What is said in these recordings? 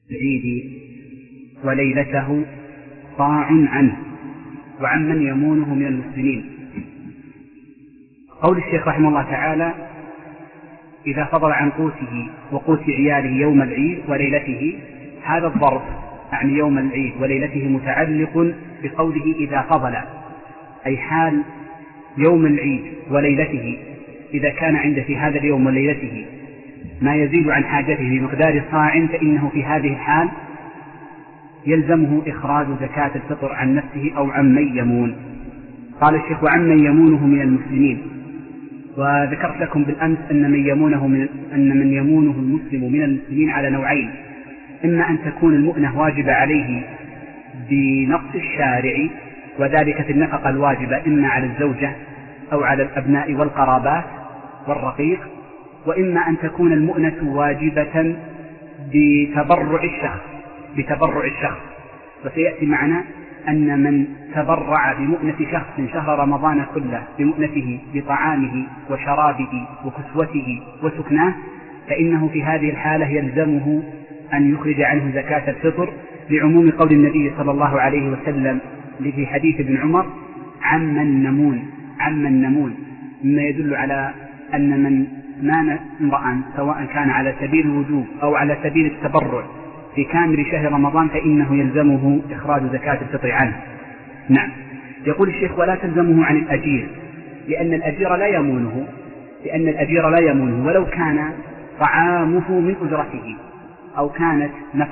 العيد وليلته صاع عنه وعمن يمونه من المسلمين. قول الشيخ رحمه الله تعالى: إذا فضل عن قوته وقوت عياله يوم العيد وليلته، هذا الظرف يعني يوم العيد وليلته متعلق بقوله إذا فضل، أي حال يوم العيد وليلته إذا كان عند في هذا اليوم وليلته ما يزيد عن حاجته بمقدار صاع، فإنه في هذه الحال يلزمه إخراج زكاة الفطر عن نفسه أو عمن يمون. قال الشيخ: وعمن يمونه من المسلمين. وذكرت لكم بالأمس أن من يمونه المسلم من المسلمين على نوعين: إما أن تكون المؤنة واجبة عليه بنص الشارع، وذلك في النفقة الواجبة إما على الزوجة أو على الأبناء والقرابات والرقيق، وإما أن تكون المؤنة واجبة بتبرع الشخص. وسيأتي معنا أن من تبرع بمؤنة شخص شهر رمضان كله بمؤنته بطعامه وشرابه وكسوته وسكناه، فإنه في هذه الحالة يلزمه أن يخرج عنه زكاة الفطر، لعموم قول النبي صلى الله عليه وسلم في حديث ابن عمر: عمن نمون، مما يدل على أن من مان امرأ سواء كان على سبيل الوجوب أو على سبيل التبرع في كامل شهر رمضان فإنه يلزمه إخراج زكاة الفطر عنه. نعم. يقول الشيخ: ولا تلزمه عن الأجير، لأن الأجير لا يمونه ولو كان طعامه من أجرته، أو كانت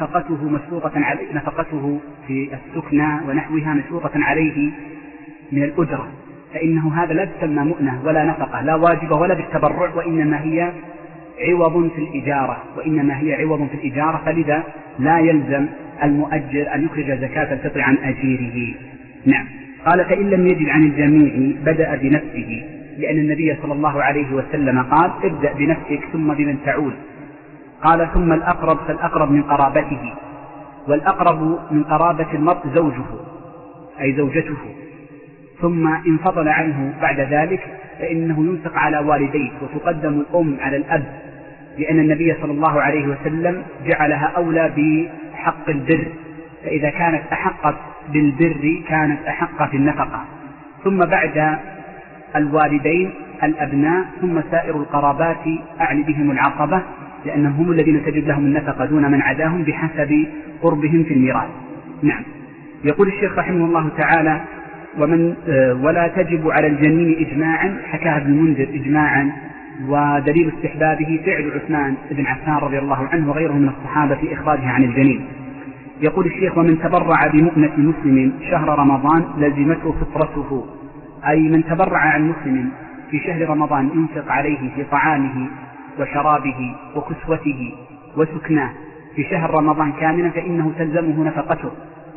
نفقته في السكنى ونحوها مشروطة عليه من الأجرة، فإنه هذا لا تسمى مؤنة ولا نفقة، لا واجبة ولا بالتبرع، وإنما هي عوض في الإجارة، فلذا لا يلزم المؤجر أن يخرج زكاة الفطر عن أجيره. نعم. قال: فإن لم يجد عن الجميع بدأ بنفسه، لأن النبي صلى الله عليه وسلم قال: ابدأ بنفسك ثم بمن تعول. قال: ثم الأقرب، فالأقرب من قرابته، والأقرب من قرابة المرء زوجته، ثم إن فضل عنه بعد ذلك فإنه ينفق على والديه، وتقدم الأم على الأب، لأن النبي صلى الله عليه وسلم جعلها أولى بحق البر، فإذا كانت أحق بالبر كانت أحق في النفقة. ثم بعد الوالدين الأبناء، ثم سائر القرابات أعني بهم العصبة، لأنهم هم الذين تجب لهم النفقة دون من عداهم بحسب قربهم في الميراث. نعم. يقول الشيخ رحمه الله تعالى: ولا تجب على الجنين إجماعا، حكاها ابن المنذر إجماعا، ودليل استحبابه فعل عثمان بن عفان رضي الله عنه وغيره من الصحابة في إخراجها عن الجنين. يقول الشيخ: ومن تبرع بمؤنة مسلم شهر رمضان لزمته فطرته، أي من تبرع عن مسلم في شهر رمضان ينفق عليه في طعامه وشرابه وكسوته وسكناه في شهر رمضان كاملا، فإنه تلزمه نفقته،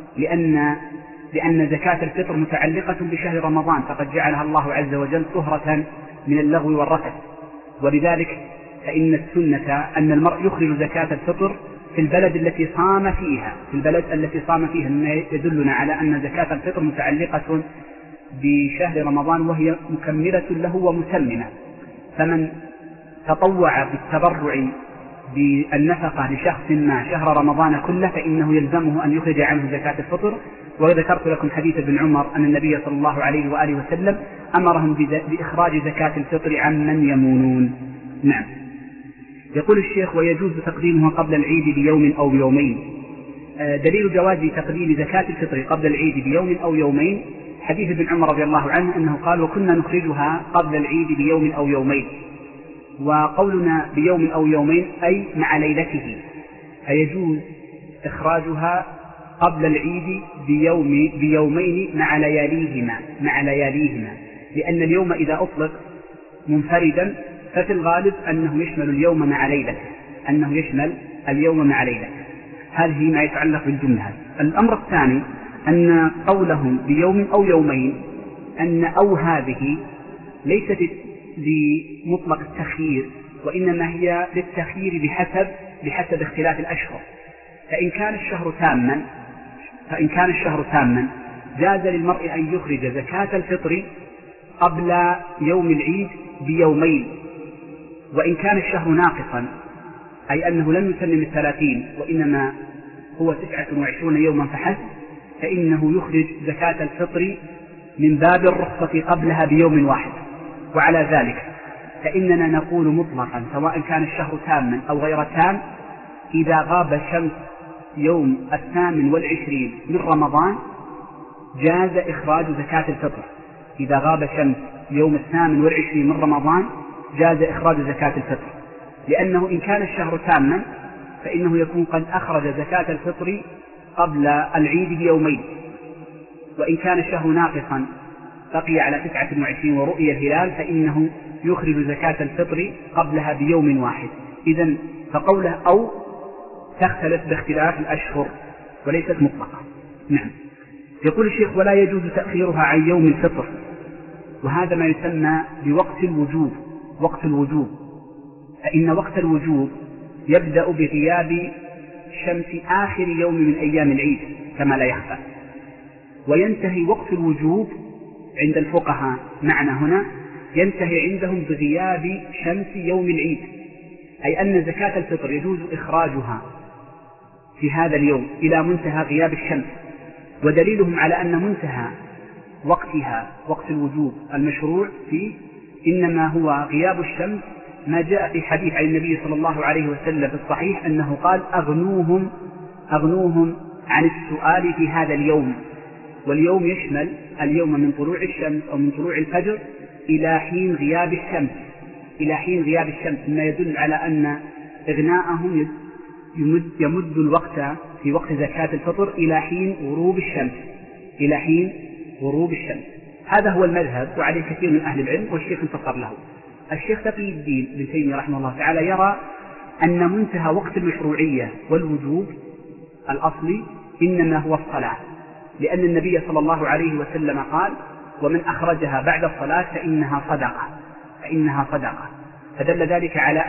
لأن زكاة الفطر متعلقة بشهر رمضان، فقد جعلها الله عز وجل طهرة من اللغو والرفث. ولذلك فإن السنة أن المرء يخرج زكاة الفطر في البلد التي صام فيها، مما يدلنا على أن زكاة الفطر متعلقة بشهر رمضان وهي مكملة له ومتممة. فمن تطوع بالتبرع بالنفقة لشخص ما شهر رمضان كله فإنه يلزمه أن يخرج عنه زكاة الفطر. وذكرت لكم حديث ابن عمر أن النبي صلى الله عليه وآله وسلم أمرهم بإخراج زكاة الفطر عمن يمونون. نعم. يقول الشيخ: ويجوز تقديمها قبل العيد بيوم أو بيومين. دليل جواز تقديم زكاة الفطر قبل العيد بيوم أو يومين حديث ابن عمر رضي الله عنه أنه قال: وكنا نخرجها قبل العيد بيوم أو يومين. وقولنا بيوم أو يومين أي مع ليلته، فيجوز إخراجها قبل العيد بيومين مع لياليهما، لأن اليوم إذا أطلق منفردا ففي الغالب أنه يشمل اليوم مع ليلة. هذه ما يتعلق بالجملة. الأمر الثاني أن قولهم بيوم أو يومين أن أو هذه ليست لمطلق التخيير، وإنما هي للتخيير بحسب اختلاف الأشهر. فإن كان الشهر تاما جاز للمرء أن يخرج زكاة الفطر قبل يوم العيد بيومين. وإن كان الشهر ناقصا، أي أنه لم يتمم 30 وإنما هو 29 يوما فحسب فإنه يخرج زكاة الفطر من باب الرخصة قبلها بيوم واحد. وعلى ذلك فإننا نقول مطلقا سواء كان الشهر تاما أو غير تام إذا غاب شمس يوم 28 من رمضان جاز إخراج زكاة الفطر. إذا غاب شمس يوم 28 من رمضان جاز إخراج زكاة الفطر، لأنه إن كان الشهر تاما فإنه يكون قد أخرج زكاة الفطر قبل العيد بيومين، وإن كان الشهر ناقصا بقي على 29 ورؤية الهلال فإنه يخرج زكاة الفطر قبلها بيوم واحد. إذن فقوله أو تختلف باختلاف الأشهر وليست مطلقة. نعم. يقول الشيخ ولا يجوز تأخيرها عن يوم الفطر، وهذا ما يسمى بوقت الوجوب. وقت الوجوب، فإن وقت الوجوب يبدأ بغياب شمس آخر يوم من أيام العيد كما لا يخفى، وينتهي وقت الوجوب عند الفقهاء معنى هنا ينتهي عندهم بغياب شمس يوم العيد، أي أن زكاة الفطر يجوز إخراجها في هذا اليوم إلى منتهى غياب الشمس. ودليلهم على أن منتهى وقتها وقت الوجوب المشروع فيه إنما هو غياب الشمس ما جاء في حديث عن النبي صلى الله عليه وسلم في الصحيح أنه قال أغنوهم عن السؤال في هذا اليوم. واليوم يشمل اليوم من طلوع الشمس أو من طلوع الفجر إلى حين غياب الشمس، إلى حين غياب الشمس، مما يدل على أن إغناءهم يمد الوقت في وقت زكاة الفطر إلى حين غروب الشمس، إلى حين غروب الشمس. هذا هو المذهب وعليه كثير من أهل العلم والشيخ انتصر له. الشيخ تقي الدين ابن تيمية رحمه الله تعالى يرى أن منتهى وقت المشروعية والوجوب الأصلي إنما هو الصلاة، لأن النبي صلى الله عليه وسلم قال ومن أخرجها بعد الصلاة فإنها صدقة، فدل ذلك على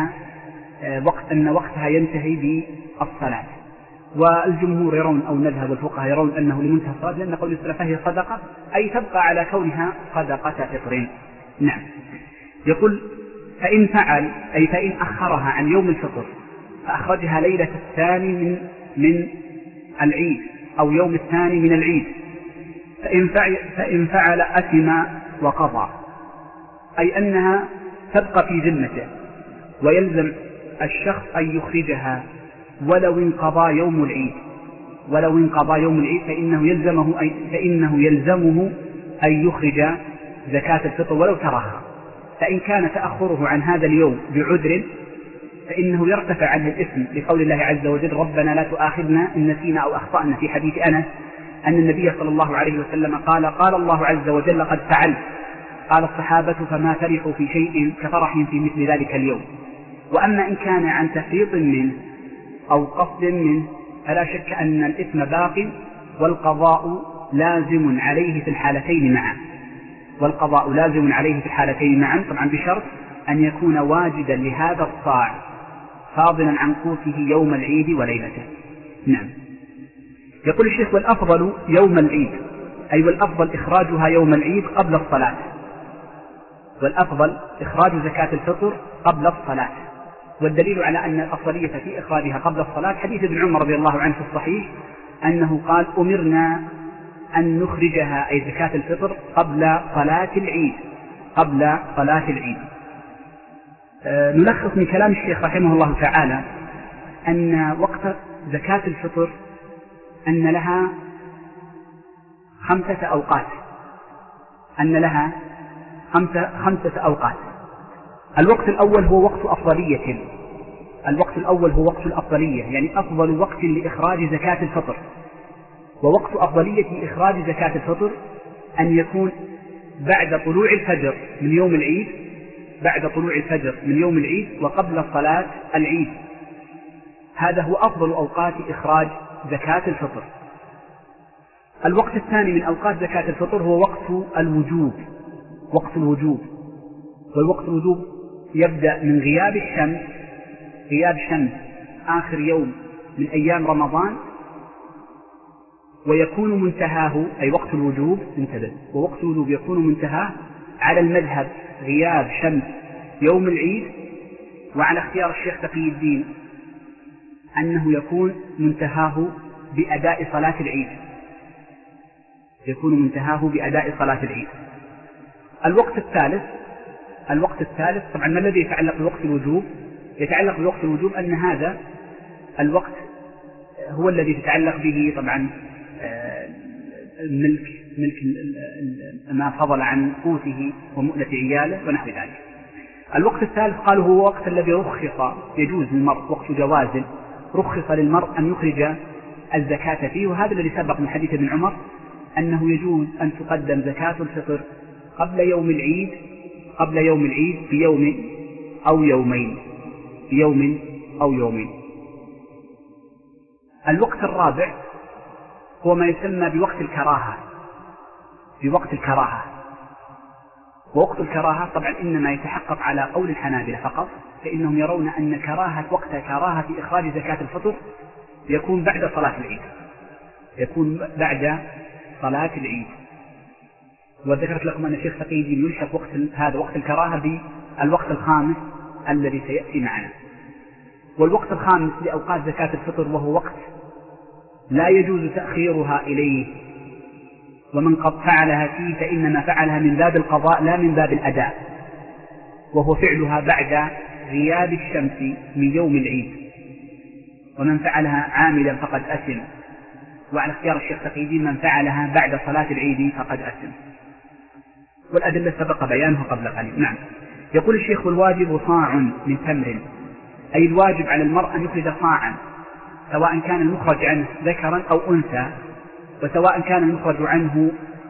أن وقتها ينتهي بالصلاة. والجمهور يرون أو المذهب والفقهاء يرون أنه لمنتهى الصلاة، لأن قول السلف فهي صدقة أي تبقى على كونها صدقة فطر. نعم. يقول فإن فعل أي فإن أخرها عن يوم الفطر فأخرجها ليلة الثاني من العيد أو يوم الثاني من العيد فإن فعل أثم وقضى، أي أنها تبقى في ذمته ويلزم الشخص أن يخرجها ولو انقضى يوم العيد فإنه يلزمه أن يخرج زكاة الفطر ولو تراخى. فإن كان تأخره عن هذا اليوم بعذر فإنه يرتفع عنه الإثم لقول الله عز وجل ربنا لا تؤاخذنا إن نسينا أو أخطأنا، في حديث أنس أن النبي صلى الله عليه وسلم قال الله عز وجل قد فعلت، قال الصحابة فما فرحوا في شيء كفرحهم في مثل ذلك اليوم. وأما إن كان عن تفريط منه أو قصد منه فلا شك أن الإثم باق والقضاء لازم عليه في الحالتين معا، طبعا بشرط أن يكون واجدا لهذا الصاع فاضلا عن قوته يوم العيد وليلته. نعم. يقول الشيخ والأفضل يوم العيد، أي والأفضل إخراجها يوم العيد قبل الصلاة، والأفضل إخراج زكاة الفطر قبل الصلاة. والدليل على أن الأفضلية في إخراجها قبل الصلاة حديث ابن عمر رضي الله عنه في الصحيح أنه قال أمرنا أن نخرجها أي زكاة الفطر قبل صلاة العيد. نلخص من كلام الشيخ رحمه الله تعالى أن وقت زكاة الفطر أن لها 5 أوقات. الوقت الأول هو وقت الأفضلية، يعني أفضل وقت لإخراج زكاة الفطر. ووقت أفضلية إخراج زكاة الفطر أن يكون بعد طلوع الفجر من يوم العيد وقبل صلاة العيد. هذا هو أفضل أوقات إخراج زكاة الفطر. الوقت الثاني من أوقات زكاة الفطر هو وقت الوجوب. والوقت الوجوب يبدأ من غياب الشمس آخر يوم من أيام رمضان، ويكون منتهاه أي وقت الوجوب ووقت الوجوب يكون منتهاه على المذهب غياب شمس يوم العيد، وعلى اختيار الشيخ تقي الدين أنه يكون منتهاه بأداء صلاة العيد، يكون منتهاه بأداء صلاة العيد. الوقت الثالث طبعا ما الذي يتعلق بوقت الوجوب؟ يتعلق بوقت الوجوب أن هذا الوقت هو الذي تتعلق به طبعا ملك ما فضل عن قوته ومؤنة عياله ونحو ذلك. الوقت الثالث قالوا هو وقت الذي رخص، يجوز للمرء وقت جواز، رخص للمرء أن يخرج الزكاة فيه، وهذا الذي سبق من حديث ابن عمر أنه يجوز أن تقدم زكاة الفطر قبل يوم العيد بيوم أو يومين. الوقت الرابع هو ما يسمى بوقت الكراهة. ووقت الكراهة طبعا إنما يتحقق على قول الحنابلة فقط، فإنهم يرون أن وقت كراهة إخراج زكاة الفطر يكون بعد صلاة العيد. وذكرت لكم أن الشيخ تقي الدين يلحق وقت الكراهة بالوقت الخامس الذي سيأتي معنا. والوقت الخامس لأوقات زكاة الفطر وهو وقت لا يجوز تأخيرها إليه، ومن قد فعلها فيه فإنما فعلها من باب القضاء لا من باب الأداء، وهو فعلها بعد غياب الشمس من يوم العيد، ومن فعلها عاملا فقد أثم، وعلى اختيار الشيخ تقي الدين من فعلها بعد صلاة العيد فقد أثم، والأدلة سبق بيانها قبل قليل. نعم. يقول الشيخ: والواجب صاع من تمر، أي الواجب على المرء أن يخرج صاعا، سواء كان المخرج عنه ذكرا أو أنثى، وسواء كان المخرج عنه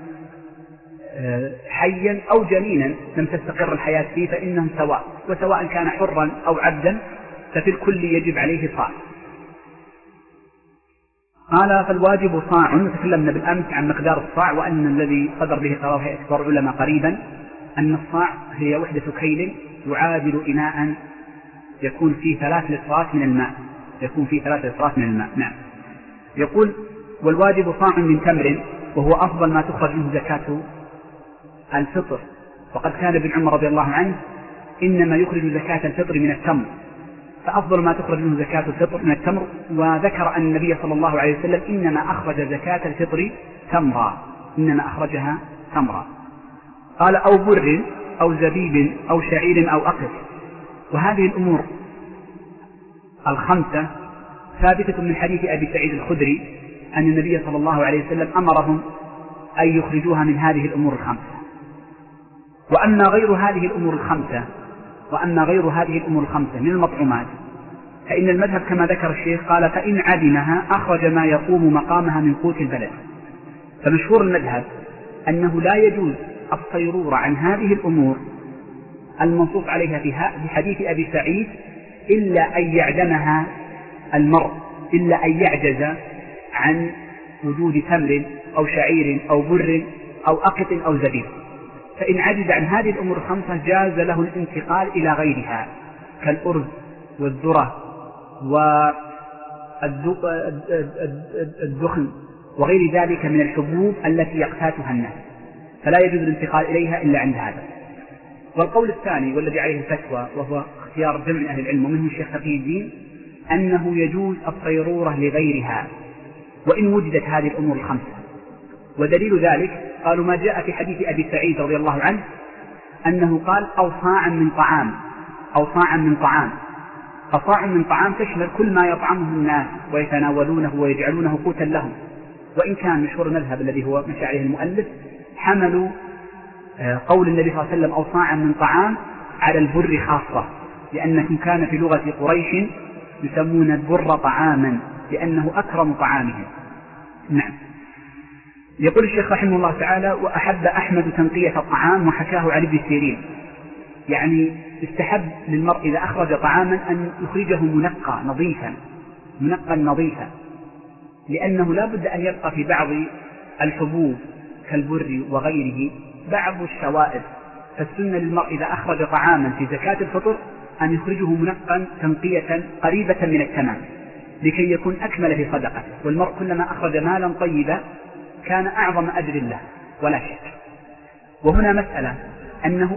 حيا أو جنينا لم تستقر الحياة فيه فإنهم سواء، وسواء كان حرا أو عبدا ففي الكل يجب عليه صاع. قال: فالواجب صاع. تكلمنا بالأمس عن مقدار الصاع، وأن الذي صدر به قرار هيئة كبار العلماء قريبا أن الصاع هي وحدة كيل يعادل إناء يكون فيه 3 لترات من الماء. نعم. يقول: والواجب صاع من تمر، وهو أفضل ما تخرج منه زكاة الفطر، وقد كان ابن عمر رضي الله عنه إنما يخرج زكاة الفطر من التمر، فأفضل ما تخرج منه زكاة الفطر من التمر. وذكر أن النبي صلى الله عليه وسلم إنما أخرج زكاة الفطر تمرا، قال: أو بر أو زبيب أو شعير أو أقط. وهذه الأمور الخمسة ثابتة من حديث أبي سعيد الخدري أن النبي صلى الله عليه وسلم أمرهم أن يخرجوها من هذه الأمور الخمسة. وأما غير هذه الأمور الخمسة من المطعومات فإن المذهب كما ذكر الشيخ قال: فإن عدمها أخرج ما يقوم مقامها من قوت البلد. فمشهور المذهب أنه لا يجوز الصيرور عن هذه الأمور المنصوص عليها في حديث أبي سعيد إلا أن يعدمها المرء، إلا أن يعجز عن وجود تمر أو شعير أو بر أو أقط أو زبيب. فإن عجز عن هذه الأمور الخمسة جاز له الانتقال إلى غيرها كالأرز والذرة والدخن وغير ذلك من الحبوب التي يقتاتها الناس، فلا يجوز الانتقال إليها إلا عند هذا. والقول الثاني والذي عليه الفتوى وهو اختيار جمع أهل العلم ومنهم الشيخ تقي الدين أنه يجوز الصيرورة لغيرها وإن وجدت هذه الأمور الخمسة. ودليل ذلك قالوا ما جاء في حديث أبي سعيد رضي الله عنه أنه قال: أو صاعا من طعام. فصاع من طعام تشمل كل ما يطعمه الناس ويتناولونه ويجعلونه قوتا لهم. وإن كان مشهور المذهب الذي هو مشى عليه المؤلف حملوا قول النبي صلى الله عليه وسلم أو صاعا من طعام على البر خاصة، لأنهم كان في لغة قريش يسمون البر طعاما لأنه أكرم طعامهم. نعم. يقول الشيخ رحمه الله تعالى: وأحب أحمد تنقية الطعام وحكاه عن ابن سيرين، يعني استحب للمرء إذا أخرج طعاما أن يخرجه منقى نظيفا، لأنه لا بد أن يبقى في بعض الحبوب كالبر وغيره بعض الشوائب، فالسنة للمرء إذا أخرج طعاما في زكاة الفطر أن يخرجه منقا تنقية قريبة من التمام لكي يكون أكمل في صدقته. والمرء كلما أخرج مالا طيبا كان أعظم أجر الله ولا شك. وهنا مسألة أنه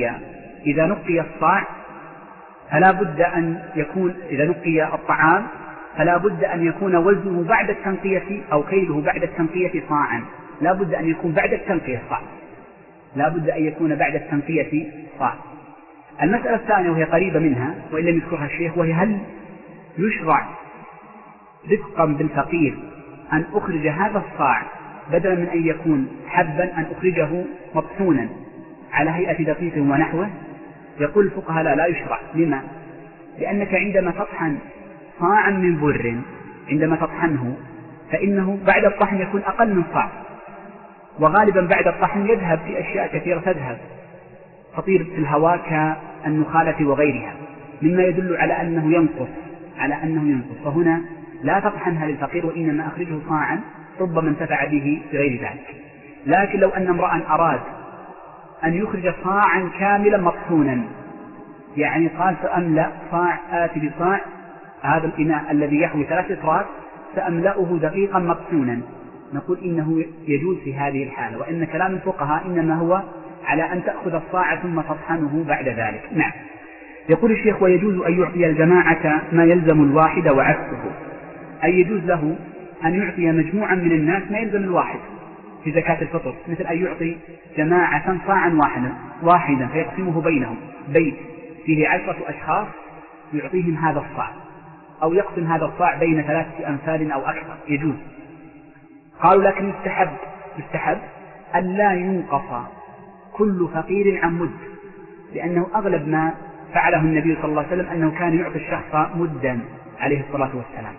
إذا نقي الصاع فلا بد أن يكون إذا نقي الطعام فلا بد أن يكون وزنه بعد التنقية أو كيله بعد التنقية صاعا، لا بد أن يكون بعد التنقية صاع، لا بد أن يكون بعد التنقية صاع. المسألة الثانية وهي قريبة منها وإن لم يذكرها الشيخ، وهي هل يشرع رفقا بالفقير أن أخرج هذا الصاع بدلا من أن يكون حبا أن أخرجه مطحونا على هيئة دقيق ونحوه؟ يقول الفقهاء لا يشرع. لما؟ لأنك عندما تطحن صاعا من بر، عندما تطحنه فإنه بعد الطحن يكون أقل من صاع، وغالبا بعد الطحن يذهب في أشياء كثيرة تذهب، تطير في الهواء كالنخالة وغيرها، مما يدل على أنه ينقص، فهنا لا تطحنها للفقير وإنما أخرجه صاعا ربما انتفع به بغير ذلك. لكن لو أن امرأ أراد أن يخرج صاعا كاملا مطحونا، يعني قال سأملأ صاع، آتي بصاع هذا الإناء الذي يحوي 3 لترات سأملأه دقيقا مطحونا، نقول إنه يجوز في هذه الحالة، وإن كلام الفقهاء إنما هو على أن تأخذ الصاع ثم تطحنه بعد ذلك. نعم. يقول الشيخ ويجوز أن يعطي الجماعة ما يلزم الواحد وعكسه، أي يجوز له أن يعطي مجموعا من الناس ما يلزم الواحد في زكاة الفطر، مثل أن يعطي جماعة صاعا واحدا فيقسمه بينهم، بيت فيه 10 أشخاص يعطيهم هذا الصاع، أو يقسم هذا الصاع بين 3 أمثال أو أكثر، يجوز. قالوا لكن يستحب أن لا ينقص كل فقير عن مد، لأنه أغلب ما فعله النبي صلى الله عليه وسلم أنه كان يعطي الشخص مدا عليه الصلاة والسلام.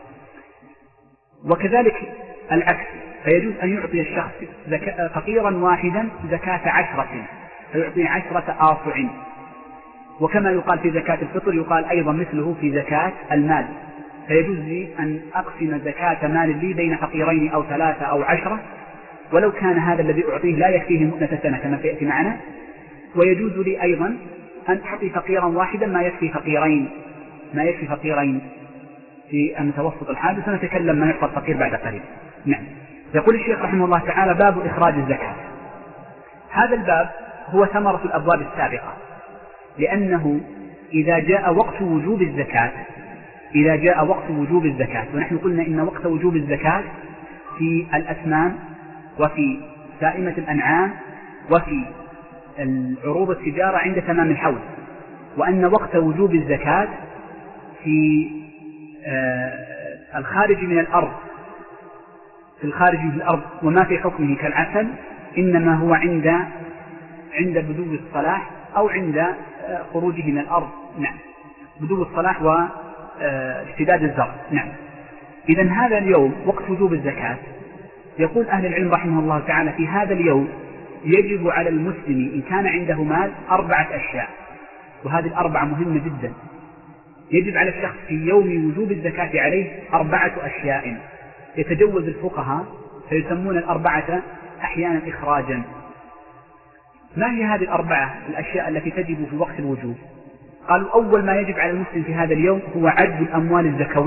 وكذلك العكس، فيجوز أن يعطي الشخص فقيرا واحدا زكاة 10 فيعطي 10 آصع، وكما يقال في زكاة الفطر يقال أيضا مثله في زكاة المال، فيجوز لي أن أقسم زكاة مال لي بين فقيرين أو 3 أو 10، ولو كان هذا الذي أعطيه لا يكفيه مؤنة سنة كما سيأتي معنا، ويجوز لي أيضا أن أعطي فقيرا واحدا ما يكفي فقيرين في المتوسط الحال، سنتكلم ما يعطى الفقير بعد قليل. نعم. يقول الشيخ رحمه الله تعالى باب إخراج الزكاة. هذا الباب هو ثمرة الأبواب السابقة، لأنه إذا جاء وقت وجوب الزكاة، ونحن قلنا إن وقت وجوب الزكاة في الأثمان وفي سائمة الأنعام وفي العروض التجارة عند تمام الحول، وأن وقت وجوب الزكاة في الخارج من الأرض، وما في حكمه كالعسل إنما هو عند بدو الصلاح أو عند خروجه من الأرض. نعم. بدو الصلاح واشتداد الزرع. نعم. إذن هذا اليوم وقت وجوب الزكاة. يقول أهل العلم رحمه الله تعالى في هذا اليوم يجب على المسلم إن كان عنده مال 4 أشياء، وهذه الأربعة مهمة جدا. يجب على الشخص في يوم وجوب الزكاة عليه 4 أشياء يتجوز الفقهاء فيسمون ال4 أحيانا إخراجا. ما هي هذه 4 الأشياء التي تجب في وقت الوجوب؟ قالوا أول ما يجب على المسلم في هذا اليوم هو عد الأموال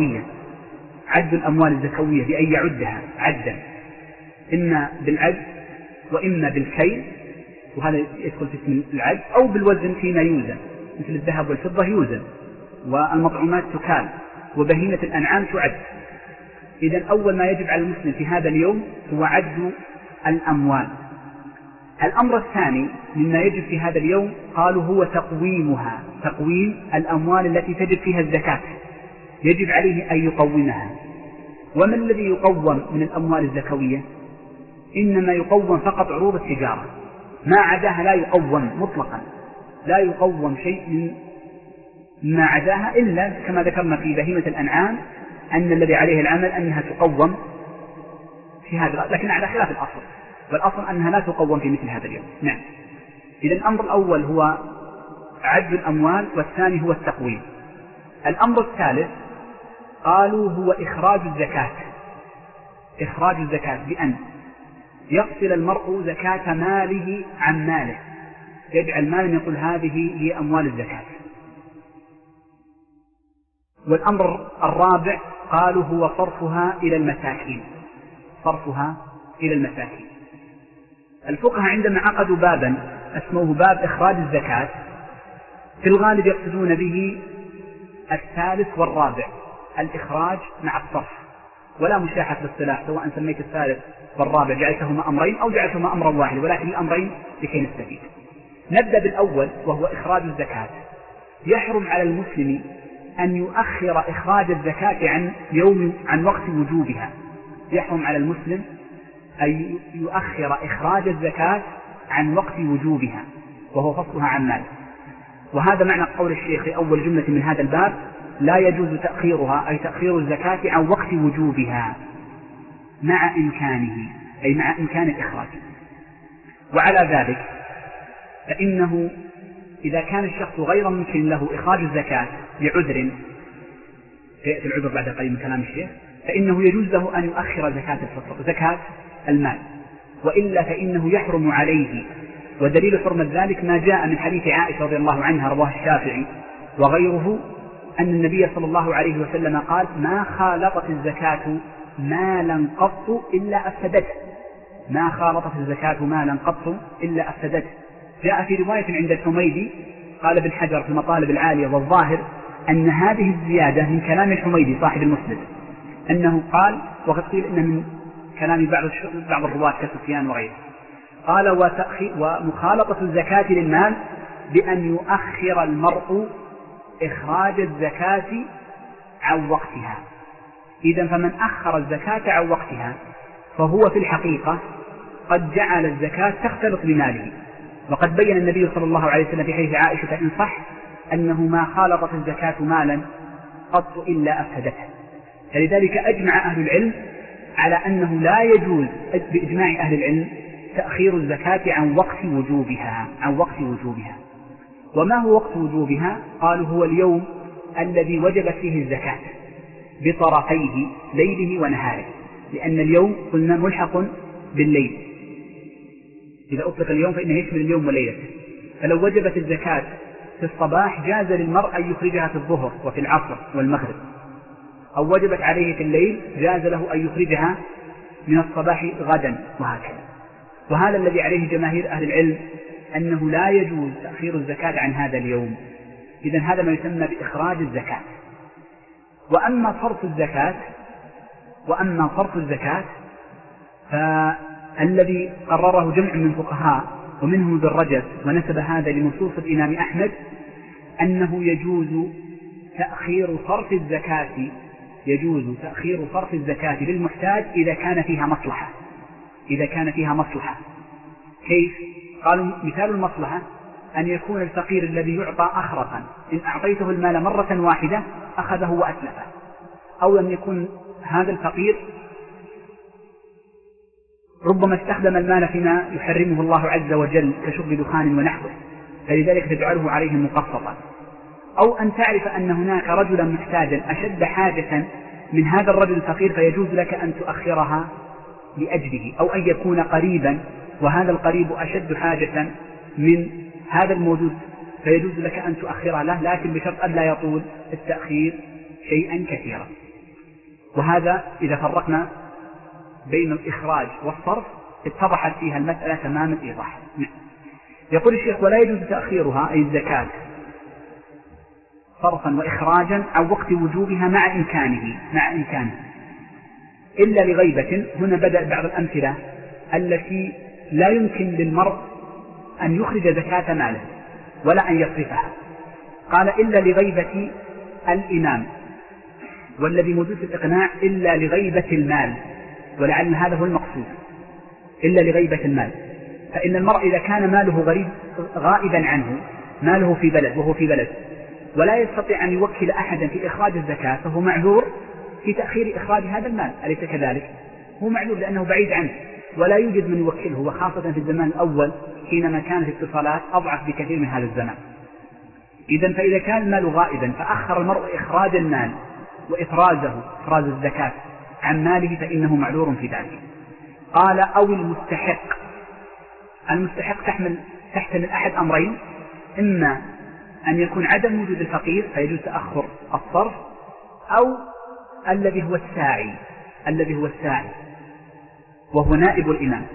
الزكوية، بأن يعدها عدا، إما بالعد وإما بالكيل، وهذا يدخل في اسم العد، أو بالوزن فيما يوزن مثل الذهب والفضة يوزن، والمطعومات تكال، وبهيمة الأنعام تعد. إذن أول ما يجب على المسلم في هذا اليوم هو عد الأموال. الأمر الثاني مما يجب في هذا اليوم قالوا هو تقويم الأموال التي تجب فيها الزكاة، يجب عليه أن يقومها. وما الذي يقوم من الأموال الزكوية؟ إنما يقوم فقط عروض التجارة، ما عداها لا يقوم مطلقا، لا يقوم شيء ما عداها، إلا كما ذكرنا في بهيمة الأنعام أن الذي عليه العمل أنها تقوم في هذا، لكن على خلاف الأصل، والأصل أنها لا تقوم في مثل هذا اليوم. نعم. إذن الأمر الأول هو عد الأموال، والثاني هو التقويم. الأمر الثالث قالوا هو إخراج الزكاة بأن يفصل المرء زكاة ماله عن ماله، يجعل مالا يقول هذه هي أموال الزكاة. والأمر الرابع قالوا هو صرفها إلى المساكين. الفقهاء عندما عقدوا بابا اسموه باب إخراج الزكاة في الغالب يقصدون به الثالث والرابع، الإخراج مع الصرف، ولا مشاحة بالاصطلاح، سواء سميت الثالث والرابع جعلتهما أمرين أو جعلتهما أمرا واحدا، ولكن الأمرين لكي نستفيد. نبدأ بالأول وهو إخراج الزكاة. يحرم على المسلم أن يؤخر إخراج الزكاة عن وقت وجوبها. يحرم على المسلم أن يؤخر إخراج الزكاة عن وقت وجوبها، وهو فصلها عن مال. وهذا معنى قول الشيخ في أول جملة من هذا الباب: لا يجوز تأخيرها، أي تأخير الزكاة عن وقت وجوبها مع إمكانه، أي مع إمكان الإخراج. وعلى ذلك فإنه إذا كان الشخص غير ممكن له إخراج الزكاة لعذر، سيأتي العذر بعد قليل من كلام الشيخ، فإنه يجوز له أن يؤخر زكاة المال، وإلا فإنه يحرم عليه. ودليل حرمة ذلك ما جاء من حديث عائشة رضي الله عنها رواه الشافعي وغيره أن النبي صلى الله عليه وسلم قال: ما خالطت الزكاة مالا قط إلا أفسدته. ما خالطت الزكاة مالا قط إلا أفسدته. جاء في رواية عند الحميدي قال ابن حجر في المطالب العالية والظاهر أن هذه الزيادة من كلام الحميدي صاحب المسند، أنه قال، وقد قيل إن من كلام بعض الرواة كسفيان وغيره، قال: ومخالطة الزكاة للمال بأن يؤخر المرء إخراج الزكاة عن وقتها. إذن فمن أخر الزكاة عن وقتها فهو في الحقيقة قد جعل الزكاة تختلط بماله. وقد بين النبي صلى الله عليه وسلم في حديث عائشة إن صح أنه ما خالطت الزكاة مالا قط إلا أفسدته. فلذلك أجمع أهل العلم على أنه لا يجوز بإجماع أهل العلم تأخير الزكاة عن وقت وجوبها. وما هو وقت وجوبها؟ قالوا: هو اليوم الذي وجبت فيه الزكاة بطرفيه ليله ونهاره، لأن اليوم قلنا ملحق بالليل، إذا أطلق اليوم فإنه يشمل اليوم وليلته. فلو وجبت الزكاة في الصباح جاز للمرء أن يخرجها في الظهر وفي العصر والمغرب، أو وجبت عليه في الليل جاز له أن يخرجها من الصباح غدا، وهكذا. وهذا الذي عليه جماهير أهل العلم، أنه لا يجوز تأخير الزكاة عن هذا اليوم. إذن هذا ما يسمى بإخراج الزكاة. وأما صرف الزكاة فالذي قرره جمع من فقهاء ومنهم ابن رجب ونسب هذا لنصوص الإمام أحمد أنه يجوز تأخير صرف الزكاة للمحتاج إذا كان فيها مصلحة. كيف؟ قالوا: مثال المصلحة أن يكون الفقير الذي يعطى أخرقا إن أعطيته المال مرة واحدة أخذه وأتلفه، أو أن يكون هذا الفقير ربما استخدم المال فيما يحرمه الله عز وجل كشرب دخان ونحوه، فلذلك تجعله عليه مقسطا. أو أن تعرف أن هناك رجلا محتاجا أشد حاجة من هذا الرجل الفقير، فيجوز لك أن تؤخرها لأجله، أو أن يكون قريبا وهذا القريب أشد حاجة من هذا الموجود، فيجوز لك أن تؤخرها له، لكن بشرط أن لا يطول التأخير شيئا كثيرا. وهذا إذا فرقنا بين الإخراج والصرف اتضحت فيها المسألة تمام الإيضاح. يقول الشيخ: ولا يجوز تأخيرها أي الزكاة صرفا وإخراجا عن وقت وجوبها مع إمكانه إلا لغيبة. هنا بدأ بعض الأمثلة التي لا يمكن للمرء أن يخرج زكاة ماله ولا أن يصرفها. قال: إلا لغيبة الإمام، والذي موجود في الإقناع إلا لغيبة المال، ولعل هذا هو المقصود، إلا لغيبة المال. فإن المرء إذا كان ماله غائبا عنه، ماله في بلد وهو في بلد، ولا يستطيع أن يوكل أحدا في إخراج الزكاة، فهو معذور في تأخير إخراج هذا المال، أليس كذلك؟ هو معذور لأنه بعيد عنه ولا يوجد من يوكله، وخاصة في الزمان الأول حينما كانت الاتصالات أضعف بكثير من هذا الزمان. إذن فإذا كان المال غائبا فأخر المرء إخراج المال وإفراز الزكاة عن ماله فإنه معذور في ذلك. قال: أو المستحق تحتمل أحد أمرين: إما أن يكون عدم وجود الفقير فيجوز تأخر الصرف، أو الذي هو الساعي وهو نائب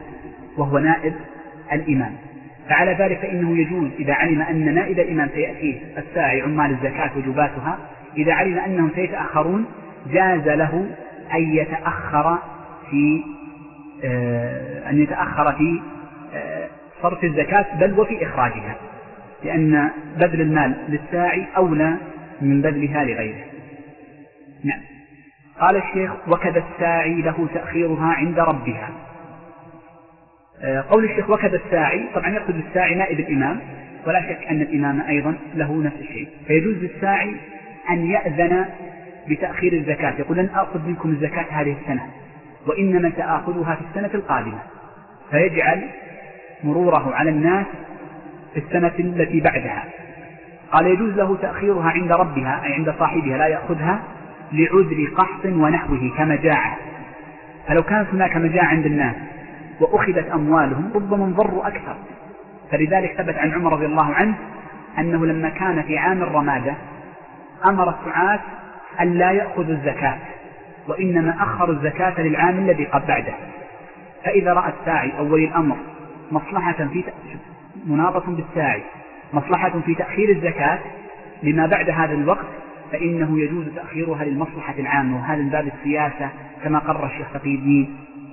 الإمام. فعلى ذلك فإنه يجوز إذا علم أن نائب الإمام سيأتيه الساعي عمال الزكاة وجباتها، إذا علم أنهم سيتأخرون جاز له أن يتأخر في صرف الزكاة بل وفي إخراجها، لأن بذل المال للساعي أولى من بذلها لغيره. نعم. قال الشيخ: وكذا الساعي له تأخيرها عند ربها. قول الشيخ وكذا الساعي، طبعا يقصد الساعي نائب الإمام، ولا شك أن الإمام أيضا له نفس الشيء، فيجوز للساعي أن يأذن بتأخير الزكاة، يقول: لن أخذ منكم الزكاة هذه السنة، وإنما سآخذها في السنة القادمة، فيجعل مروره على الناس في السنة التي بعدها. قال: يجوز له تأخيرها عند ربها، أي عند صاحبها، لا يأخذها لعذر قحط ونحوه كمجاعة، فلو كانت هناك مجاعة عند الناس وأخذت أموالهم ربما انضروا أكثر. فلذلك ثبت عن عمر رضي الله عنه أنه لما كان في عام الرمادة أمر السعاة أن لا يأخذوا الزكاة، وإنما أخروا الزكاة للعام الذي قد بعده. فإذا رأى الساعي أو ولي الأمر مصلحة في مناطة بالساعي مصلحة في تأخير الزكاة لما بعد هذا الوقت، فإنه يجوز تأخيرها للمصلحة العامة، وهذا من باب السياسة كما قرر الشيخ تقي الدين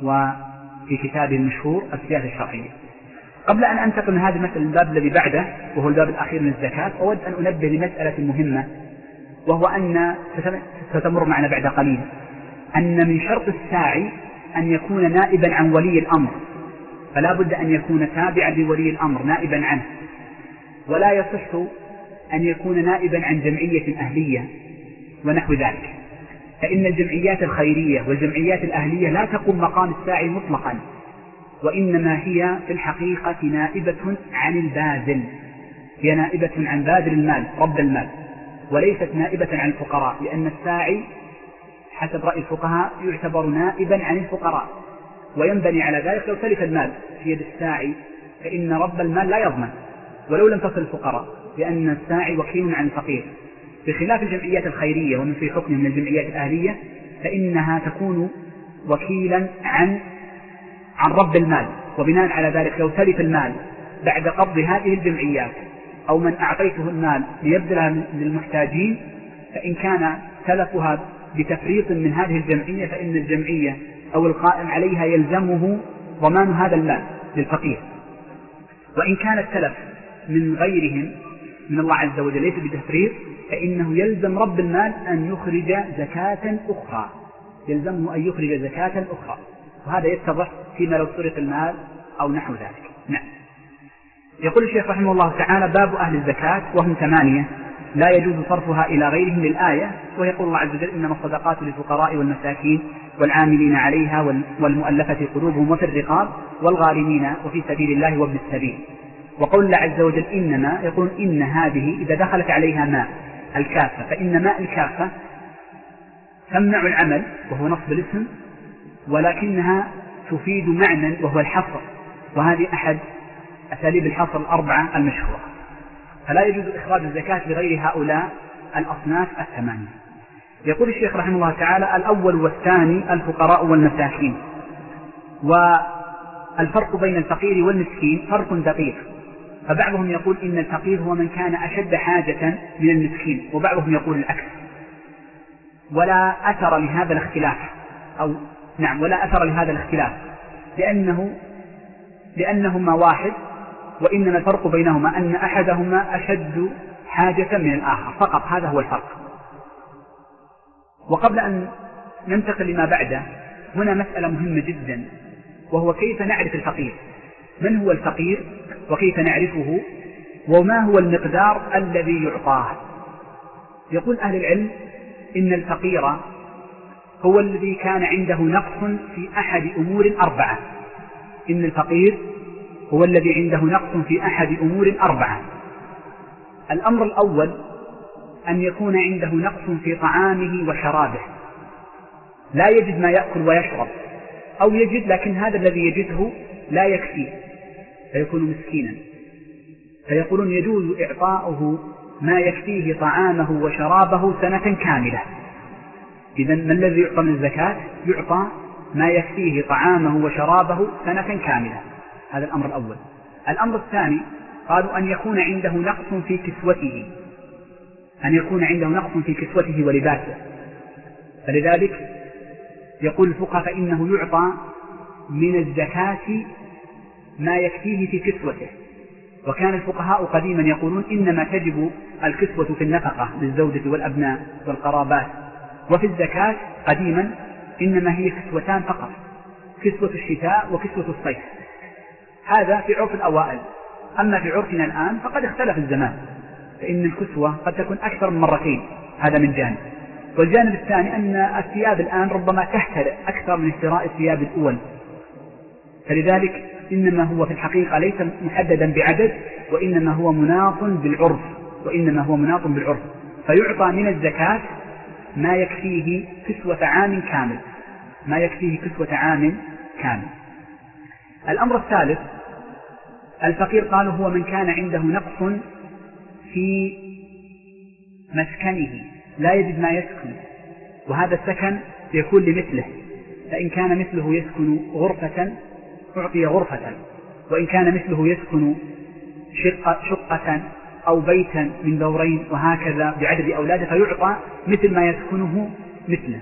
وفي كتابه المشهور السياسة الشرعية. قبل أن أنتقل من هذا المسألة الباب الذي بعده وهو الباب الأخير من الزكاة، أود أن أنبه لمسألة مهمة، وهو أن ستمر معنا بعد قليل، أن من شرط الساعي أن يكون نائبا عن ولي الأمر، فلا بد أن يكون تابعا لولي الأمر نائبا عنه، ولا يصح أن يكون نائبا عن جمعية أهلية ونحو ذلك، فإن الجمعيات الخيرية والجمعيات الأهلية لا تقوم مقام الساعي مطلقا، وإنما هي في الحقيقة نائبة عن الباذل، هي نائبة عن باذل المال رب المال، وليست نائبة عن الفقراء، لأن الساعي حسب رأي الفقهاء يعتبر نائبا عن الفقراء، وينبني على ذلك لو تلف المال في يد الساعي فإن رب المال لا يضمن ولو لم تصل الفقراء، لأن الساعي وكيل عن الفقير، بخلاف الجمعيات الخيرية ومن في حكم من الجمعيات الأهلية فإنها تكون وكيلا عن رب المال، وبناء على ذلك لو تلف المال بعد قبض هذه الجمعيات أو من أعطيته المال ليبذلها للمحتاجين، فإن كان تلفها بتفريط من هذه الجمعية فإن الجمعية أو القائم عليها يلزمه ضمان هذا المال للفقير. وإن كان التلف من غيرهم من الله عز وجل ليس بتفريط فإنه يلزم رب المال أن يخرج زكاة أخرى، يلزمه أن يخرج زكاة أخرى، وهذا يتضح فيما لو سرق المال أو نحو ذلك. نعم. يقول الشيخ رحمه الله تعالى: باب أهل الزكاة وهم 8 لا يجوز صرفها إلى غيرهم للآية، ويقول الله عز وجل: إنما الصدقات للفقراء والمساكين والعاملين عليها والمؤلفة قلوبهم وفي الرقاب والغارمين وفي سبيل الله وابن السبيل. وقول الله عز وجل إنما، يقول إن هذه إذا دخلت عليها ماء الكافة، فإن ماء الكافة تمنع العمل وهو نصب الاسم، ولكنها تفيد معنى وهو الحصر، وهذه أحد أساليب الحصر 4 المشهورة، فلا يجوز إخراج الزكاة لغير هؤلاء الأصناف 8. يقول الشيخ رحمه الله تعالى: الأول والثاني الفقراء والمساكين. والفرق بين الفقير والمسكين فرق دقيق، فبعضهم يقول إن الفقير هو من كان أشد حاجة من المسكين، وبعضهم يقول العكس، ولا أثر لهذا الاختلاف، ولا أثر لهذا الاختلاف لأنهما واحد، وإنما الفرق بينهما أن أحدهما أشد حاجة من الآخر فقط، هذا هو الفرق. وقبل أن ننتقل لما بعده، هنا مسألة مهمة جدا، وهو كيف نعرف الفقير، من هو الفقير وكيف نعرفه، وما هو المقدار الذي يعطاه. يقول أهل العلم إن الفقير هو الذي كان عنده نقص في أحد أمور 4. إن الفقير هو الذي عنده نقص في أحد أمور 4. الأمر الأول أن يكون عنده نقص في طعامه وشرابه، لا يجد ما يأكل ويشرب، أو يجد لكن هذا الذي يجده لا يكفيه فيكون مسكينا، فيقولون يجوز إعطاؤه ما يكفيه طعامه وشرابه سنة كاملة. إذن ما الذي يعطى من الزكاة؟ يعطى ما يكفيه طعامه وشرابه سنة كاملة، هذا الأمر الأول. الأمر الثاني قالوا أن يكون عنده نقص في كسوته، ولباسه، فلذلك يقول الفقهاء فإنه يعطى من الزكاة ما يكفيه في كسوته. وكان الفقهاء قديما يقولون إنما تجب الكسوة في النفقة للزوجة والأبناء والقرابات، وفي الزكاة قديما إنما هي كسوتان فقط، كسوة الشتاء وكسوة الصيف. هذا في عرف الأوائل. أما في عرفنا الآن فقد اختلف الزمان، فإن الكسوة قد تكون أكثر من مرتين، هذا من جانب. والجانب الثاني أن الثياب الآن ربما تحترق أكثر من اشتراء الثياب الأول، فلذلك إنما هو في الحقيقة ليس محددا بعدد، وإنما هو مناط بالعرف، فيعطى من الزكاة ما يكفيه كسوة عام كامل. الأمر الثالث الفقير قالوا هو من كان عنده نقص في مسكنه لا يجد ما يسكن، وهذا السكن يكون لمثله، فإن كان مثله يسكن غرفة أعطي غرفة، وإن كان مثله يسكن شقة أو بيتا من دورين وهكذا بعدد أولاده فيعطى مثل ما يسكنه مثله.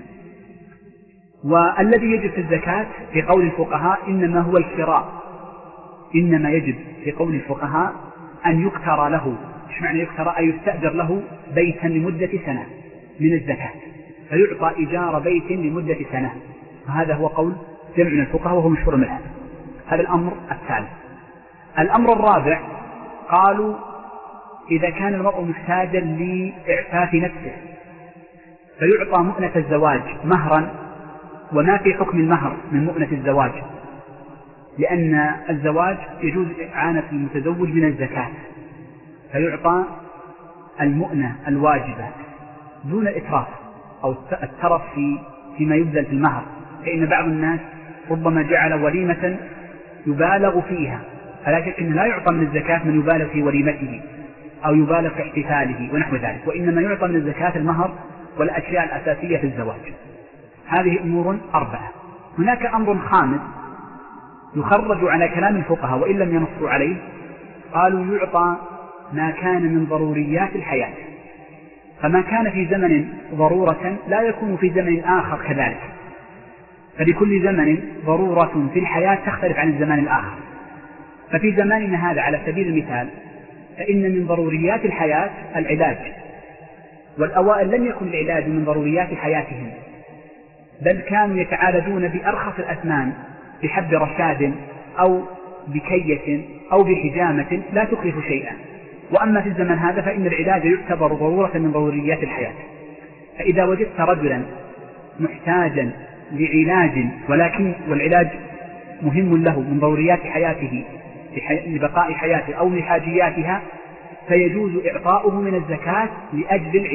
والذي يجب في الزكاة في قول الفقهاء إنما هو الكراء، إنما يجب في قول الفقهاء أن يكترى له. إيش معنى يكترى؟ أن يستأجر له بيتا لمدة سنة من الزكاة، فيعطى إيجار بيت لمدة سنة، وهذا هو قول جمع من الفقهاء وهو مشهور منه. هذا الأمر الثالث. الأمر الرابع قالوا إذا كان المرء محتاجا لإعفاف نفسه فيعطى مؤنة الزواج مهرا، وما في حكم المهر من مؤنة الزواج، لأن الزواج يجوز إعانة المتزوج من الزكاة، فيعطى المؤنة الواجبة دون الإتراف أو الترف فيما يبذل في المهر، فإن بعض الناس ربما جعل وليمة يبالغ فيها، فلا شك أنه لا يعطى من الزكاة من يبالغ في وليمته أو يبالغ في احتفاله ونحو ذلك، وإنما يعطى من الزكاة المهر والأشياء الأساسية في الزواج. هذه أمور 4. هناك أمر خامس يخرج على كلام الفقهاء وإن لم ينصوا عليه، قالوا يعطى ما كان من ضروريات الحياة، فما كان في زمن ضرورة لا يكون في زمن آخر كذلك، فلكل زمن ضرورة في الحياة تختلف عن الزمان الآخر. ففي زماننا هذا على سبيل المثال فإن من ضروريات الحياة العلاج، والأوائل لم يكن العلاج من ضروريات حياتهم، بل كانوا يتعالجون بأرخص الأثمان بحب رشاد أو بكية أو بحجامة لا تكلف شيئا. وأما في الزمن هذا فإن العلاج يعتبر ضرورة من ضروريات الحياة، فإذا وجدت رجلا محتاجا لعلاج والعلاج مهم له من ضروريات حياته لبقاء حياته أو لحاجياتها، فيجوز إعطاؤه من الزكاة لأجل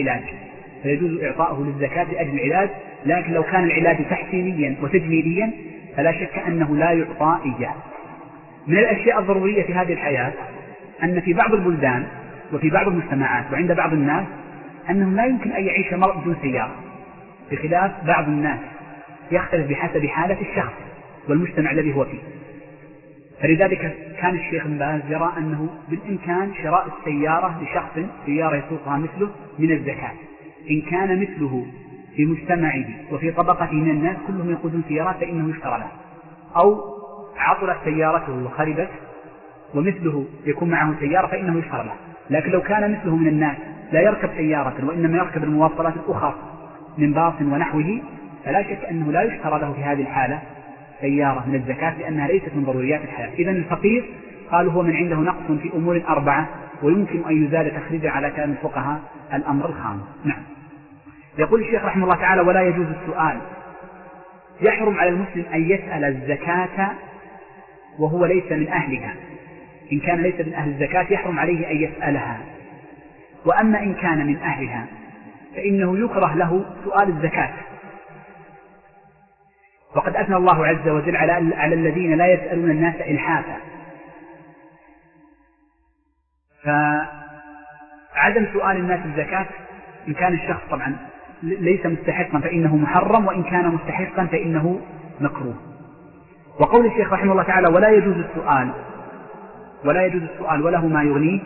العلاج، لكن لو كان العلاج تحسينيا وتجميليا فلا شك أنه لا يعطى إياه. من الأشياء الضرورية في هذه الحياة أن في بعض البلدان وفي بعض المجتمعات وعند بعض الناس أنه لا يمكن أن يعيش مرء بدون سيارة، بخلاف بعض الناس يختلف بحسب حالة الشخص والمجتمع الذي هو فيه. فلذلك كان الشيخ ابن باز يرى أنه بالإمكان شراء السيارة لشخص سيارة يسوقها مثله من الزكاة، إن كان مثله في مجتمعه وفي طبقته من الناس كلهم يقودون سيارات فإنه يشترى له، أو عطلت سيارته وخربت ومثله يكون معه سيارة فإنه يشترى له. لكن لو كان مثله من الناس لا يركب سيارة وإنما يركب المواصلات الأخرى من باص ونحوه، فلا شك أنه لا يشترى له في هذه الحالة سيارة من الزكاة، لأنها ليست من ضروريات الحياة. إذن الفقير قالوا هو من عنده نقص في أمور 4 ويمكن أن يزال تخريجا على كلام الفقهاء. الأمر الخامس. نعم. يقول الشيخ رحمه الله تعالى: ولا يجوز السؤال. يحرم على المسلم أن يسأل الزكاة وهو ليس من أهلها. إن كان ليس من أهل الزكاة يحرم عليه أن يسألها، وأما إن كان من أهلها فإنه يكره له سؤال الزكاة. وقد أثنى الله عز وجل على الذين لا يسألون الناس إلحافا، فعدم سؤال الناس الزكاة إن كان الشخص طبعا ليس مستحقا فإنه محرم، وإن كان مستحقا فإنه مكروه. وقول الشيخ رحمه الله تعالى: ولا يجوز السؤال وله ما يغنيه،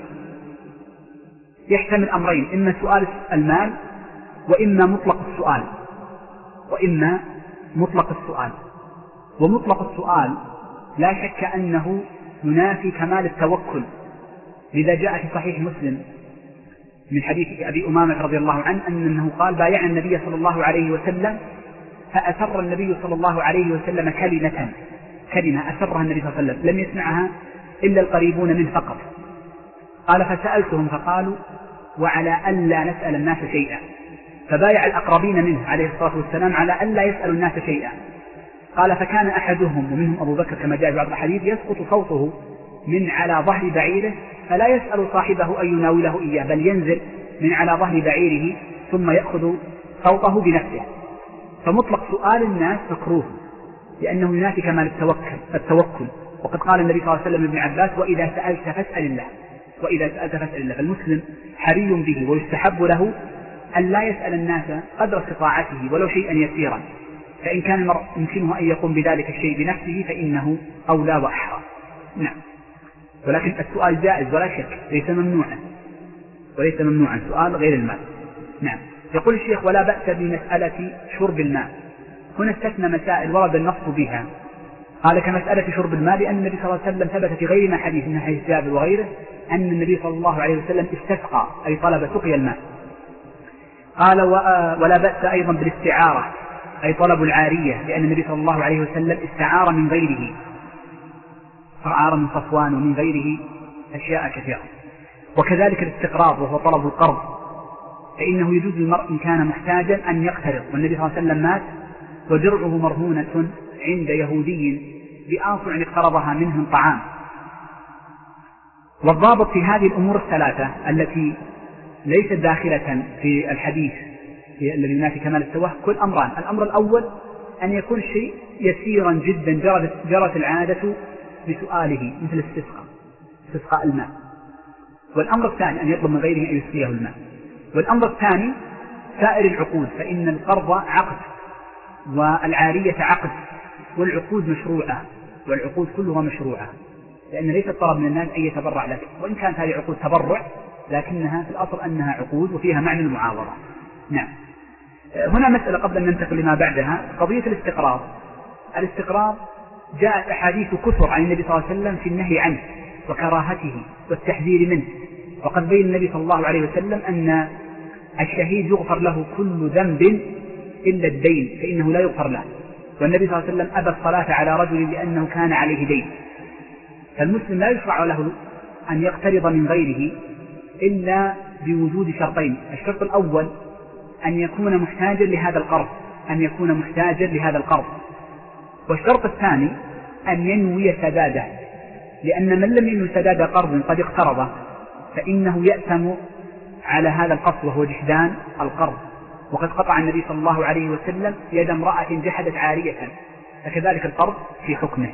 يحتمل أمرين: إما سؤال المال وإما مطلق السؤال. وإما مطلق السؤال. ومطلق السؤال لا شك أنه ينافي كمال التوكل، لذا جاء في صحيح مسلم من حديث أبي أمامة رضي الله عنه أنه قال: بايعنا النبي صلى الله عليه وسلم فأسر النبي صلى الله عليه وسلم كلمة أسرها النبي صلى الله عليه وسلم لم يسمعها إلا القريبون منه فقط. قال: فسألتهم فقالوا: وعلى ألا نسأل الناس شيئا. فبايع الأقربين منه عليه الصلاة والسلام على ألا يسألوا الناس شيئا. قال: فكان أحدهم ومنهم أبو بكر كما جاء في بعض الحديث يسقط صوته من على ظهر بعيره فلا يسأل صاحبه أن يناوله إياه، بل ينزل من على ظهر بعيره ثم يأخذ صوته بنفسه. فمطلق سؤال الناس مكروه لأنه ينافي كمال التوكل. وقد قال النبي صلى الله عليه وسلم ابن عباس: وإذا سألت فاسأل الله. فالمسلم حري به ويستحب له أن لا يسأل الناس قدر استطاعته ولو شيئا يسيرا، فإن كان المرء يمكنه أن يقوم بذلك الشيء بنفسه فإنه أولى وأحرى. نعم. ولكن السؤال جائز ولا شك، ليس ممنوعا سؤال غير المال. نعم. يقول الشيخ: ولا بأس بمسألة شرب الماء. هنا استثنى مسائل ورد النص بها. قال: كمسألة شرب الماء، لأن النبي صلى الله عليه وسلم ثبت في غير ما حديث من حديث جابر وغيره أن النبي صلى الله عليه وسلم استسقى، أي طلب سقي الماء. قال: ولا بأس أيضا بالاستعارة، أي طلب العارية، لأن النبي صلى الله عليه وسلم استعار من غيره، استعار من صفوان ومن غيره أشياء كثيرة. وكذلك الاستقراض وهو طلب القرض، فإنه يجوز للمرء إن كان محتاجا أن يقترض، والنبي صلى الله عليه وسلم مات ودرعه مرهونة عند يهودي بآصع اقترضها منه من طعام. والضابط في هذه الأمور الثلاثة التي ليست داخلة في الحديث الذي ينافي كمال التوكل أمران: الأمر الأول أن يكون شيء يسيرا جدا جرت العادة بسؤاله، مثل استسقاء الماء. والأمر الثاني أن يطلب من غيره أن يسقيه الماء. والأمر الثاني سائر العقود، فإن القرض عقد والعارية عقد، والعقود مشروعة، والعقود كلها مشروعة، لأن ليس الطلب من الناس أن يتبرع لك، وإن كانت هذه عقود تبرع لكنها في الأصل أنها عقود وفيها معنى المعاوضة. نعم. هنا مسألة قبل أن ننتقل لما بعدها، قضية الاستقراض جاءت أحاديث كثر عن النبي صلى الله عليه وسلم في النهي عنه وكراهته والتحذير منه. وقد بين النبي صلى الله عليه وسلم أن الشهيد يغفر له كل ذنب إلا الدين، فإنه لا يغفر له. والنبي صلى الله عليه وسلم أبى الصلاة على رجل لأنه كان عليه دين. فالمسلم لا يشرع له أن يقترض من غيره إلا بوجود شرطين: الشرط الأول أن يكون محتاجا لهذا القرض، والشرط الثاني أن ينوي سداده، لأن من لم ينوي سداد قرض قد اقترضه فإنه يأثم على هذا القصد وهو جحدان القرض. وقد قطع النبي صلى الله عليه وسلم يد امرأة جحدت عارية، فكذلك القرض في حكمه.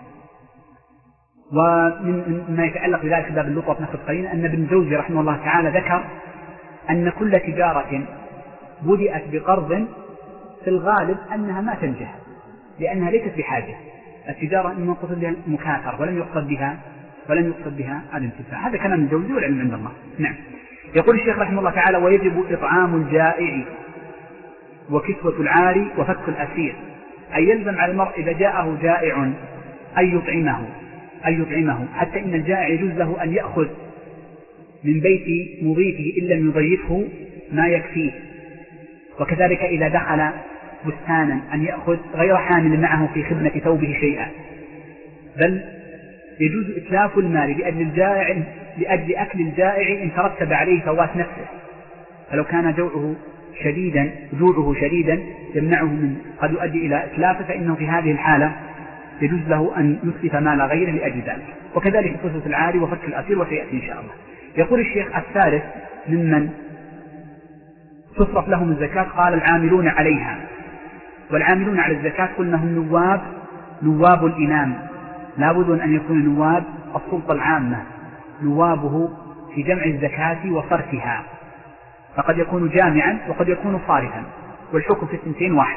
ومما يتعلق بذلك باب اللطف نفس قليلا أن ابن جوزي رحمه الله تعالى ذكر أن كل تجارة بدأت بقرض في الغالب أنها ما تنجح، لأنها ليست بحاجة. التجارة إنما قصد بها المكاثر ولم يقصد بها الانتفاع. هذا كلام الجوزي والعلم عند الله. نعم. يقول الشيخ رحمه الله تعالى: ويجب إطعام الجائع وكسوة العاري وفك الأسير، أي يلزم على المرء إذا جاءه جائع أن يطعمه، حتى إن الجائع يجوز له أن يأخذ من بيت مضيفه إن لم يضيفه ما يكفيه. وكذلك إذا دخل بستانا أن يأخذ غير حامل معه في خدمة ثوبه شيئا، بل يجوز إتلاف المال لأجل أكل الجائع إن ترتب عليه فوات نفسه. فلو كان جوعه شديدا يمنعه من قد يؤدي إلى إتلافه، فإنه في هذه الحالة يجوز له أن يتلف مال غيره لأجل ذلك. وكذلك قصة العاري وفك الأسير وسيأتي إن شاء الله. يقول الشيخ: الثالث ممن تصرف لهم الزكاة قال: العاملون عليها. والعاملون على الزكاة قلنا هم نواب الإمام، لا بد أن يكون نواب السلطة العامة، نوابه في جمع الزكاة وصرفها، فقد يكون جامعا وقد يكون صارفا، والحكم في الثنتين واحد.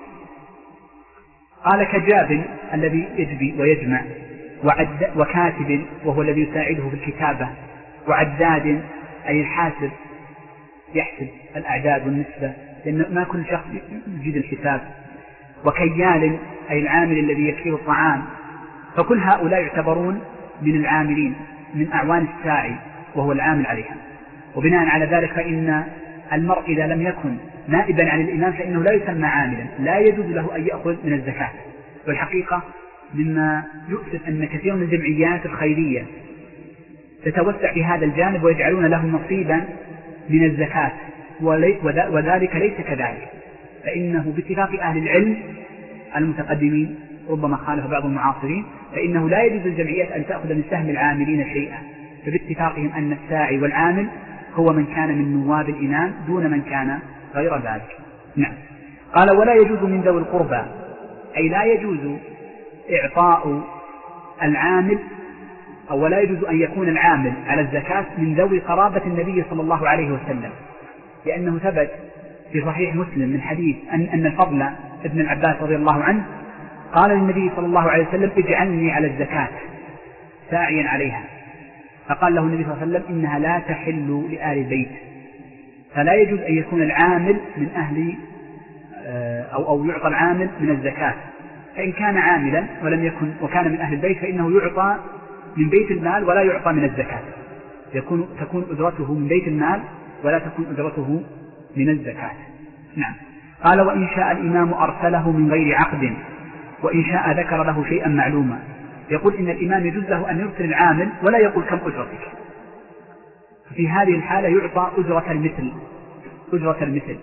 قال: كجاب الذي يجبي ويجمع، وكاتب وهو الذي يساعده في الكتابة، وعداد أي الحاسب يحسب الأعداد والنسبة لأن ما كل شخص يجيد الحساب، وكيال أي العامل الذي يكيل الطعام، فكل هؤلاء يعتبرون من العاملين من أعوان الساعي وهو العامل عليها. وبناء على ذلك فإن المرء إذا لم يكن نائبا عن الإمام فإنه لا يسمى عاملا، لا يجوز له أن يأخذ من الزكاة. والحقيقة مما يؤسف أن كثير من الجمعيات الخيرية تتوسع في هذا الجانب ويجعلون له نصيبا من الزكاة، وذلك ليس كذلك، فإنه باتفاق أهل العلم المتقدمين ربما خالف بعض المعاصرين فإنه لا يجوز للجمعيات أن تأخذ من سهم العاملين شيئا، فباتفاقهم أن الساعي والعامل هو من كان من نواب الإمام دون من كان غير ذلك. نعم. قال ولا يجوز من ذوي القربى، أي لا يجوز إعطاء العامل أو ولا يجوز أن يكون العامل على الزكاة من ذوي قرابة النبي صلى الله عليه وسلم، لأنه ثبت في صحيح مسلم من حديث أن الفضل ابن العباس رضي الله عنه قال للنبي صلى الله عليه وسلم اجعلني على الزكاة ساعيا عليها، فقال له النبي صلى الله عليه وسلم إنها لا تحل لآل البيت، فلا يجوز أن يكون العامل من أهل أو يعطى العامل من الزكاة، فإن كان عاملا ولم يكن وكان من أهل البيت فإنه يعطى من بيت المال ولا يعطى من الزكاة، تكون أجرته من بيت المال ولا تكون أجرته من الزكاة. نعم. قال وإن شاء الإمام أرسله من غير عقد، وإن شاء ذكر له شيئا معلوما، يقول إن الإمام يجوز له أن يرسل العامل ولا يقول كم أجرتك، في هذه الحالة يعطى أجرة المثل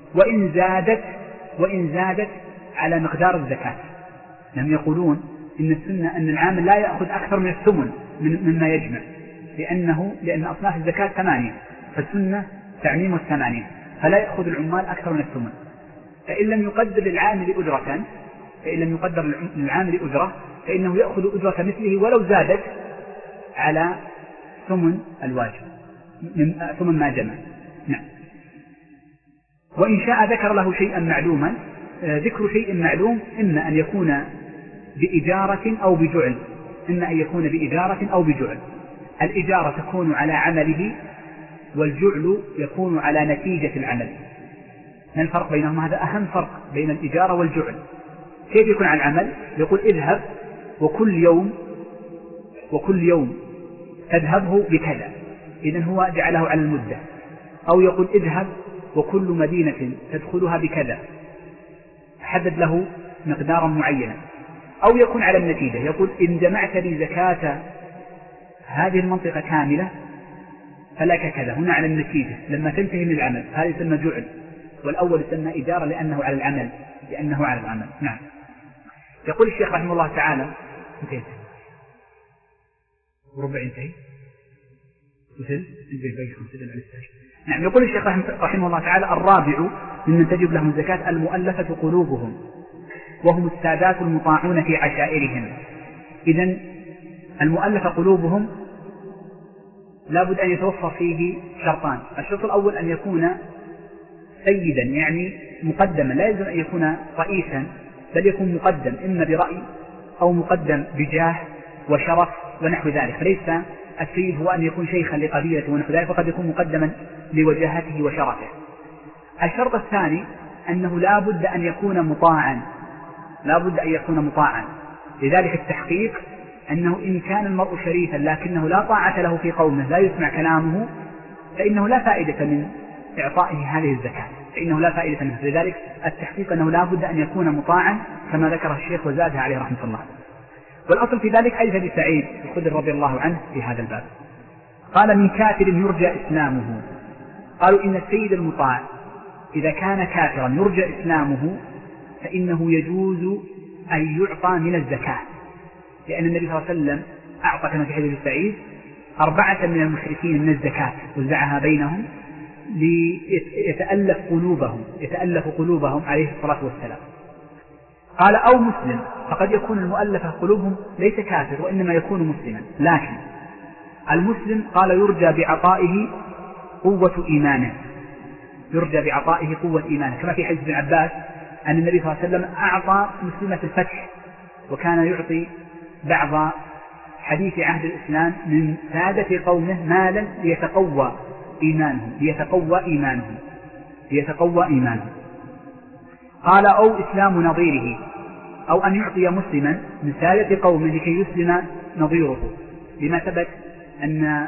وإن زادت على مقدار الزكاة. لم يقولون إن السنة أن العامل لا يأخذ أكثر من الثمن مما يجمع، لأن أصناف الزكاة 8، فالسنة تعميم 8، فلا يأخذ العمال أكثر من الثمن. فإن لم يقدر للعامل أجرة فإنه يأخذ أجرة مثله ولو زادت على ثمن الواجب ثمن ما جمع. نعم. وإن شاء ذكر له شيئا معلوما، ذكر شيء معلوم إما أن يكون بإجارة أو بجعل. الإجارة تكون على عمله، والجعل يكون على نتيجة العمل. ما الفرق بينهما؟ هذا أهم فرق بين الإجارة والجعل. كيف يكون على العمل؟ يقول اذهب وكل يوم تذهبه بكذا، إذن هو جعله على المدة. أو يقول اذهب وكل مدينة تدخلها بكذا، حدد له مقدارا معينا. أو يكون على النتيجة، يقول إن جمعت لي زكاة هذه المنطقة كاملة فلك كذا، هنا على النتيجة لما تنتهي من العمل، هذا يسمى جعل، والأول يسمى إجارة لأنه على العمل. نعم. يقول الشيخ رحمه الله تعالى انتهيت وربع انتهي نعم. يقول الشيخ رحمه الله تعالى الرابع ممن تجب لهم الزكاة المؤلفة قلوبهم، وهم السادات المطاعون في عشائرهم. إذن المؤلفة قلوبهم لابد أن يتوفر فيه شرطان. الشرط الأول أن يكون سيدا، يعني مقدما، لا يلزم أن يكون رئيسا، بل يكون مقدم إما برأي أو مقدم بجاه وشرف ونحو ذلك. فليس السيد هو أن يكون شيخا لقبيلته ونحو ذلك، فقد يكون مقدما لوجاهته وشرفه. الشرط الثاني أنه لا بد أن يكون مطاعا. لذلك التحقيق أنه إن كان المرء شريفا لكنه لا طاعة له في قومه، لا يسمع كلامه، فإنه لا فائدة من إعطائه هذه الزكاة، فإنه لا فائدة منه. لذلك التحقيق أنه لا بد أن يكون مطاعا كما ذكر الشيخ وزادها عليه رحمة الله. والأصل في ذلك حديث أبي سعيد الخدري رضي الله عنه في هذا الباب، قال من كافر يرجى إسلامه. قالوا إن السيد المطاع إذا كان كافرا يرجى إسلامه فإنه يجوز أن يعطى من الزكاة، لأن النبي صلى الله عليه وسلم أعطى كما في حديث أبي سعيد 4 من المشركين من الزكاة وزعها بينهم ليتألف قلوبهم عليه الصلاة والسلام. قال أو مسلم، فقد يكون المؤلفة قلوبهم ليس كافر وإنما يكون مسلما، لكن المسلم قال يرجى بعطائه قوة إيمانه، كما في حديث ابن عباس أن النبي صلى الله عليه وسلم أعطى مسلمة الفتح، وكان يعطي بعض حديث عهد الإسلام من سادة قومه مالا ليتقوى إيمانه. ليتقوى إيمانه. قال أو إسلام نظيره، أو أن يعطي مسلما من سادة قومه لكي يسلم نظيره، لما ثبت أن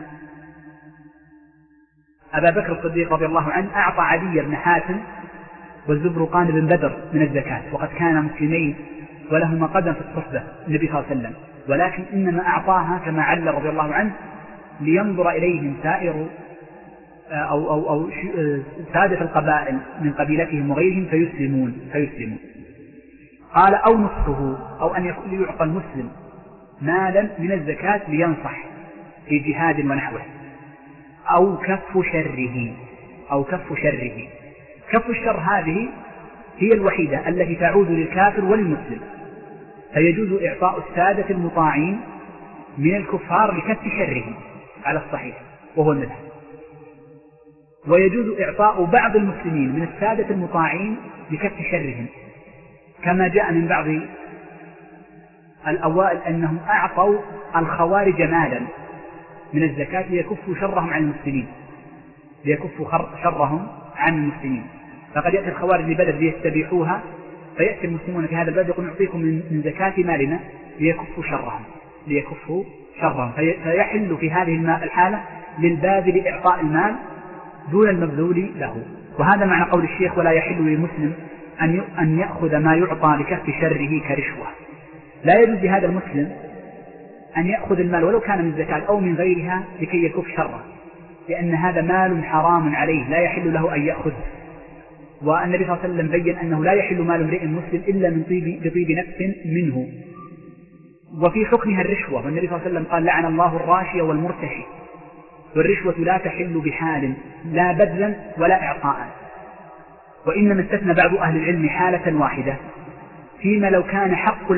أبا بكر الصديق رضي الله عنه أعطى عدي بن حاتم والزبرقان بن بدر من الزكاة، وقد كانا مسلمين ولهما قدم في الصحبة النبي صلى الله عليه وسلم، ولكن إنما أعطاها كما علّ رضي الله عنه لينظر إليهم سائر أو سادة القبائل من قبيلتهم وغيرهم فيسلمون. قال أو نصفه، أو أن يعطى المسلم مالا من الزكاة لينصح في جهاد ونحوه، أو كف شره. كف الشر هذه هي الوحيدة التي تعود للكافر وللمسلم، فيجوز إعطاء السادة المطاعين من الكفار لكف شرهم على الصحيح وهو المذهب، ويجوز إعطاء بعض المسلمين من السادة المطاعين لكف شرهم، كما جاء من بعض الأوائل أنهم أعطوا الخوارج مالا من الزكاة ليكفوا شرهم عن المسلمين. فقد يأتي الخوارج لبلد ليستبيحوها، فيأتي المسلمون في هذا البلد يقول نعطيكم من زكاة مالنا ليكفوا شرهم، فيحل في هذه الحالة للباذل إعطاء المال دون المبذول له. وهذا معنى قول الشيخ ولا يحل للمسلم أن يأخذ ما يعطى لكف شره كرشوة. لا يجوز لهذا المسلم أن يأخذ المال ولو كان من الزكاة أو من غيرها لكي يكف شره، لأن هذا مال حرام عليه لا يحل له أن يأخذه. والنبي صلى الله عليه وسلم بين أنه لا يحل مال امرئ مسلم إلا من بطيب نفس منه. وفي حكمها الرشوة، والنبي صلى الله عليه وسلم قال لعن الله الراشي والمرتشي، والرشوة لا تحل بحال لا بذلا ولا إعطاء، وإنما استثنى بعض أهل العلم حالة واحدة فيما لو كان حق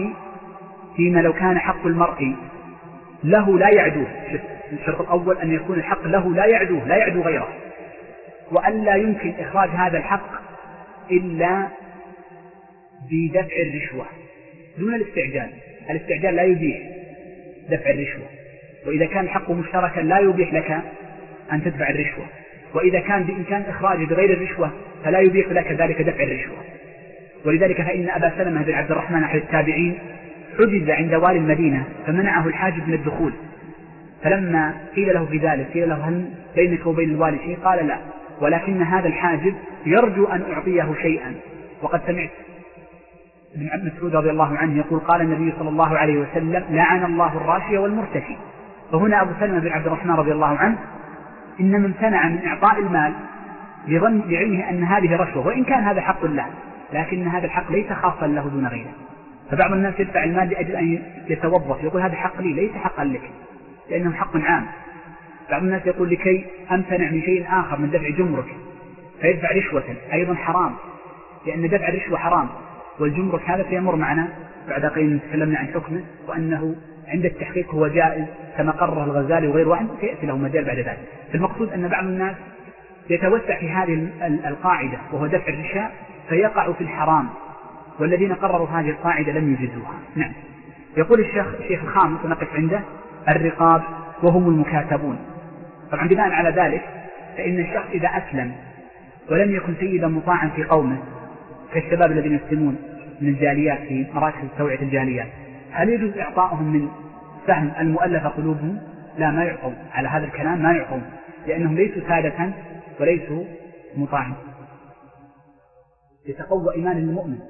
المرء له لا يعدوه. الشرط الأول أن يكون الحق له لا يعدو غيره، وأن لا يمكن إخراج هذا الحق إلا بدفع الرشوة دون الاستعجال لا يبيح دفع الرشوة. وإذا كان الحق مشتركا لا يبيح لك أن تدفع الرشوة، وإذا كان بإمكان إخراجه بغير الرشوة فلا يبيح لك ذلك دفع الرشوة. ولذلك فإن أبا سلمة بن عبد الرحمن أحد التابعين حجز عند والي المدينة فمنعه الحاجب من الدخول، فلما قيل له في ذلك قيل له هل بينك وبين الوالي شيء؟ قال لا، ولكن هذا الحاجب يرجو أن أعطيه شيئا. وقد سمعت ابن مسعود رضي الله عنه يقول قال النبي صلى الله عليه وسلم لعن الله الراشي والمرتشي. فهنا أبو سلمة بن عبد الرحمن رضي الله عنه إنما امتنع من إعطاء المال لعلمه أن هذه رشوة، وإن كان هذا حق له، لكن هذا الحق ليس خاصا له دون غيره. فبعض الناس يدفع المال لأجل أن يتوظف، يقول هذا حق لي ليس حقا لك لأنه حق عام. بعض الناس يقول لكي أمتنع من شيء آخر من دفع جمرك فيدفع رشوة أيضا حرام، لأن دفع الرشوة حرام، والجمرك هذا سيمر معنا بعد قليل تكلمنا عن حكمه، وأنه عند التحقيق هو جائز كما قرره الغزالي وغير واحد، سيأتي له مجال بعد ذلك. فالمقصود أن بعض الناس يتوسع في هذه القاعدة وهو دفع الرشاء فيقع في الحرام، والذين قرروا هذه القاعدة لم يجزوها. نعم. يقول الشيخ الخامس ونقف عنده الرقاب وهم المكاتبون. طبعا بناء على ذلك فإن الشخص إذا أسلم ولم يكن سيدا مطاعا في قومه كالشباب الذين يسلمون من الجاليات في مراكز توعية الجاليات، هل يجوز إعطائهم من سهم المؤلفة قلوبهم؟ لا، ما يعطون على هذا الكلام، ما يعطون، لأنهم ليسوا سادة وليسوا مطاعا. يتقوى إيمان المؤمن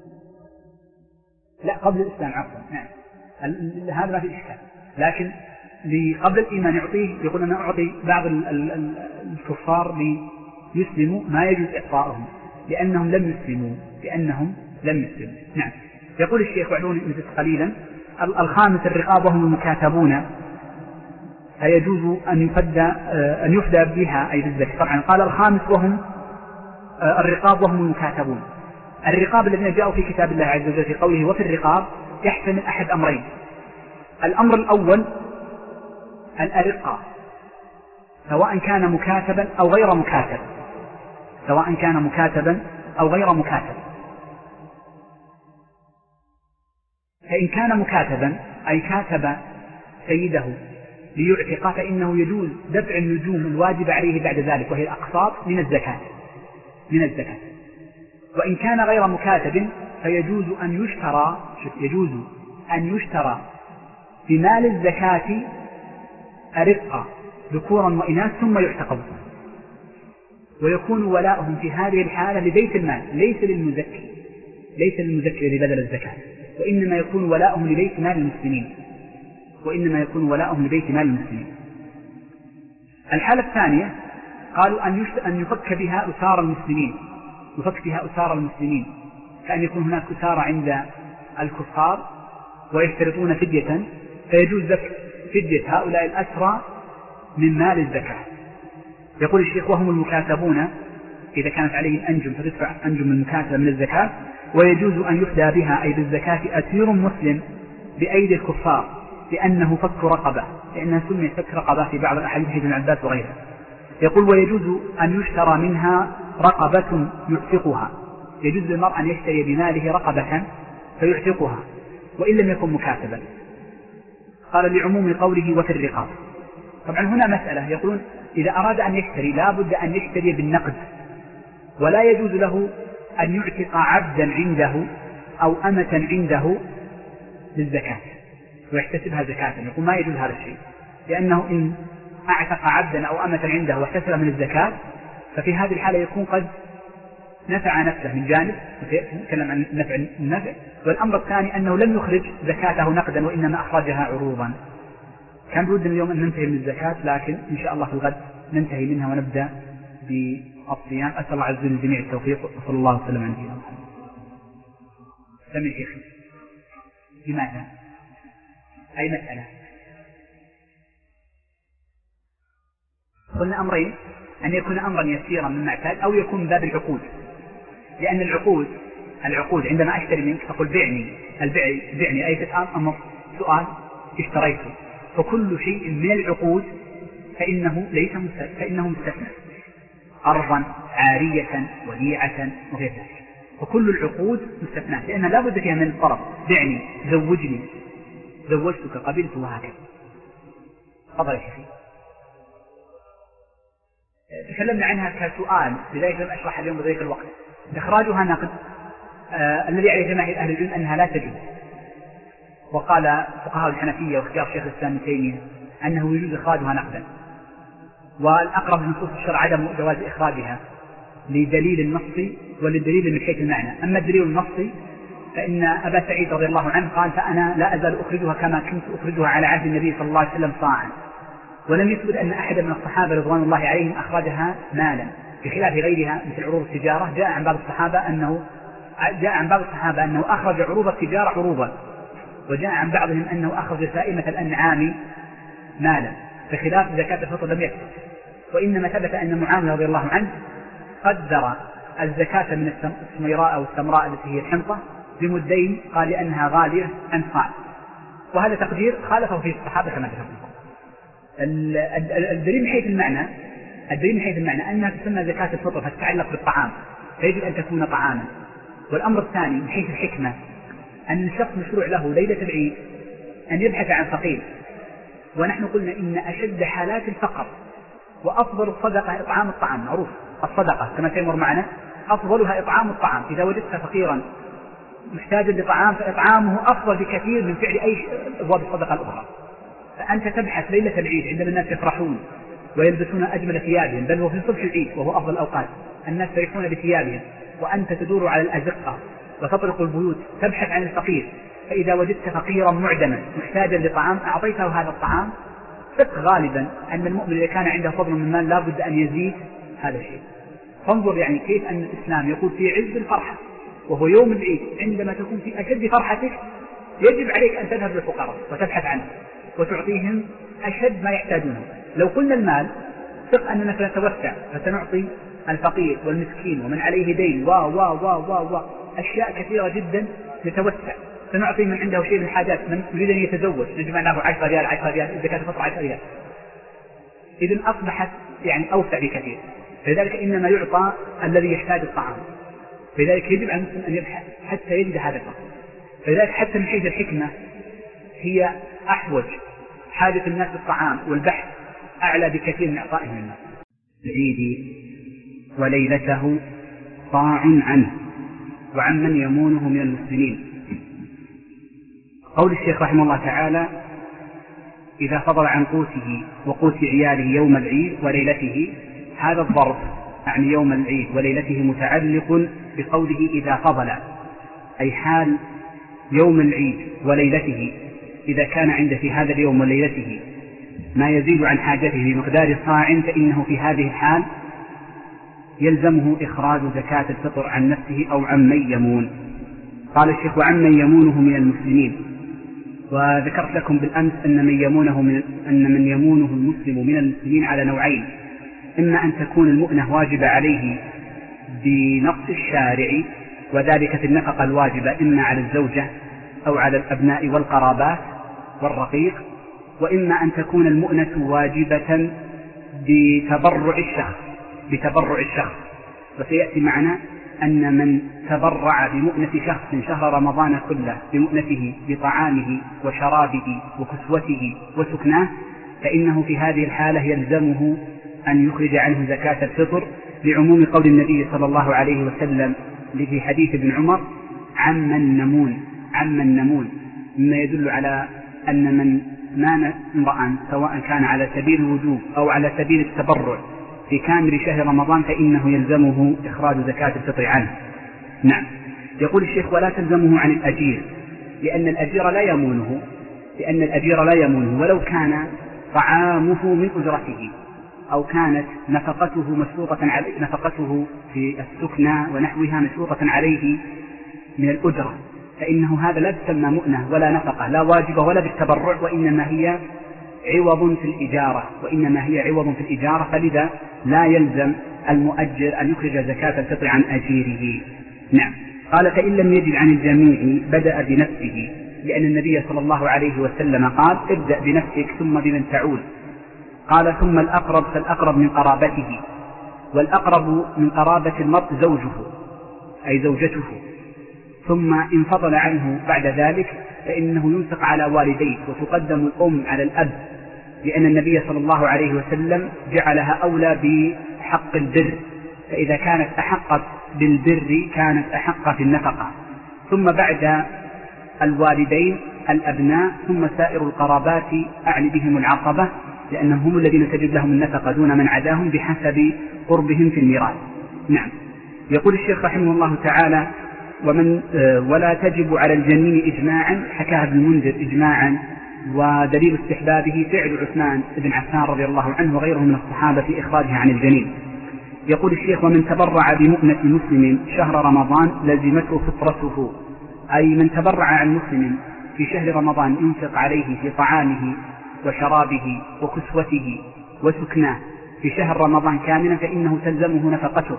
لا قبل الإسلام عفوا، نعم هذا ما في إشكال، لكن قبل الإيمان يعطيه، يقول أنا أعطي بعض الكفار ليسلموا، ما يجوز إعطائهم لأنهم لم يسلموا. نعم. يقول الشيخ وعلوني نزلت قليلا الخامس الرقاب وهم المكاتبون، فيجوز أن يفدى بها أي بالذكر. طبعا قال الخامس وهم الرقاب وهم المكاتبون. الرقاب الذين جاءوا في كتاب الله عز وجل في قوله وفي الرقاب يحتمل أحد أمرين. الأمر الأول الأرقة سواء كان مكاتبا أو غير مكاتب، فإن كان مكاتبا أي كاتب سيده ليعتق فإنه يجوز دفع النجوم الواجب عليه بعد ذلك، وهي الأقساط من الزكاة، من الزكاة. وإن كان غير مكاتب فيجوز أن يشترى بمال الزكاة أرقة ذكورا وإناث ثم يعتقد، ويكون ولاؤهم في هذه الحالة لبيت المال ليس للمزكي الذي بذل الزكاة، وإنما يكون ولاؤهم لبيت مال المسلمين. الحالة الثانية قالوا أن يفك بها أسار المسلمين، كأن يكون هناك أسار عند الكفار ويشترطون فدية، فيجوز ذبح فدية هؤلاء الأسرى من مال الزكاة. يقول الشيخ: وهم المكاتبون إذا كانت عليه أنجم فتدفع أنجم المكاتبة من الزكاة، ويجوز أن يفدى بها أي بالزكاة أسير مسلم بأيدي الكفار لأنه فك رقبة، لأنها سميت فك رقبة في بعض الأحاديث حديث ابن عباس وغيره. يقول: ويجوز أن يشترى منها رقبة يعتقها، يجوز للمرء أن يشتري بماله رقبة فيعتقها وإن لم يكن مكاتبا. قال: لعموم قوله وفي الرقاب. طبعا هنا مسألة، يقولون إذا أراد أن يشتري لا بد أن يشتري بالنقد، ولا يجوز له أن يعتق عبدا عنده أو أمة عنده للزكاة ويحتسبها زكاة. يقول ما يجوز هذا الشيء، لأنه إن أعتق عبدا أو أمة عنده واحتسبها من الزكاة ففي هذه الحالة يكون قد نفع نفسه من جانب، نتكلم عن النفع. والأمر الثاني أنه لم يخرج زكاته نقدا وإنما أخرجها عروضا. كان بودنا اليوم أن ننتهي من الزكاة، لكن إن شاء الله في الغد ننتهي منها ونبدأ بالصيام. أسأل الله عز وجل الجميع التوفيق، وصلى الله وسلم على نبينا محمد. سمع شيخ، لماذا؟ أي مسألة؟ قلنا أمرين: أن يكون أمرا يسيرا مما اعتاد، أو يكون من باب العقود، لأن العقود عندما أشتري منك تقول بعني أي تسأل أمر سؤال اشتريته، فكل شيء من العقود فإنه مستثنى، أرضا عارية وديعة وغير ذلك، وكل العقود مستثنى لأنها لا بد فيها من الطرف. بعني، زوجني، زوجتك، قبلت، وهكذا. تفضل يا شيخي. تكلمنا عنها كسؤال، لذلك لم أشرح اليوم بذلك الوقت. إخراجها نقد الذي عليه جماهير أهل العلم أنها لا تجوز، وقال فقهاء الحنفية واختيار شيخ الإسلام ابن تيمية أنه يجوز إخراجها نقدا، والأقرب من نصوص الشرع عدم جواز إخراجها لدليل النص وللدليل من حيث المعنى. أما الدليل النصي فإن أبا سعيد رضي الله عنه قال: فأنا لا أزال أخرجها كما كنت أخرجها على عهد النبي صلى الله عليه وسلم صاعا. ولم يثبت أن أحد من الصحابة رضوان الله عليهم أخرجها مالا، بخلاف غيرها مثل عروض التجارة. جاء عن بعض الصحابة أنه أخرج عروض التجارة عروضا، وجاء عن بعضهم أنه أخرج سائمة الأنعام مالا، بخلاف زكاة الفطر لم يثبت. وإنما ثبت أن معاوية رضي الله عنه قدر الزكاة من السميراء أو السمراء التي هي الحنطة بمدين، قال لأنها غالية عن صاع، وهذا تقدير خالفه فيه الصحابة كما تفضل. الدليل من حيث المعنى أنها تسمى زكاة الفطر فتتعلق بالطعام، فيجب أن تكون طعاما. والأمر الثاني من حيث الحكمة أن الشخص مشروع له ليلة العيد أن يبحث عن فقير، ونحن قلنا إن أشد حالات الفقر وأفضل الصدقة إطعام الطعام. معروف الصدقة كما سيمر معنا أفضلها إطعام الطعام. إذا وجدت فقيرا محتاجا لطعام فإطعامه أفضل بكثير من فعل أي أبواب الصدقة الأخرى. فأنت تبحث ليلة العيد عندما الناس يفرحون ويلبسون أجمل ثيابهم، بل وفي صبح العيد وهو أفضل الأوقات الناس فرحون بثيابهم، وأنت تدور على الأزقة وتطرق البيوت تبحث عن الفقير. فإذا وجدت فقيرا معدما محتاجا لطعام أعطيته هذا الطعام، ثق غالبا أن المؤمن إذا كان عنده فضل من المال لا بد أن يزيد هذا الشيء. فانظر يعني كيف أن الإسلام يقول في عز الفرحة وهو يوم العيد عندما تكون في أشد فرحتك يجب عليك أن تذهب للفقراء وتبحث عنه وتعطيهم أشد ما يحتاجونه. لو قلنا المال ثق أننا سنتوسع فسنعطي الفقير والمسكين ومن عليه دين أشياء كثيرة جدا نتوسع، سنعطي من عنده شيء من الحاجات، من يريد أن يتزوج نجمع له 10 ريال 10 ريال إذا كانت فترة 10 ريال. إذن أصبحت يعني أوسع بكثير. فلذلك إنما يعطى الذي يحتاج الطعام، فلذلك يجب على المسلم أن يبحث حتى يجد هذا الفقر. فلذلك حتى من حيث الحكمة هي أحوج، حاجة الناس للطعام والبحث أعلى بكثير من إعطائهم الناس. العيد وليلته صاع عنه وعمن يمونه من المسلمين. قول الشيخ رحمه الله تعالى: إذا فضل عن قوته وقوت عياله يوم العيد وليلته، هذا الظرف يعني يوم العيد وليلته متعلق بقوله إذا فضل، أي حال يوم العيد وليلته إذا كان عنده في هذا اليوم وليلته ما يزيد عن حاجته بمقدار صاع، فإنه في هذه الحال يلزمه إخراج زكاة الفطر عن نفسه أو عمن يمون. قال الشيخ: وعمن يمونه من المسلمين. وذكرت لكم بالأمس أن من يمونه المسلم من المسلمين على نوعين: إما أن تكون المؤنة واجبة عليه بنص الشارع، وذلك في النفقة الواجبة إما على الزوجة أو على الأبناء والقرابات والرقيق، وإما أن تكون المؤنة واجبة بتبرع الشخص. وسيأتي معنا أن من تبرع بمؤنة شخص شهر رمضان كله بمؤنته بطعامه وشرابه وكسوته وسكناه، فإنه في هذه الحالة يلزمه أن يخرج عنه زكاة الفطر، لعموم قول النبي صلى الله عليه وسلم في حديث ابن عمر: عمن نمون، مما يدل على أن من مان امرأ سواء كان على سبيل الوجوب أو على سبيل التبرع في كامل شهر رمضان فإنه يلزمه إخراج زكاة الفطر عنه. نعم. يقول الشيخ: ولا تلزمه عن الأجير، لأن الأجير لا يمونه ولو كان طعامه من أجرته، أو كانت نفقته في السكنى ونحوها مشروطة عليه من الأجرة، فإنه هذا لا تسمى مؤنة ولا نفقة، لا واجبة ولا بالتبرع، وإنما هي عوض في الإجارة، فلذا لا يلزم المؤجر أن يخرج زكاة الفطر عن أجيره. نعم. قال: فإن لم يجد عن الجميع بدأ بنفسه، لأن النبي صلى الله عليه وسلم قال: ابدأ بنفسك ثم بمن تعول. قال: ثم الأقرب، فالأقرب من قرابته، والأقرب من قرابة المرء زوجته، ثم إن فضل عنه بعد ذلك فإنه ينفق على والديه، وتقدم الأم على الأب، لأن النبي صلى الله عليه وسلم جعلها أولى بحق البر، فإذا كانت أحق بالبر كانت أحق في النفقة. ثم بعد الوالدين الأبناء، ثم سائر القرابات أعني بهم العصبة، لأنهم هم الذين تجب لهم النفقة دون من عداهم بحسب قربهم في الميراث. نعم. يقول الشيخ رحمه الله تعالى: ولا تجب على الجنين إجماعا، حكاها ابن المنذر إجماعا، ودليل استحبابه فعل عثمان بن عفان رضي الله عنه وغيره من الصحابة في إخراجها عن الجنين. يقول الشيخ: ومن تبرع بمؤنة مسلم شهر رمضان لزمته فطرته، أي من تبرع عن مسلم في شهر رمضان ينفق عليه في طعامه وشرابه وكسوته وسكناه في شهر رمضان كاملا، فإنه تلزمه نفقته،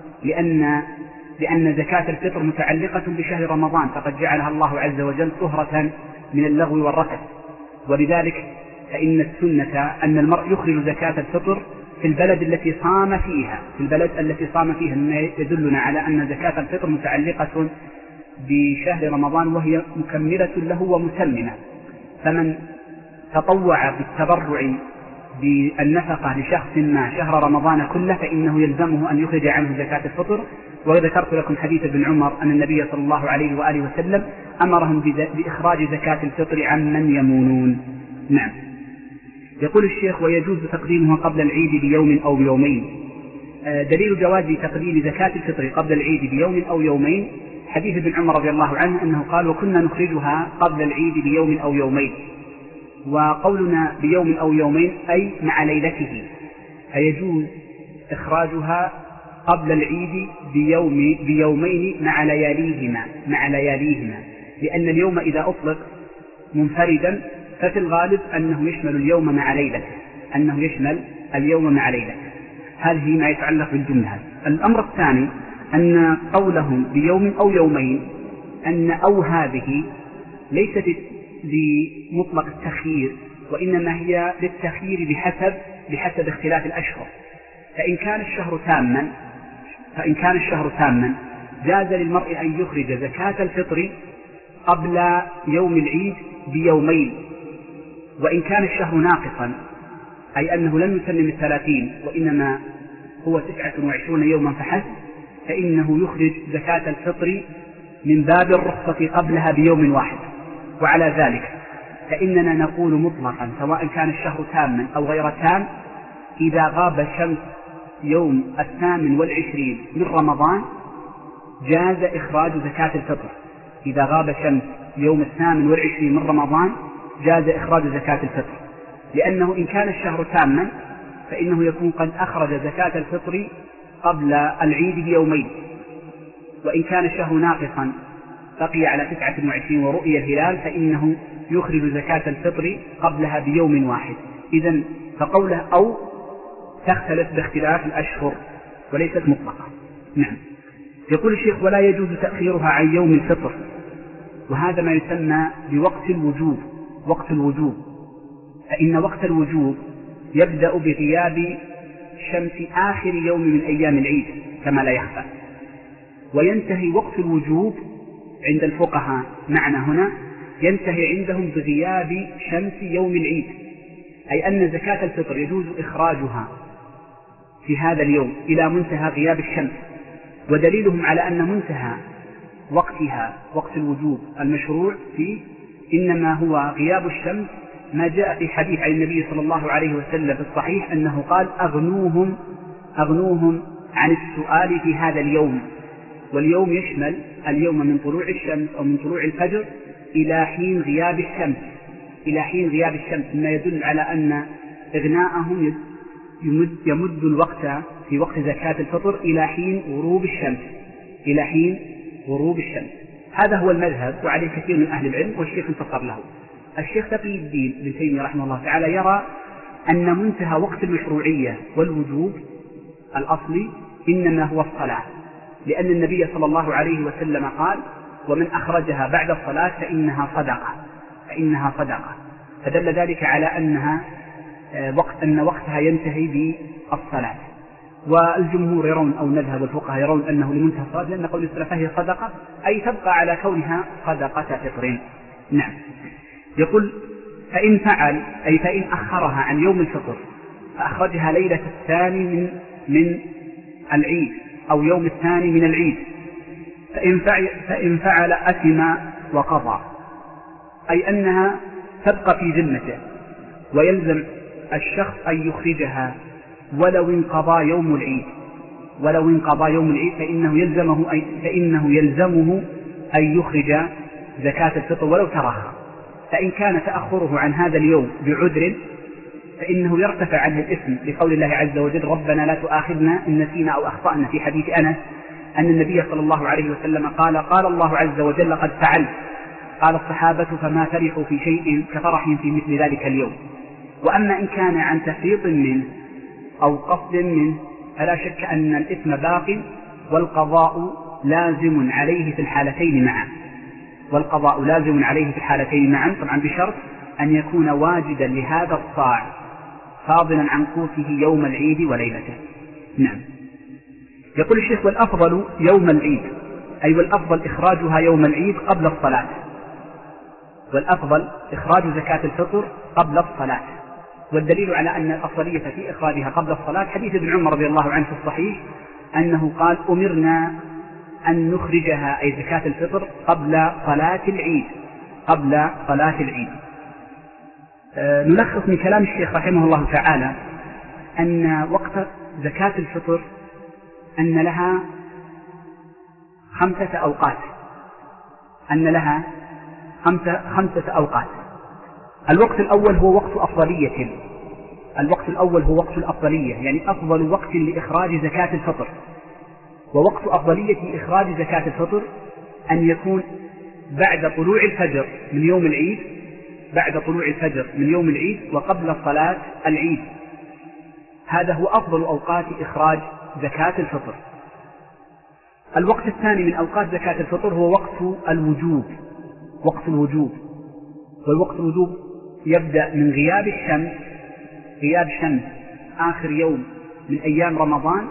لأن زكاة الفطر متعلقة بشهر رمضان، فقد جعلها الله عز وجل طهرة من اللغو والرفث. ولذلك فإن السنة أن المرء يخرج زكاة الفطر في البلد التي صام فيها، مما يدلنا على أن زكاة الفطر متعلقة بشهر رمضان وهي مكملة له ومتممة. فمن تطوع بالتبرع بالنفقة لشخص ما شهر رمضان كله فإنه يلزمه أن يخرج عنه زكاة الفطر. وذكرت لكم حديث ابن عمر أن النبي صلى الله عليه وآله وسلم أمرهم بإخراج زكاة الفطر عمن يمونون. نعم. يقول الشيخ: ويجوز تقديمها قبل العيد بيوم أو بيومين. دليل جواز تقديم زكاة الفطر قبل العيد بيوم أو يومين حديث ابن عمر رضي الله عنه أنه قال: وكنا نخرجها قبل العيد بيوم أو يومين. وقولنا بيوم أو يومين أي مع ليلته، فيجوز إخراجها قبل العيد بيومين مع لياليهما، لأن اليوم إذا أطلق منفردا ففي الغالب أنه يشمل اليوم مع ليلته. هذه ما يتعلق بالجملة. الأمر الثاني أن قولهم بيوم أو يومين أن أو هذه ليست لمطلق التخيير، وإنما هي للتخيير بحسب اختلاف الأشهر. فإن كان الشهر تاما جاز للمرء أن يخرج زكاة الفطر قبل يوم العيد بيومين. وإن كان الشهر ناقصا، أي أنه لم يتمم 30 وإنما هو 29 يوما فحسب، فإنه يخرج زكاة الفطر من باب الرخصة قبلها بيوم واحد. وعلى ذلك فإننا نقول مطلقا سواء كان الشهر تاما أو غير تام إذا غاب شمس يوم 28 من رمضان جاز إخراج زكاة الفطر. إذا غاب شمس يوم 28 من رمضان جاز إخراج زكاة الفطر، لأنه إن كان الشهر تاما فإنه يكون قد أخرج زكاة الفطر قبل العيد بيومين، وإن كان الشهر ناقصا بقي على 29 ورؤي الهلال فإنه يخرج زكاة الفطر قبلها بيوم واحد. إذن فقوله أو تختلف باختلاف الأشهر وليست مطلقة. نعم. يقول الشيخ ولا يجوز تأخيرها عن يوم الفطر، وهذا ما يسمى بوقت الوجوب. وقت الوجوب، فإن وقت الوجوب يبدأ بغياب شمس آخر يوم من أيام العيد كما لا يخفى، وينتهي وقت الوجوب عند الفقهاء معنى هنا ينتهي عندهم بغياب شمس يوم العيد، أي أن زكاة الفطر يجوز إخراجها في هذا اليوم إلى منتهى غياب الشمس. ودليلهم على أن منتهى وقتها وقت الوجوب المشروع فيه إنما هو غياب الشمس ما جاء في حديث عن النبي صلى الله عليه وسلم في الصحيح أنه قال أغنوهم عن السؤال في هذا اليوم. واليوم يشمل اليوم من طلوع الشمس أو من طلوع الفجر إلى حين غياب الشمس، إلى حين غياب الشمس، مما يدل على أن إغناءهم يمد الوقت في وقت زكاة الفطر إلى حين غروب الشمس، إلى حين غروب الشمس. هذا هو المذهب وعليه كثير من أهل العلم والشيخ انتصر له. الشيخ تقي الدين ابن تيمية رحمه الله تعالى يرى أن منتهى وقت المشروعية والوجوب الأصلي إنما هو الصلاة، لأن النبي صلى الله عليه وسلم قال ومن أخرجها بعد الصلاة فإنها صدقة، فدل ذلك على أن وقتها ينتهي بالصلاة. والجمهور يرون أو المذهب والفقهاء يرون أنه لمنتهى الصلاة، لأن قول السلف فهي صدقة أي تبقى على كونها صدقة فطر. نعم. يقول فإن فعل أي فإن أخرها عن يوم الفطر فأخرجها ليلة الثاني من العيد أو يوم الثاني من العيد فإن فعل أثم وقضى، أي أنها تبقى في ذمته ويلزم الشخص أن يخرجها ولو انقضى يوم العيد فإنه يلزمه أن يخرج زكاة الفطر ولو تراخى. فإن كان تأخره عن هذا اليوم بعذر فإنه يرتفع عنه الإثم لقول الله عز وجل ربنا لا تؤاخذنا إن نسينا أو أخطأنا، في حديث أنس أن النبي صلى الله عليه وسلم قال الله عز وجل قد فعلت، قال الصحابة فما فرحوا في شيء كفرحهم في مثل ذلك اليوم. وأما إن كان عن تفريط منه أو قصد منه فلا شك أن الإثم باق والقضاء لازم عليه في الحالتين معا، طبعا بشرط أن يكون واجدا لهذا الصاع فاضلا عن قوته يوم العيد وليلته. نعم. يقول الشيخ والأفضل يوم العيد، أي والأفضل إخراجها يوم العيد قبل الصلاة، والأفضل إخراج زكاة الفطر قبل الصلاة. والدليل على أن الأفضلية في إخراجها قبل الصلاة حديث ابن عمر رضي الله عنه في الصحيح أنه قال أمرنا أن نخرجها أي زكاة الفطر قبل صلاة العيد. نلخص من كلام الشيخ رحمه الله تعالى أن وقت زكاة الفطر أن لها 5 أوقات. الوقت الأول هو وقت الأفضلية، يعني أفضل وقت لإخراج زكاة الفطر. ووقت أفضلية إخراج زكاة الفطر أن يكون بعد طلوع الفجر من يوم العيد وقبل صلاة العيد. هذا هو أفضل أوقات إخراج زكاة الفطر. الوقت الثاني من أوقات زكاة الفطر هو وقت الوجوب. والوقت الوجوب يبدأ من غياب الشمس آخر يوم من أيام رمضان،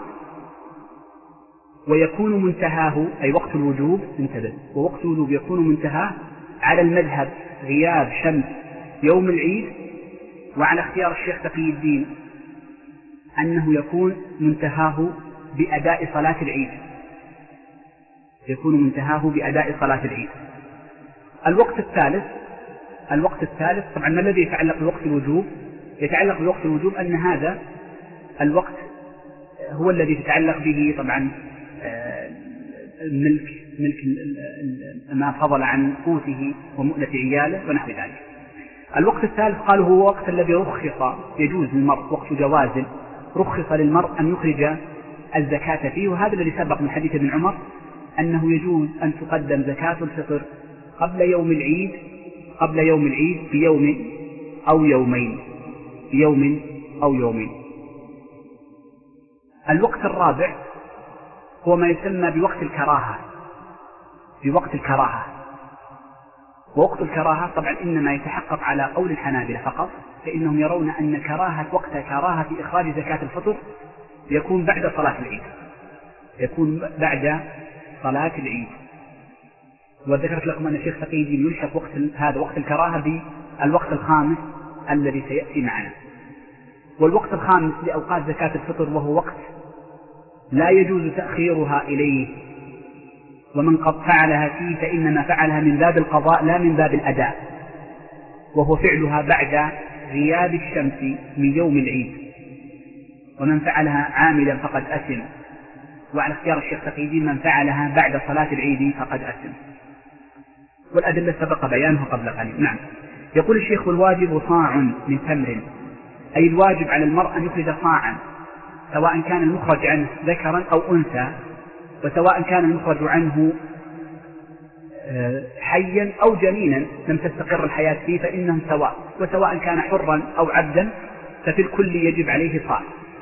ويكون منتهاه أي وقت الوجوب ووقت الوجوب يكون منتهاه على المذهب غياب شمس يوم العيد، وعلى اختيار الشيخ تقي الدين أنه يكون منتهاه بأداء صلاة العيد، يكون منتهاه بأداء صلاة العيد. الوقت الثالث طبعا ما الذي يتعلق بوقت الوجوب؟ يتعلق بوقت الوجوب أن هذا الوقت هو الذي تتعلق به طبعا ملك ما فضل عن قوته ومؤنة عياله ونحو ذلك. الوقت الثالث قالوا هو وقت الذي يجوز للمرء وقت جواز رخص للمرء أن يخرج الزكاة فيه، وهذا الذي سبق من حديث ابن عمر أنه يجوز أن تقدم زكاة الفطر قبل يوم العيد بيوم أو يومين. الوقت الرابع هو ما يسمى بوقت الكراهة. ووقت الكراهة طبعا إنما يتحقق على قول الحنابلة فقط، فإنهم يرون أن وقت كراهة إخراج زكاة الفطر يكون بعد صلاة العيد. وذكرت لكم أن الشيخ تقي الدين يلحق هذا وقت الكراهة بالوقت الخامس الذي سيأتي معنا. والوقت الخامس لأوقات زكاة الفطر وهو وقت لا يجوز تأخيرها إليه، ومن قد فعلها فيه فإنما فعلها من باب القضاء لا من باب الأداء، وهو فعلها بعد غياب الشمس من يوم العيد، ومن فعلها عاملا فقد أثم، وعلى اختيار الشيخ تقي الدين من فعلها بعد صلاة العيد فقد أثم، والأدلة سبق بيانها قبل قليل. نعم. يقول الشيخ: والواجب صاع من تمر، أي الواجب على المرء أن يخرج صاعا، سواء كان المخرج عنه ذكرا أو أنثى، وسواء كان المخرج عنه حيا أو جنينا لم تستقر الحياة فيه فإنهم سواء، وسواء كان حرا أو عبدا ففي الكل يجب عليه صاع.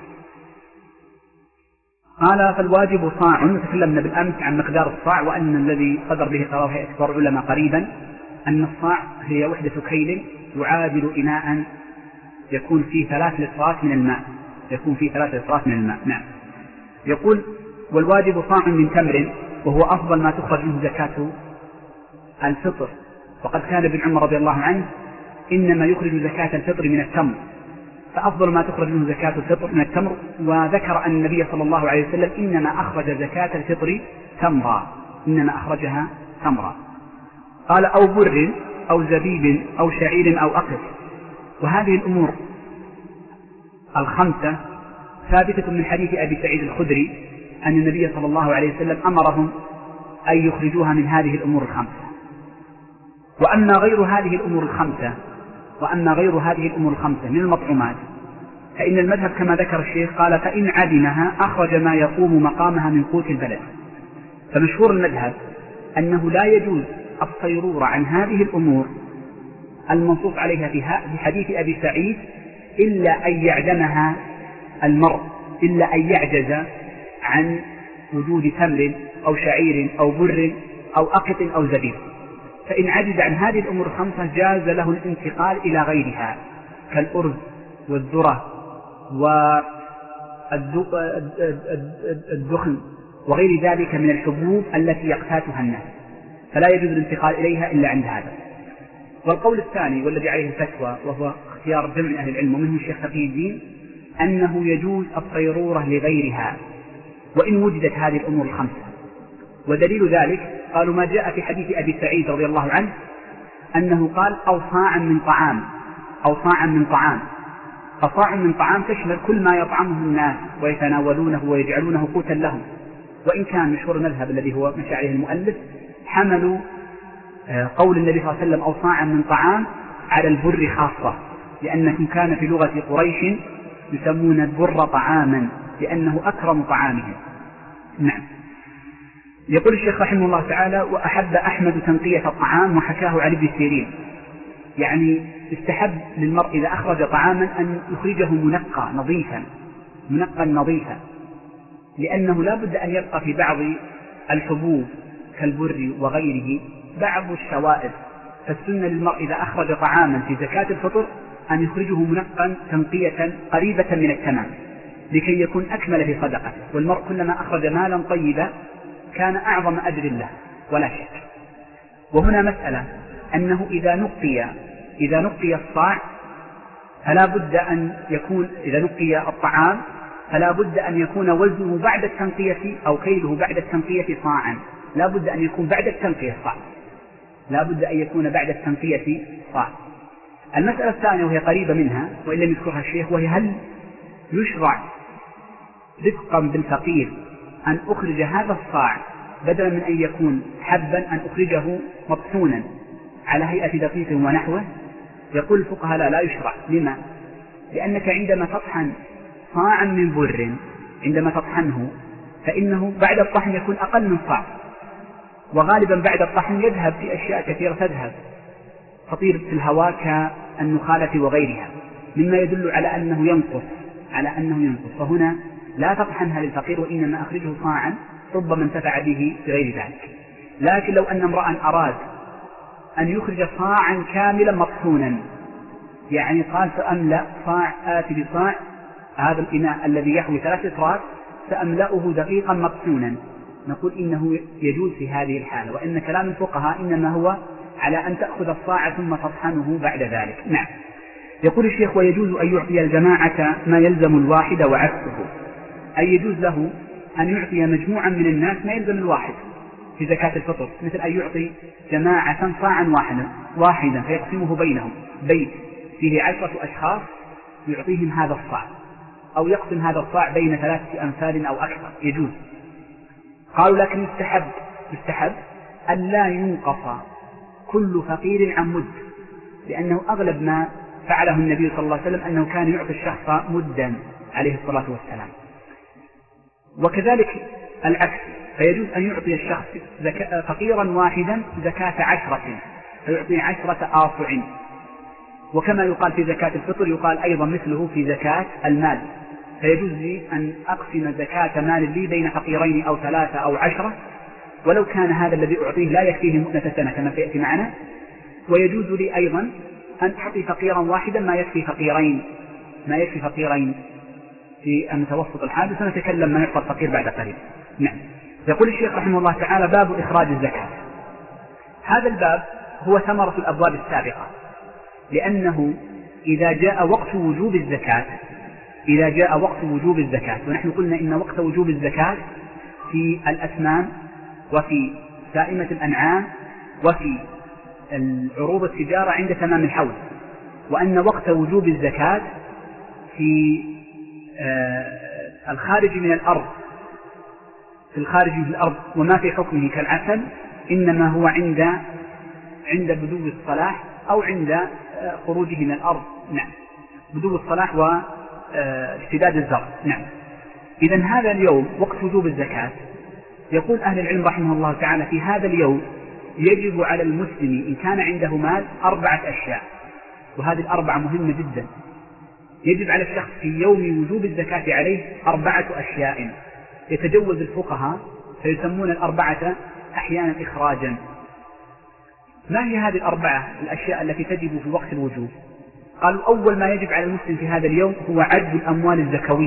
قال: فالواجب صاع. وتكلمنا بالأمس عن مقدار الصاع، وأن الذي صدر به قرار هيئة كبار العلماء قريبا أن الصاع هي وحدة كيل يعادل إناء يكون فيه 3 لترات من الماء. نعم. يقول: والواجب صاع من تمر، وهو أفضل ما تخرج منه زكاة الفطر، وقد كان ابن عمر رضي الله عنه إنما يخرج زكاة الفطر من التمر، فأفضل ما تخرج منه زكاة الفطر من التمر. وذكر أن النبي صلى الله عليه وسلم إنما أخرج زكاة الفطر تمرا. قال: أو بر أو زبيب أو شعير أو أقط. وهذه الأمور الخمسة ثابتة من حديث أبي سعيد الخدري أن النبي صلى الله عليه وسلم أمرهم أن يخرجوها من هذه الأمور الخمسة. وأما غير هذه الأمور الخمسة من المطعومات فإن المذهب كما ذكر الشيخ قال: فإن عدمها أخرج ما يقوم مقامها من قوت البلد. فمشهور المذهب أنه لا يجوز الصيرورة عن هذه الأمور المنصوص عليها في حديث أبي سعيد إلا أن يعدمها المرء، إلا أن يعجز عن وجود تمر أو شعير أو بر أو أقط أو زبيب. فإن عجز عن هذه الأمور الخمسة جاز له الانتقال إلى غيرها كالأرز والذرة والدخن وغير ذلك من الحبوب التي يقتاتها الناس، فلا يجوز الانتقال إليها إلا عند هذا. والقول الثاني والذي عليه الفتوى وهو اختيار جمع أهل العلم ومنهم الشيخ تقي الدين أنه يجوز الصيرورة لغيرها وإن وجدت هذه الأمور الخمسة. ودليل ذلك قالوا ما جاء في حديث أبي سعيد رضي الله عنه أنه قال: أو صاعا من طعام. فصاع من طعام تشمل كل ما يطعمه الناس ويتناولونه ويجعلونه قوتا لهم. وإن كان مشهور المذهب الذي هو مشى عليه المؤلف حملوا قول النبي صلى الله عليه وسلم أو صاعا من طعام على البر خاصة، لأنه كان في لغة قريش يسمون البر طعاما لأنه أكرم طعامهم. نعم. يقول الشيخ رحمه الله تعالى: وأحب أحمد تنقية الطعام وحكاه عن ابن سيرين، يعني استحب للمرء إذا أخرج طعاما أن يخرجه منقى نظيفا، لأنه لا بد أن يبقى في بعض الحبوب كالبر وغيره بعض الشوائب، فالسنة للمرء إذا أخرج طعاما في زكاة الفطر أن يخرجه منقا تنقية قريبة من التمام لكي يكون أكمل في صدقته. والمرء كلما أخرج مالا طيبا كان أعظم أجر الله ولا شك. وهنا مسألة أنه إذا نقي الصاع فلا بد أن يكون، إذا نقي الطعام فلا بد أن يكون وزنه بعد التنقية أو كيله بعد التنقية صاعا، لا بد أن يكون بعد التنقية صاع، لا بد أن يكون بعد التنقية صاع. المسألة الثانية وهي قريبة منها وإن لم يذكرها الشيخ، وهي هل يشرع رفقا بالفقير أن أخرج هذا الصاع بدلا من أن يكون حبا أن أخرجه مطحونا على هيئة دقيق ونحوه؟ يقول الفقهاء لا يشرع. لما؟ لأنك عندما تطحن صاعا من بر، عندما تطحنه فإنه بعد الطحن يكون أقل من صاع، وغالبا بعد الطحن يذهب في أشياء كثيرة تذهب، تطير في الهواء كالنخالة وغيرها، مما يدل على أنه ينقص. فهنا لا تطحنها للفقير، وإنما أخرجه صاعا ربما انتفع به بغير ذلك. لكن لو أن امرأ أراد أن يخرج صاعا كاملا مطحونا، يعني قال سأملأ صاع، آتي بصاع هذا الإناء الذي يحوي 3 لترات سأملأه دقيقا مطحونا، نقول إنه يجوز في هذه الحالة، وإن كلام الفقهاء إنما هو على أن تأخذ الصاع ثم تطحنه بعد ذلك. نعم. يقول الشيخ ويجوز أن يعطي الجماعة ما يلزم الواحد وعكسه، أي يجوز له أن يعطي مجموعا من الناس ما يلزم الواحد في زكاة الفطر، مثل أن يعطي جماعة صاعا واحدا فيقسمه بينهم، بيت فيه 10 أشخاص يعطيهم هذا الصاع، أو يقسم هذا الصاع بين 3 أمثال أو أكثر، يجوز. قالوا لكن يستحب أن لا ينقص كل فقير عن مد، لأنه أغلب ما فعله النبي صلى الله عليه وسلم أنه كان يعطي الشخص مدا عليه الصلاة والسلام. وكذلك العكس، فيجوز أن يعطي الشخص فقيرا واحدا زكاة 10 فيعطي 10 آصع. وكما يقال في زكاة الفطر يقال أيضا مثله في زكاة المال، فيجوز لي أن أقسم زكاة مال لي بين فقيرين أو 3 أو 10، ولو كان هذا الذي أعطيه لا يكفيه مؤنة سنة كما سيأتي معنا. ويجوز لي أيضا أن أعطي فقيرا واحدا ما يكفي فقيرين في المتوسط الحال، سنتكلم ما يعطى الفقير بعد قليل. نعم. يقول الشيخ رحمه الله تعالى باب إخراج الزكاة. هذا الباب هو ثمرة الأبواب السابقة، لأنه إذا جاء وقت وجوب الزكاة، ونحن قلنا إن وقت وجوب الزكاة في الأثمان وفي سائمة الأنعام وفي العروض التجارة عند تمام الحول، وأن وقت وجوب الزكاة في الخارج من الأرض وما في حكمه كالعسل إنما هو عند بدو الصلاح أو عند خروجه من الأرض. نعم، بدو الصلاح واشتداد الزرع. نعم. إذن هذا اليوم وقت وجوب الزكاة. يقول أهل العلم رحمه الله تعالى في هذا اليوم يجب على المسلم إن كان عنده مال 4 أشياء، وهذه ال4 مهمة جدا. يجب على الشخص في يوم وجوب الزكاة عليه 4 أشياء يتجوز الفقهاء فيسمون ال4 أحيانا إخراجا. ما هي هذه ال4 الأشياء التي تجب في وقت الوجوب؟ قالوا أول ما يجب على المسلم في هذا اليوم هو عد الأموال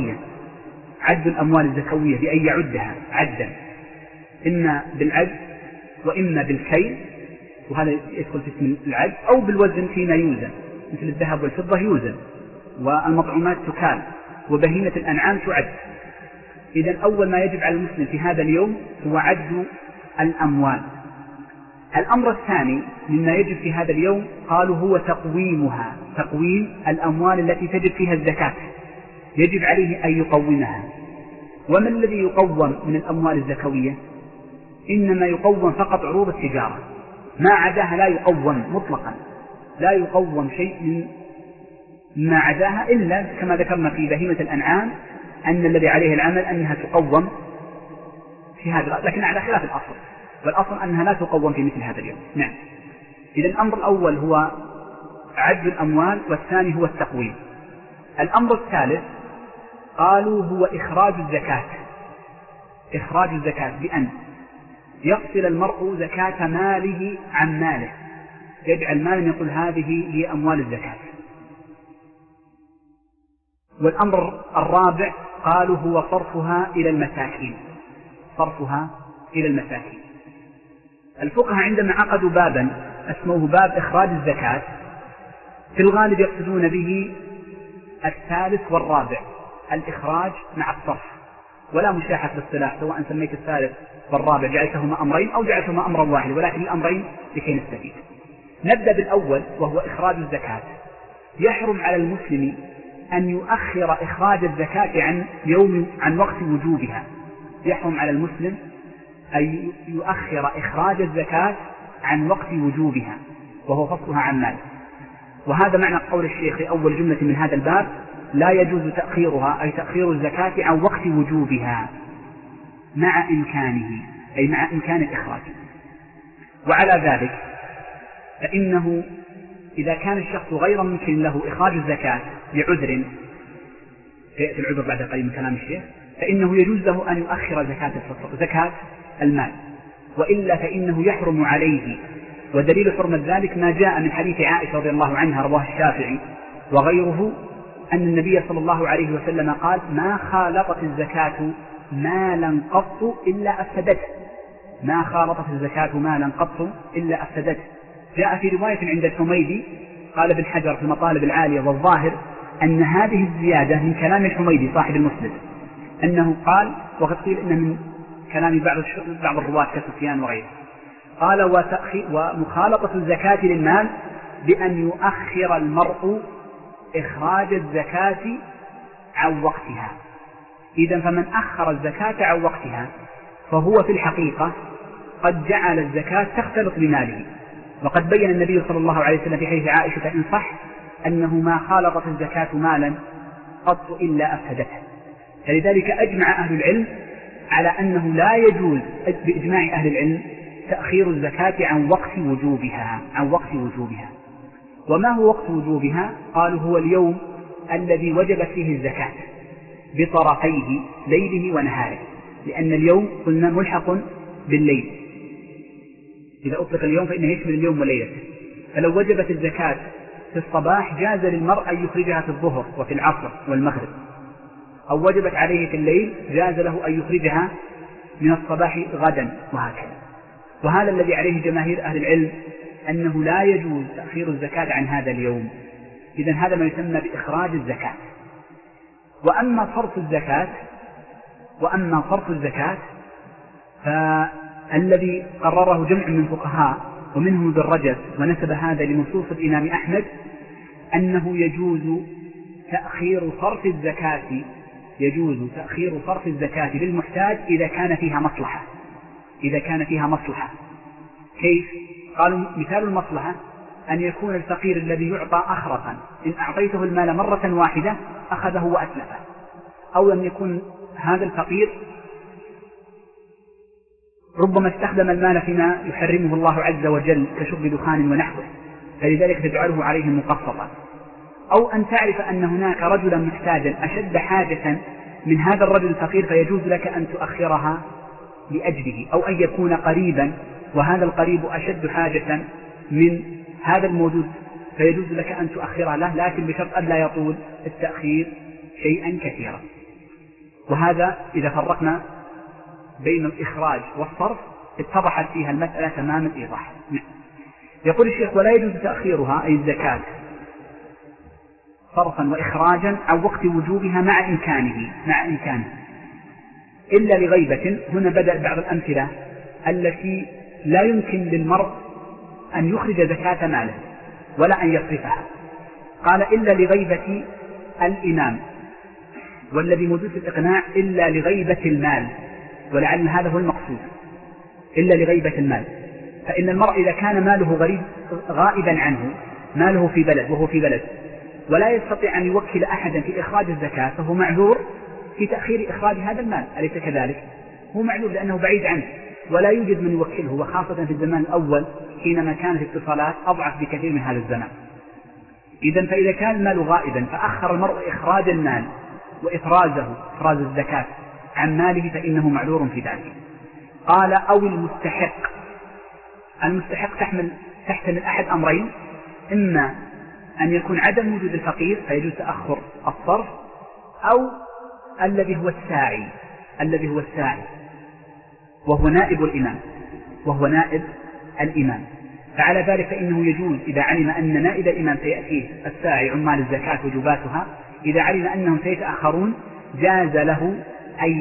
الزكوية، بأن يعدها عدا، إما بالعد وإما بالكيل، وهذا يدخل في اسم العد، أو بالوزن فيما يوزن، مثل الذهب والفضة يوزن، والمطعومات تكال، وبهيمة الأنعام تعد. إذن أول ما يجب على المسلم في هذا اليوم هو عد الأموال. الأمر الثاني مما يجب في هذا اليوم قالوا هو تقويم الأموال التي تجب فيها الزكاة، يجب عليه أن يقومها. وما الذي يقوم من الأموال الزكوية؟ إنما يقوم فقط عروض التجارة، ما عداها لا يقوم مطلقا، لا يقوم شيء ما عداها، إلا كما ذكرنا في بهيمة الأنعام أن الذي عليه العمل أنها تقوم في هذا، لكن على خلاف الأصل، والأصل أنها لا تقوم في مثل هذا اليوم. نعم. إذن الأمر الأول هو عد الأموال، والثاني هو التقويم. الأمر الثالث قالوا هو إخراج الزكاة بأن يفصل المرء زكاة ماله عن ماله، يجعل مالا يقول هذه هي أموال الزكاة. والأمر الرابع قالوا هو صرفها إلى المساكين. الفقهاء عندما عقدوا بابا اسموه باب إخراج الزكاة في الغالب يقصدون به الثالث والرابع، الإخراج مع الصرف، ولا مشاحة للصلاح، سواء سميت الثالث والرابع جعلتهما أمرين أو جعلتهما أمرا واحدا، ولكن الأمرين لكي نستفيد. نبدأ بالأول وهو إخراج الزكاة. يحرم على المسلم أن يؤخر إخراج الزكاة عن وقت وجوبها. يحرم على المسلم أن يؤخر إخراج الزكاة عن وقت وجوبها، وهو فصلها عن مال. وهذا معنى قول الشيخ في أول جملة من هذا الباب: لا يجوز تأخيرها، أي تأخير الزكاة عن وقت وجوبها مع إمكانه، أي مع إمكان الإخراج. وعلى ذلك فإنه إذا كان الشخص غير ممكن له إخراج الزكاة لعذر، سيأتي العذر بعد قليل من كلام الشيخ، فإنه يجوز له أن يؤخر زكاة المال، وإلا فإنه يحرم عليه. ودليل حرمة ذلك ما جاء من حديث عائشة رضي الله عنها رواه الشافعي وغيره أن النبي صلى الله عليه وسلم قال: ما خالطت الزكاة مالا قط إلا أفسدته. ما خالطت الزكاة مالا قط إلا أفسدته. جاء في رواية عند الحميدي قال ابن حجر في المطالب العالية والظاهر أن هذه الزيادة من كلام الحميدي صاحب المسند، أنه قال، وقد قيل إن من كلام بعض الرواة كسفيان وغيره، قال: ومخالطة الزكاة للمال بأن يؤخر المرء إخراج الزكاة عن وقتها. إذن فمن أخر الزكاة عن وقتها فهو في الحقيقة قد جعل الزكاة تختلط بماله. وقد بين النبي صلى الله عليه وسلم في حديث عائشة إن صح أنه ما خالطت الزكاة مالا قط إلا أفسدته. فلذلك أجمع أهل العلم على أنه لا يجوز بإجماع أهل العلم تأخير الزكاة عن وقت وجوبها. وما هو وقت وجوبها؟ قالوا: هو اليوم الذي وجبت فيه الزكاة بطرفيه ليله ونهاره، لأن اليوم قلنا ملحق بالليل، إذا أطلق اليوم فإنه يشمل اليوم وليلته. فلو وجبت الزكاة في الصباح جاز للمرء أن يخرجها في الظهر وفي العصر والمغرب، أو وجبت عليه في الليل جاز له أن يخرجها من الصباح غدا، وهكذا. وهذا الذي عليه جماهير أهل العلم، أنه لا يجوز تأخير الزكاة عن هذا اليوم. إذن هذا ما يسمى بإخراج الزكاة. وأما صرف الزكاة فالذي قرره جمع من الفقهاء ومنهم ابن رجب ونسب هذا لنصوص الإمام أحمد أنه يجوز تأخير صرف الزكاة للمحتاج إذا كان فيها مصلحة. كيف؟ قالوا: مثال المصلحة أن يكون الفقير الذي يعطى أخرقا إن أعطيته المال مرة واحدة أخذه وأتلفه، أو أن يكون هذا الفقير ربما استخدم المال فيما يحرمه الله عز وجل كشرب دخان ونحوه، فلذلك تجعله عليه مقسطا. أو أن تعرف أن هناك رجلا محتاجا أشد حاجة من هذا الرجل الفقير، فيجوز لك أن تؤخرها لأجله، أو أن يكون قريبا وهذا القريب أشد حاجة من هذا الموجود، فيجوز لك أن تؤخرها له، لكن بشرط أن لا يطول التأخير شيئا كثيرا. وهذا إذا فرقنا بين الإخراج والصرف اتضحت فيها المسألة تمام الإيضاح. يقول الشيخ: ولا يجوز تأخيرها أي الزكاة صرفا وإخراجا عن وقت وجوبها مع إمكانه إلا لغيبة. هنا بدأ بعض الأمثلة التي لا يمكن للمرء أن يخرج زكاة ماله ولا أن يصرفها. قال: إلا لغيبة الإمام، والذي موجود في الإقناع إلا لغيبة المال، ولعل هذا هو المقصود، إلا لغيبة المال. فإن المرء إذا كان ماله غائبا عنه، ماله في بلد وهو في بلد، ولا يستطيع أن يوكل أحدا في إخراج الزكاة، فهو معذور في تأخير إخراج هذا المال، أليس كذلك؟ هو معذور لأنه بعيد عنه ولا يوجد من يوكله، وخاصة في الزمان الأول حينما كانت الاتصالات أضعف بكثير من هذا الزمان. إذن فإذا كان المال غائبا فأخر المرء إخراج المال وإفراز الزكاة عن ماله فإنه معذور في ذلك. قال: أو المستحق تحتمل أحد أمرين: إما أن يكون عدم وجود الفقير فيجوز تأخر الصرف، أو الذي هو الساعي وهو نائب الإمام. فعلى ذلك فإنه يجوز إذا علم أن نائب الإمام سيأتيه الساعي عمال الزكاة وجباتها، إذا علم أنهم سيتأخرون جاز له أن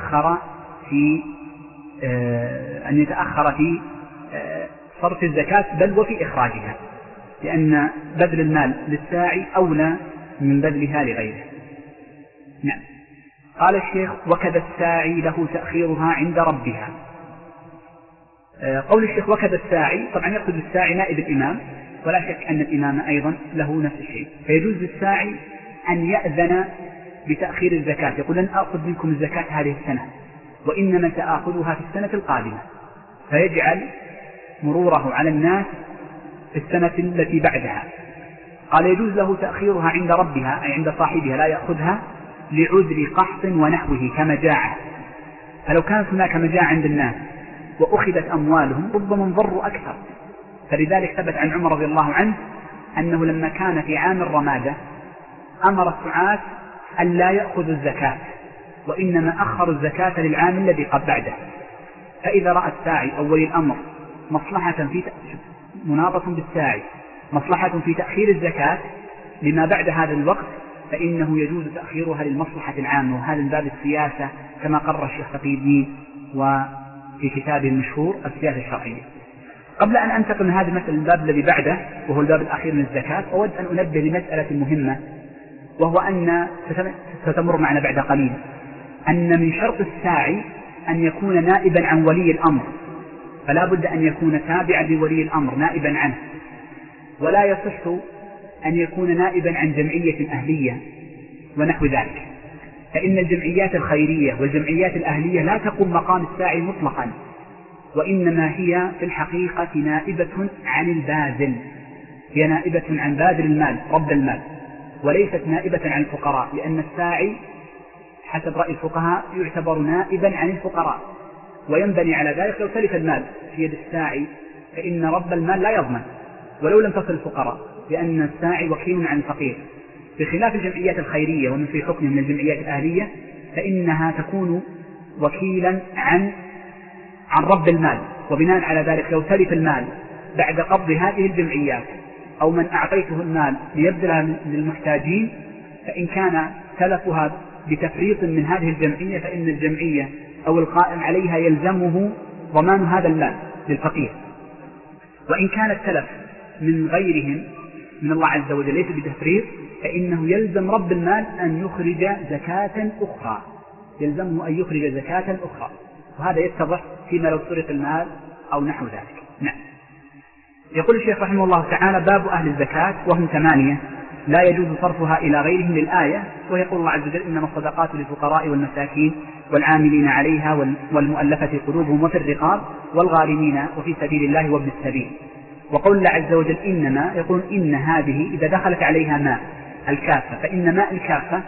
يتأخر في صرف الزكاة بل وفي إخراجها، لأن بذل المال للساعي أولى من بذلها لغيره. نعم. قال الشيخ: وكذا الساعي له تأخيرها عند ربها. قول الشيخ وكذا الساعي، طبعا يقصد الساعي نائب الإمام، ولا شك أن الإمام أيضا له نفس الشيء، فيجوز للساعي أن يأذن بتأخير الزكاة، يقول: لن أخذ منكم الزكاة هذه السنة، وإنما سآخذها في السنة القادمة، فيجعل مروره على الناس في السنة التي بعدها. قال: يجوز له تأخيرها عند ربها، أي عند صاحبها، لا يأخذها لعذر قحط ونحوه كمجاعة، فلو كانت هناك مجاعة عند الناس وأخذت أموالهم ربما انضروا أكثر. فلذلك ثبت عن عمر رضي الله عنه أنه لما كان في عام الرمادة أمر السعاة أن لا يأخذوا الزكاة، وإنما أخروا الزكاة للعام الذي قد بعده. فإذا رأى الساعي أو ولي الأمر مصلحة في مناطة بالساعي مصلحة في تأخير الزكاة لما بعد هذا الوقت، فإنه يجوز تأخيرها للمصلحة العامة، وهذا من باب السياسة كما قرر الشيخ تقي الدين وفي كتابه المشهور السياسة الشرعية. قبل أن أنتقل من هذا المسألة الباب الذي بعده وهو الباب الأخير من الزكاة، أود أن أنبه لمسألة مهمة، وهو أن ستمر معنا بعد قليل، أن من شرط الساعي أن يكون نائبا عن ولي الأمر، فلا بد أن يكون تابعا لولي الأمر نائبا عنه، ولا يصح أن يكون نائبا عن جمعية أهلية ونحو ذلك، فإن الجمعيات الخيرية والجمعيات الأهلية لا تقوم مقام الساعي مطلقا، وإنما هي في الحقيقة نائبة عن الباذل، هي نائبة عن باذل المال رب المال، وليست نائبة عن الفقراء، لأن الساعي حسب رأي الفقهاء يعتبر نائبا عن الفقراء، وينبني على ذلك لو تلف المال في يد الساعي فإن رب المال لا يضمن ولو لم تصل الفقراء، لأن الساعي وكيل عن الفقير، بخلاف الجمعيات الخيرية ومن في حكم من الجمعيات الأهلية فإنها تكون وكيلا عن رب المال، وبناء على ذلك لو تلف المال بعد قبض هذه الجمعيات أو من أعطيته المال ليبذلها للمحتاجين، فإن كان تلفها بتفريط من هذه الجمعية فإن الجمعية أو القائم عليها يلزمه ضمان هذا المال للفقير. وإن كان التلف من غيرهم من الله عز وجل ليس بتفريط فإنه يلزم رب المال أن يخرج زكاة أخرى، يلزمه أن يخرج زكاة أخرى، وهذا يتضح فيما لو سرق المال أو نحو ذلك. نعم. يقول الشيخ رحمه الله تعالى: باب أهل الزكاة وهم 8 لا يجوز صرفها إلى غيرهم للآية، ويقول الله عز وجل: إنما الصدقات للفقراء والمساكين والعاملين عليها والمؤلفة قلوبهم وفي الرقاب والغارمين وفي سبيل الله وابن السبيل. وقول الله عز وجل إنما، يقول إن هذه إذا دخلت عليها ماء الكافة، فإن ماء الكافة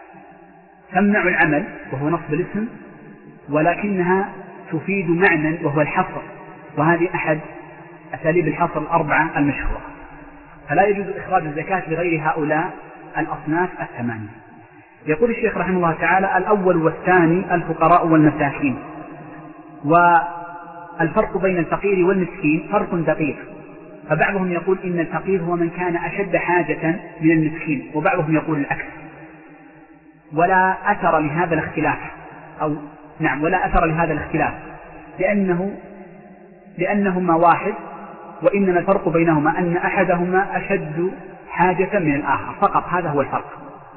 تمنع العمل وهو نصب الاسم، ولكنها تفيد معنى وهو الحصر، وهذه أحد أساليب الحصر 4 المشهورة، فلا يجوز إخراج الزكاة لغير هؤلاء الأصناف 8. يقول الشيخ رحمه الله تعالى: الأول والثاني الفقراء والمساكين. والفرق بين الفقير والمسكين فرق دقيق، فبعضهم يقول إن الفقير هو من كان أشد حاجة من المسكين، وبعضهم يقول العكس، ولا أثر لهذا الاختلاف، ولا أثر لهذا الاختلاف لأنهما واحد، وإنما الفرق بينهما أن أحدهما أشد حاجة من الآخر فقط، هذا هو الفرق.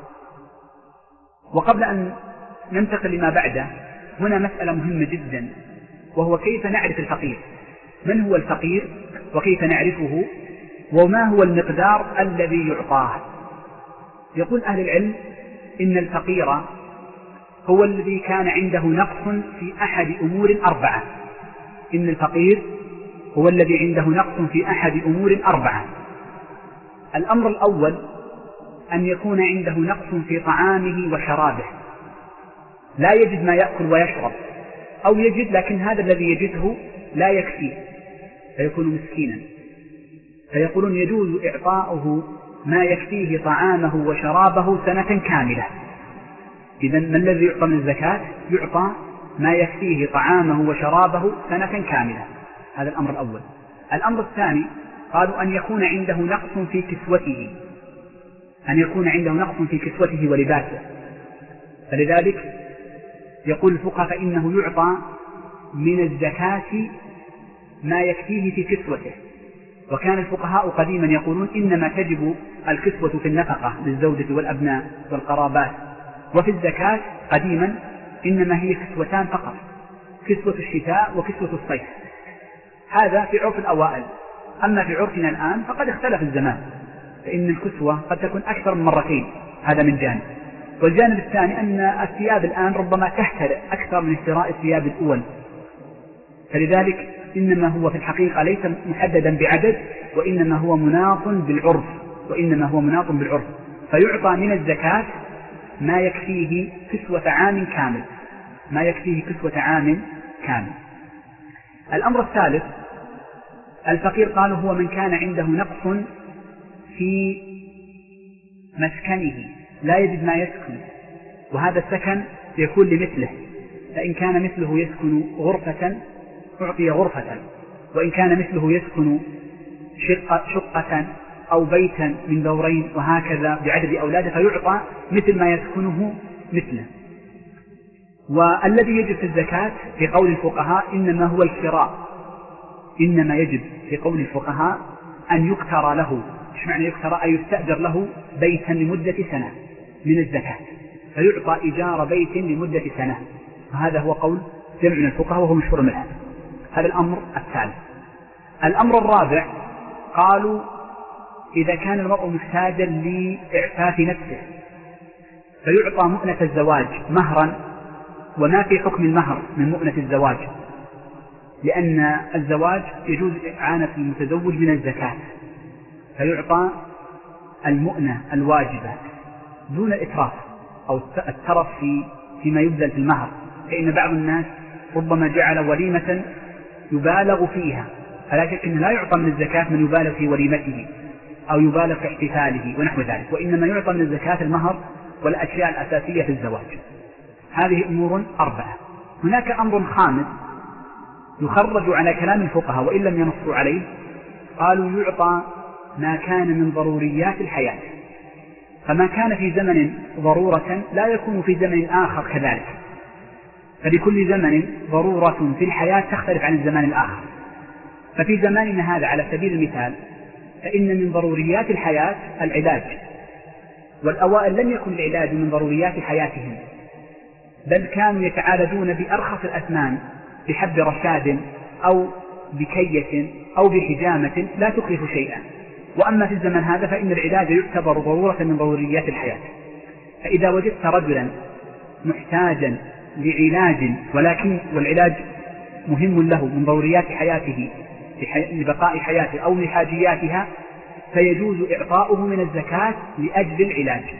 وقبل أن ننتقل لما بعده، هنا مسألة مهمة جدا، وهو كيف نعرف الفقير، من هو الفقير وكيف نعرفه، وما هو المقدار الذي يعطاه. يقول أهل العلم إن الفقير هو الذي كان عنده نقص في أحد أمور 4. إن الفقير هو الذي عنده نقص في أحد أمور 4. الأمر الأول أن يكون عنده نقص في طعامه وشرابه، لا يجد ما يأكل ويشرب، أو يجد لكن هذا الذي يجده لا يكفي فيكون مسكينا، فيقولون يجوز إعطاؤه ما يكفيه طعامه وشرابه سنة كاملة. إذن ما الذي يعطى من الزكاة؟ يعطى ما يكفيه طعامه وشرابه سنة كاملة، هذا الأمر الأول. الأمر الثاني قالوا أن يكون عنده نقص في كسوته، ولباسه، فلذلك يقول الفقهاء فإنه يعطى من الزكاة ما يكفيه في كسوته. وكان الفقهاء قديما يقولون إنما تجب الكسوة في النفقة للزوجة والأبناء والقرابات، وفي الزكاة قديما إنما هي كسوتان فقط، كسوة الشتاء وكسوة الصيف. هذا في عرف الأوائل. أما في عرفنا الآن فقد اختلف الزمان، فإن الكسوة قد تكون أكثر من مرتين، هذا من جانب. والجانب الثاني أن الثياب الآن ربما تحترق أكثر من اشتراء الثياب الأول، فلذلك إنما هو في الحقيقة ليس محددا بعدد، وإنما هو مناط بالعرف، فيعطى من الزكاة ما يكفيه كسوة عام كامل. الأمر الثالث الفقير قالوا هو من كان عنده نقص في مسكنه لا يجد ما يسكن، وهذا السكن يكون لمثله، فإن كان مثله يسكن غرفة أعطي غرفة، وإن كان مثله يسكن شقة أو بيتا من دورين وهكذا بعدد أولاده فيعطى مثل ما يسكنه مثله. والذي يجب في الزكاة في قول الفقهاء إنما هو الكراء، إنما يجب في قول الفقهاء أن يكترى له. إيش معنى يكترى؟ أن يستأجر له بيتا لمدة سنة من الزكاة، فيعطى إيجار بيت لمدة سنة، وهذا هو قول جمع من الفقهاء وهو مشهور منه. هذا الأمر الثالث. الأمر الرابع قالوا إذا كان المرء محتاجا لإعفاف نفسه فيعطى مؤنة الزواج مهرا، وما في حكم المهر من مؤنة الزواج، لأن الزواج يجوز إعانة المتزوج من الزكاة، فيعطى المؤنة الواجبة دون الإتراف أو الترف فيما يبذل في المهر، فإن بعض الناس ربما جعل وليمة يبالغ فيها، فلا شك أنه لا يعطى من الزكاة من يبالغ في وليمته أو يبالغ في احتفاله ونحو ذلك، وإنما يعطى من الزكاة المهر والأشياء الأساسية في الزواج. هذه أمور 4. هناك أمر خامس يخرج على كلام الفقهاء وإن لم ينصوا عليه، قالوا يعطى ما كان من ضروريات الحياة، فما كان في زمن ضرورة لا يكون في زمن آخر كذلك، فلكل زمن ضرورة في الحياة تختلف عن الزمان الآخر. ففي زماننا هذا على سبيل المثال فإن من ضروريات الحياة العلاج، والأوائل لم يكن العلاج من ضروريات حياتهم، بل كانوا يتعالجون بأرخص الأثمان بحب رشاد أو بكية أو بحجامة لا تكلف شيئا. وأما في الزمن هذا فإن العلاج يعتبر ضرورة من ضروريات الحياة، فإذا وجدت رجلا محتاجا لعلاج والعلاج مهم له من ضروريات حياته لبقاء حياته أو لحاجياتها، فيجوز إعطاؤه من الزكاة لأجل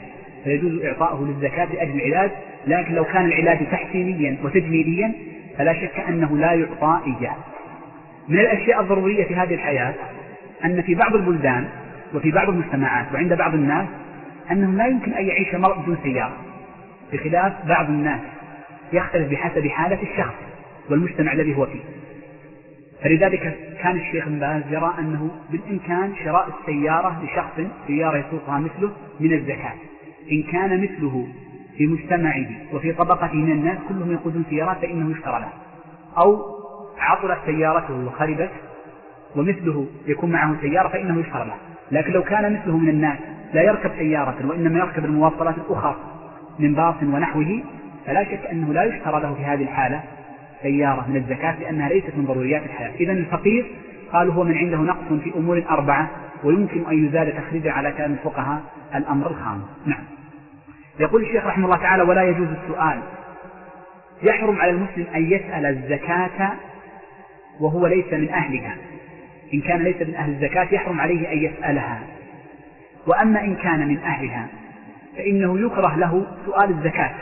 العلاج، لكن لو كان العلاج تحسينيا وتجميليا فلا شك أنه لا يعطى إياه. من الأشياء الضرورية في هذه الحياة أن في بعض البلدان وفي بعض المجتمعات وعند بعض الناس أنه لا يمكن أن يعيش مرء بدون سيارة، بخلاف بعض الناس يختلف بحسب حالة الشخص والمجتمع الذي هو فيه. فلذلك كان الشيخ بن باز يرى أنه بالإمكان شراء السيارة لشخص سيارة يسوقها مثله من الزكاة، إن كان مثله في مجتمعه وفي طبقته من الناس كلهم يقودون سيارات فإنه يشترى له، أو عطلت سيارته وخربت ومثله يكون معه سيارة فإنه يشترى له. لكن لو كان مثله من الناس لا يركب سيارة وإنما يركب المواصلات الأخرى من باص ونحوه، فلا شك أنه لا يشترى له في هذه الحالة سيارة من الزكاة، لأنها ليست من ضروريات الحياة. إذن الفقير قالوا هو من عنده نقص في أمور 4 ويمكن أن يزال تخريجا على كلام الفقهاء الأمر الخامس. نعم. يقول الشيخ رحمه الله تعالى: ولا يجوز السؤال. يحرم على المسلم أن يسأل الزكاة وهو ليس من أهلها. إن كان ليس من أهل الزكاة يحرم عليه أن يسألها، وأما إن كان من أهلها فإنه يكره له سؤال الزكاة.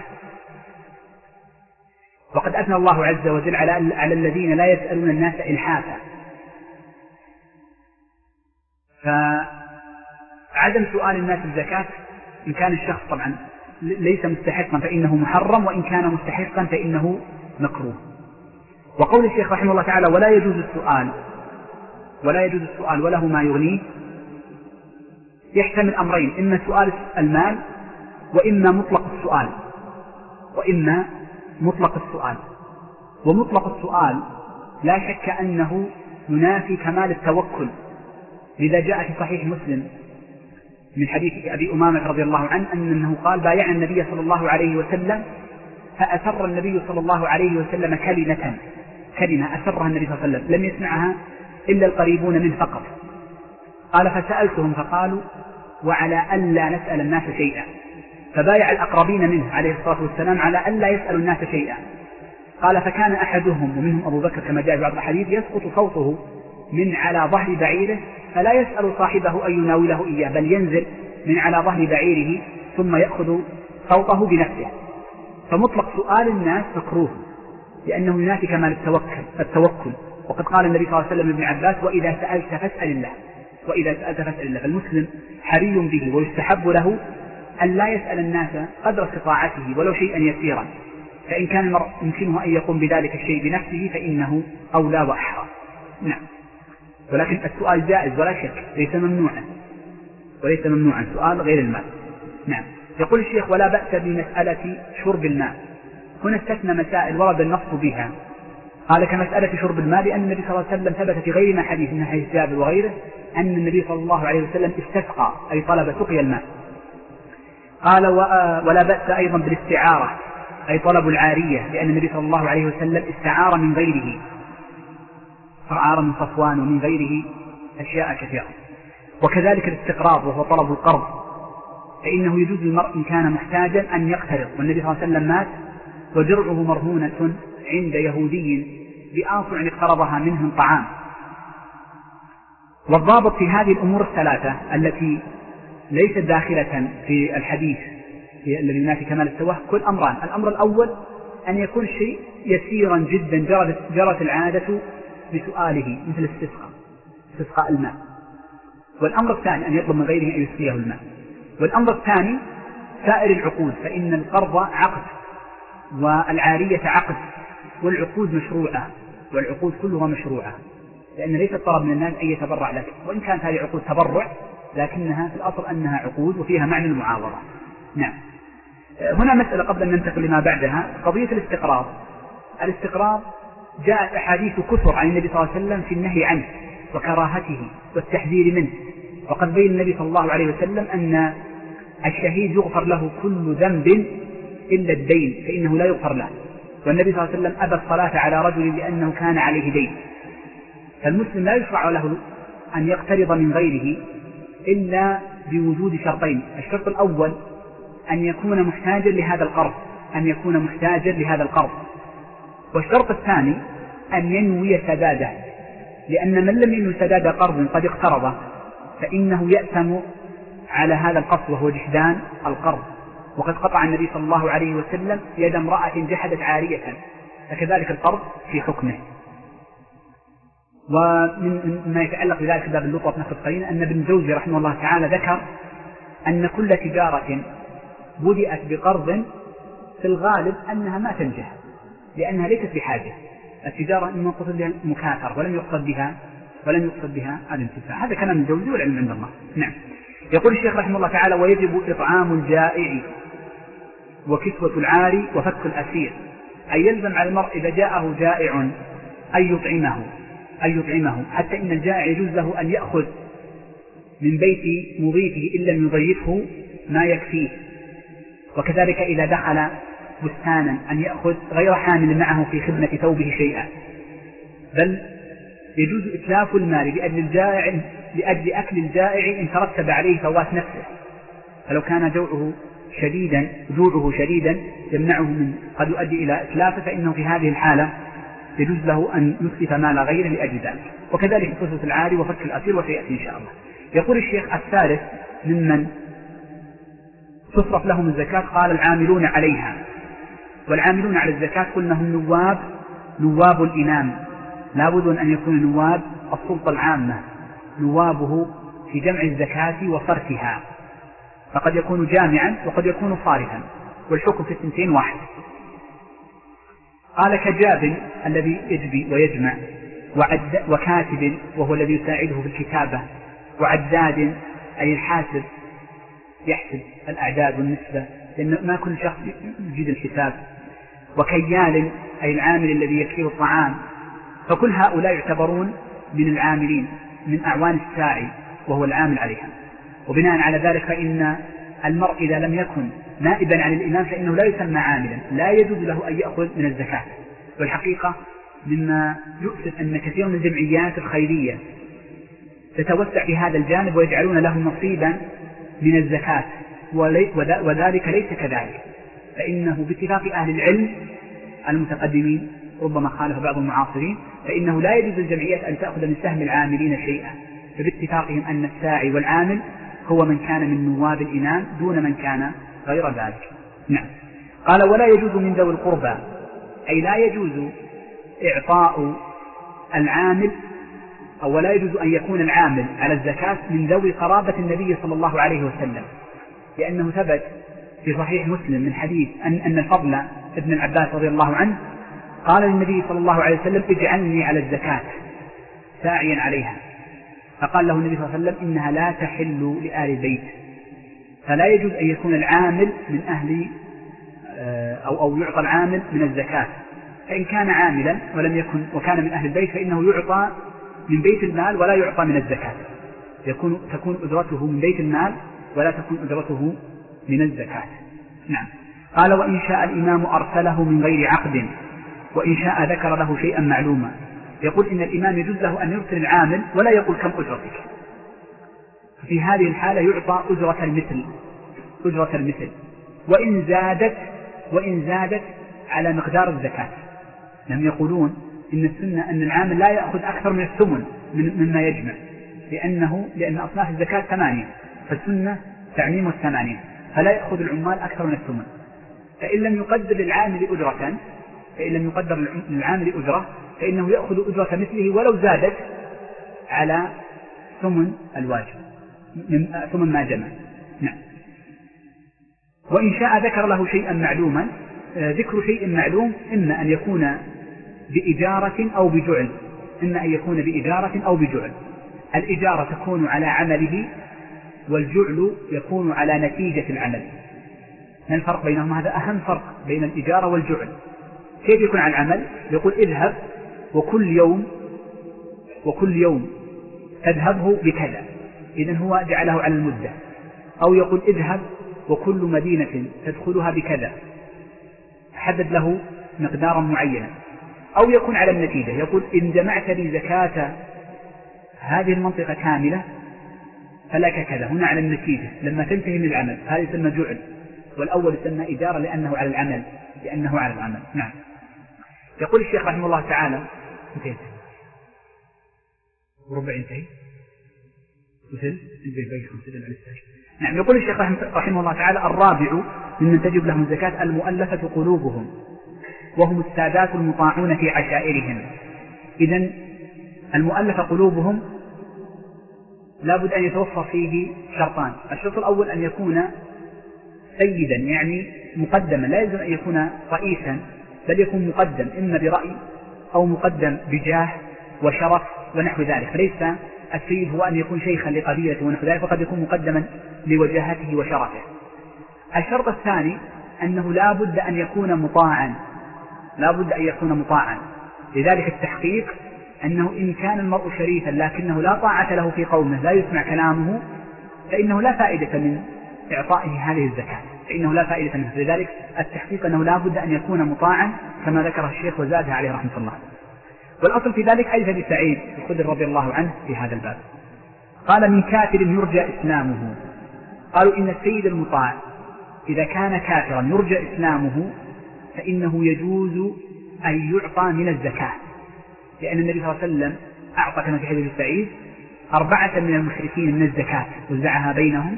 وقد أثنى الله عز وجل على الذين لا يسألون الناس إلحافا، فعدم سؤال الناس الزكاة إن كان الشخص طبعا ليس مستحقا فإنه محرم، وإن كان مستحقا فإنه مكروه. وقول الشيخ رحمه الله تعالى: ولا يجوز السؤال وله ما يغنيه، يحتمل أمرين: إما سؤال المال، وإما مطلق السؤال، وإما مطلق السؤال. ومطلق السؤال لا شك أنه ينافي كمال التوكل، لذا جاء في صحيح مسلم من حديث أبي أمامة رضي الله عنه أنه قال: بايعنا النبي صلى الله عليه وسلم فأسر النبي صلى الله عليه وسلم كلمة أسرها النبي صلى الله عليه وسلم لم يسمعها إلا القريبون منه فقط. قال: فسألتهم فقالوا: وعلى ألا نسأل الناس شيئا. فبايع الأقربين منه عليه الصلاة والسلام على ألا يسألوا الناس شيئا. قال: فكان أحدهم ومنهم أبو بكر كما جاء في بعض الحديث يسقط صوته من على ظهر بعيره فلا يسأل صاحبه أن يناوله إياه، بل ينزل من على ظهر بعيره ثم يأخذ صوته بنفسه. فمطلق سؤال الناس مكروه لأنه ينافي كمال التوكل. وقد قال النبي صلى الله عليه وسلم لابن عباس: وإذا سألت فاسأل الله، وإذا سألت فاسأل الله. فالمسلم حري به ويستحب له أن لا يسأل الناس قدر استطاعته ولو شيئا يسيرا، فإن كان المرء يمكنه أن يقوم بذلك الشيء بنفسه فإنه أولى وأحرى. نعم. ولكن السؤال جائز ولا شك، ليس ممنوعا سؤال غير المال. نعم. يقول الشيخ: ولا بأس بمسألة شرب الماء. هنا استثنى مسائل ورد النص بها. قال: كمسألة شرب الماء، لأن النبي صلى الله عليه وسلم ثبت في غير ما حديث من حديث جابر وغيره أن النبي صلى الله عليه وسلم استسقى، أي طلب سقي الماء. قال: ولا بأس أيضا بالاستعارة، أي طلب العارية، لأن النبي صلى الله عليه وسلم استعار من غيره، استعار من صفوان ومن غيره أشياء كثيرة. وكذلك الاستقراض وهو طلب القرض، فإنه يجوز للمرء إن كان محتاجا أن يقترض، والنبي صلى الله عليه وسلم مات ودرعه مرهونة عند يهودي بآصع اقترضها منه من طعام. والضابط في هذه الأمور الثلاثة التي ليست داخلة في الحديث الذي ينافي كمال التوكل أمران: الأمر الأول أن يكون الشيء يسيرا جدا جرت العادة بسؤاله، مثل استسقاء الماء. والأمر الثاني أن يطلب من غيره أن يسقيه الماء. والأمر الثاني سائر العقود، فإن القرض عقد والعارية عقد، والعقود مشروعة، والعقود كلها مشروعة، لأن ليس الطلب من الناس أن يتبرع لك، وإن كانت هذه عقود تبرع لكنها في الأصل أنها عقود وفيها معنى المعاوضة. نعم. هنا مسألة قبل أن ننتقل لما بعدها، قضية الاستقراض جاءت أحاديث كثر عن النبي صلى الله عليه وسلم في النهي عنه وكراهته والتحذير منه. وقد بين النبي صلى الله عليه وسلم أن الشهيد يغفر له كل ذنب إلا الدين، فإنه لا يغفر له. والنبي صلى الله عليه وسلم أبى الصلاة على رجل لأنه كان عليه دين. فالمسلم لا يشرع له أن يقترض من غيره إلا بوجود شرطين: الشرط الأول أن يكون محتاجا لهذا القرض، والشرط الثاني أن ينوي سداده، لأن من لم ينوي سداد قرض قد اقترض فإنه يأثم على هذا القصد، وهو جحدان القرض. وقد قطع النبي صلى الله عليه وسلم يد امرأة جحدت عارية، فكذلك القرض في حكمه. ومما يتعلق بذلك باب اللطف نفس القرينة أن ابن جوزي رحمه الله تعالى ذكر أن كل تجارة بدأت بقرض في الغالب أنها ما تنجح، لأنها ليست بحاجة. التجارة إنما قصد بها المكاثر ولم يقصد بها الانتفاع. هذا كلام الجوزي والعلم عند الله. نعم. يقول الشيخ رحمه الله تعالى: ويجب إطعام الجائع وكسوة العاري وفك الأسير، أي يلزم على المرء إذا جاءه جائع أن يطعمه، حتى إن الجائع يجوز له أن يأخذ من بيت مضيفه إن لم يضيفه ما يكفيه. وكذلك إذا دخل بستانا أن يأخذ غير حامل معه في خدمة ثوبه شيئا، بل يجوز إتلاف المال لأجل أكل الجائع إن ترتب عليه فوات نفسه. فلو كان جوعه شديدا يمنعه من قد يؤدي إلى إتلافه، فإنه في هذه الحالة يجوز له أن يسلف مال غيره لأجل ذلك. وكذلك قصة العاري وفك الأسير وسيأتي إن شاء الله. يقول الشيخ: الثالث ممن تصرف لهم الزكاة، قال: العاملون عليها. والعاملون على الزكاة قلنا هم نواب الإمام، لا بد أن يكون نواب السلطة العامة، نوابه في جمع الزكاة وصرفها، فقد يكون جامعا وقد يكون صارفا، والحكم في الثنتين واحد. قال: كجاب الذي يجبي ويجمع، وكاتب وهو الذي يساعده في الكتابة، وعداد أي الحاسب يحسب الأعداد والنسبة، لأن ما كل شخص يجيد الحساب. وكيال أي العامل الذي يكيل الطعام، فكل هؤلاء يعتبرون من العاملين من أعوان الساعي وهو العامل عليها. وبناء على ذلك فإن المرء إذا لم يكن نائبا عن الإمام فإنه لا يسمى عاملا، لا يجوز له أن يأخذ من الزكاة. والحقيقة مما يؤسف أن كثير من الجمعيات الخيرية تتوسع في هذا الجانب ويجعلون له نصيبا من الزكاة، وذلك ليس كذلك، فإنه باتفاق أهل العلم المتقدمين ربما خالف بعض المعاصرين فإنه لا يجوز للجمعيات أن تأخذ من سهم العاملين شيئا، فباتفاقهم أن الساعي والعامل هو من كان من نواب الإمام دون من كان غير ذلك. نعم. قال ولا يجوز من ذوي القربى، أي لا يجوز إعطاء العامل أو ولا يجوز أن يكون العامل على الزكاة من ذوي قرابة النبي صلى الله عليه وسلم، لأنه ثبت في صحيح مسلم من حديث أن الفضل ابن العباس رضي الله عنه قال للنبي صلى الله عليه وسلم اجعلني على الزكاة ساعيا عليها، فقال له النبي صلى الله عليه وسلم إنها لا تحل لآل البيت، فلا يجوز أن يكون العامل من أهل أو يعطى العامل من الزكاة، فإن كان عاملا ولم يكن وكان من أهل البيت فإنه يعطى من بيت المال ولا يعطى من الزكاة، تكون أجرته من بيت المال ولا تكون أجرته من الزكاة. نعم. قال وإن شاء الإمام أرسله من غير عقد، وإن شاء ذكر له شيئا معلوما، يقول إن الإمام يجوز له أن يرسل العامل ولا يقول كم أجرتك، في هذه الحالة يعطى أجرة المثل وإن زادت على مقدار الزكاة. لم يقولون إن السنة أن العامل لا يأخذ أكثر من الثمن مما يجمع، لأن أصناف الزكاة 8، فالسنة تعميم 8، فلا يأخذ العمال أكثر من الثمن. فإن لم يقدر للعامل أجرة فإنه يأخذ أجرة مثله ولو زادت على ثمن الواجب ثمن ما جمع. نعم. وإن شاء ذكر له شيئا معلوما، ذكر شيء معلوم إما أن يكون بإجارة أو بجعل. الإجارة تكون على عمله والجعل يكون على نتيجة العمل. ما الفرق بينهما؟ هذا أهم فرق بين الإجارة والجعل. كيف يكون على العمل؟ يقول اذهب وكل يوم تذهبه بكذا، إذن هو جعله على المدة. أو يقول اذهب وكل مدينة تدخلها بكذا، حدد له مقدارا معينا. أو يكون على النتيجة، يقول إن جمعت لي زكاة هذه المنطقة كاملة فلك كذا، هنا على النتيجة لما تنتهي من العمل، هذا يسمى جعل، والأول يسمى إجارة لأنه على العمل. نعم. يقول الشيخ رحمه الله تعالى انتهيت وربع انتهي نعم. يقول الشيخ رحمه الله تعالى الرابع ممن تجب لهم الزكاة المؤلفة قلوبهم، وهم السادات المطاعون في عشائرهم. إذن المؤلفة قلوبهم لابد أن يتوفر فيه شرطان. الشرط الأول أن يكون سيدا، يعني مقدما، لا يلزم أن يكون رئيسا، بل يكون مقدم إما برأي أو مقدم بجاه وشرف ونحو ذلك. فليس السيد هو أن يكون شيخا لقبيلته ونحو ذلك، فقد يكون مقدما لوجاهته وشرفه. الشرط الثاني أنه لا بد أن يكون مطاعا، لذلك التحقيق أنه إن كان المرء شريفا لكنه لا طاعة له في قومه، لا يسمع كلامه، فإنه لا فائدة من إعطائه هذه الزكاة، لذلك التحقيق أنه لا بد أن يكون مطاعا كما ذكر الشيخ وزادها عليه رحمة الله. والأصل في ذلك حديث أبي سعيد الخدري رضي الله عنه في هذا الباب، قال من كافر يرجى إسلامه. قالوا إن السيد المطاع إذا كان كافرا يرجى إسلامه فإنه يجوز أن يعطى من الزكاة، لأن النبي صلى الله عليه وسلم أعطى كما في حديث أبي سعيد 4 من المشركين من الزكاة وزعها بينهم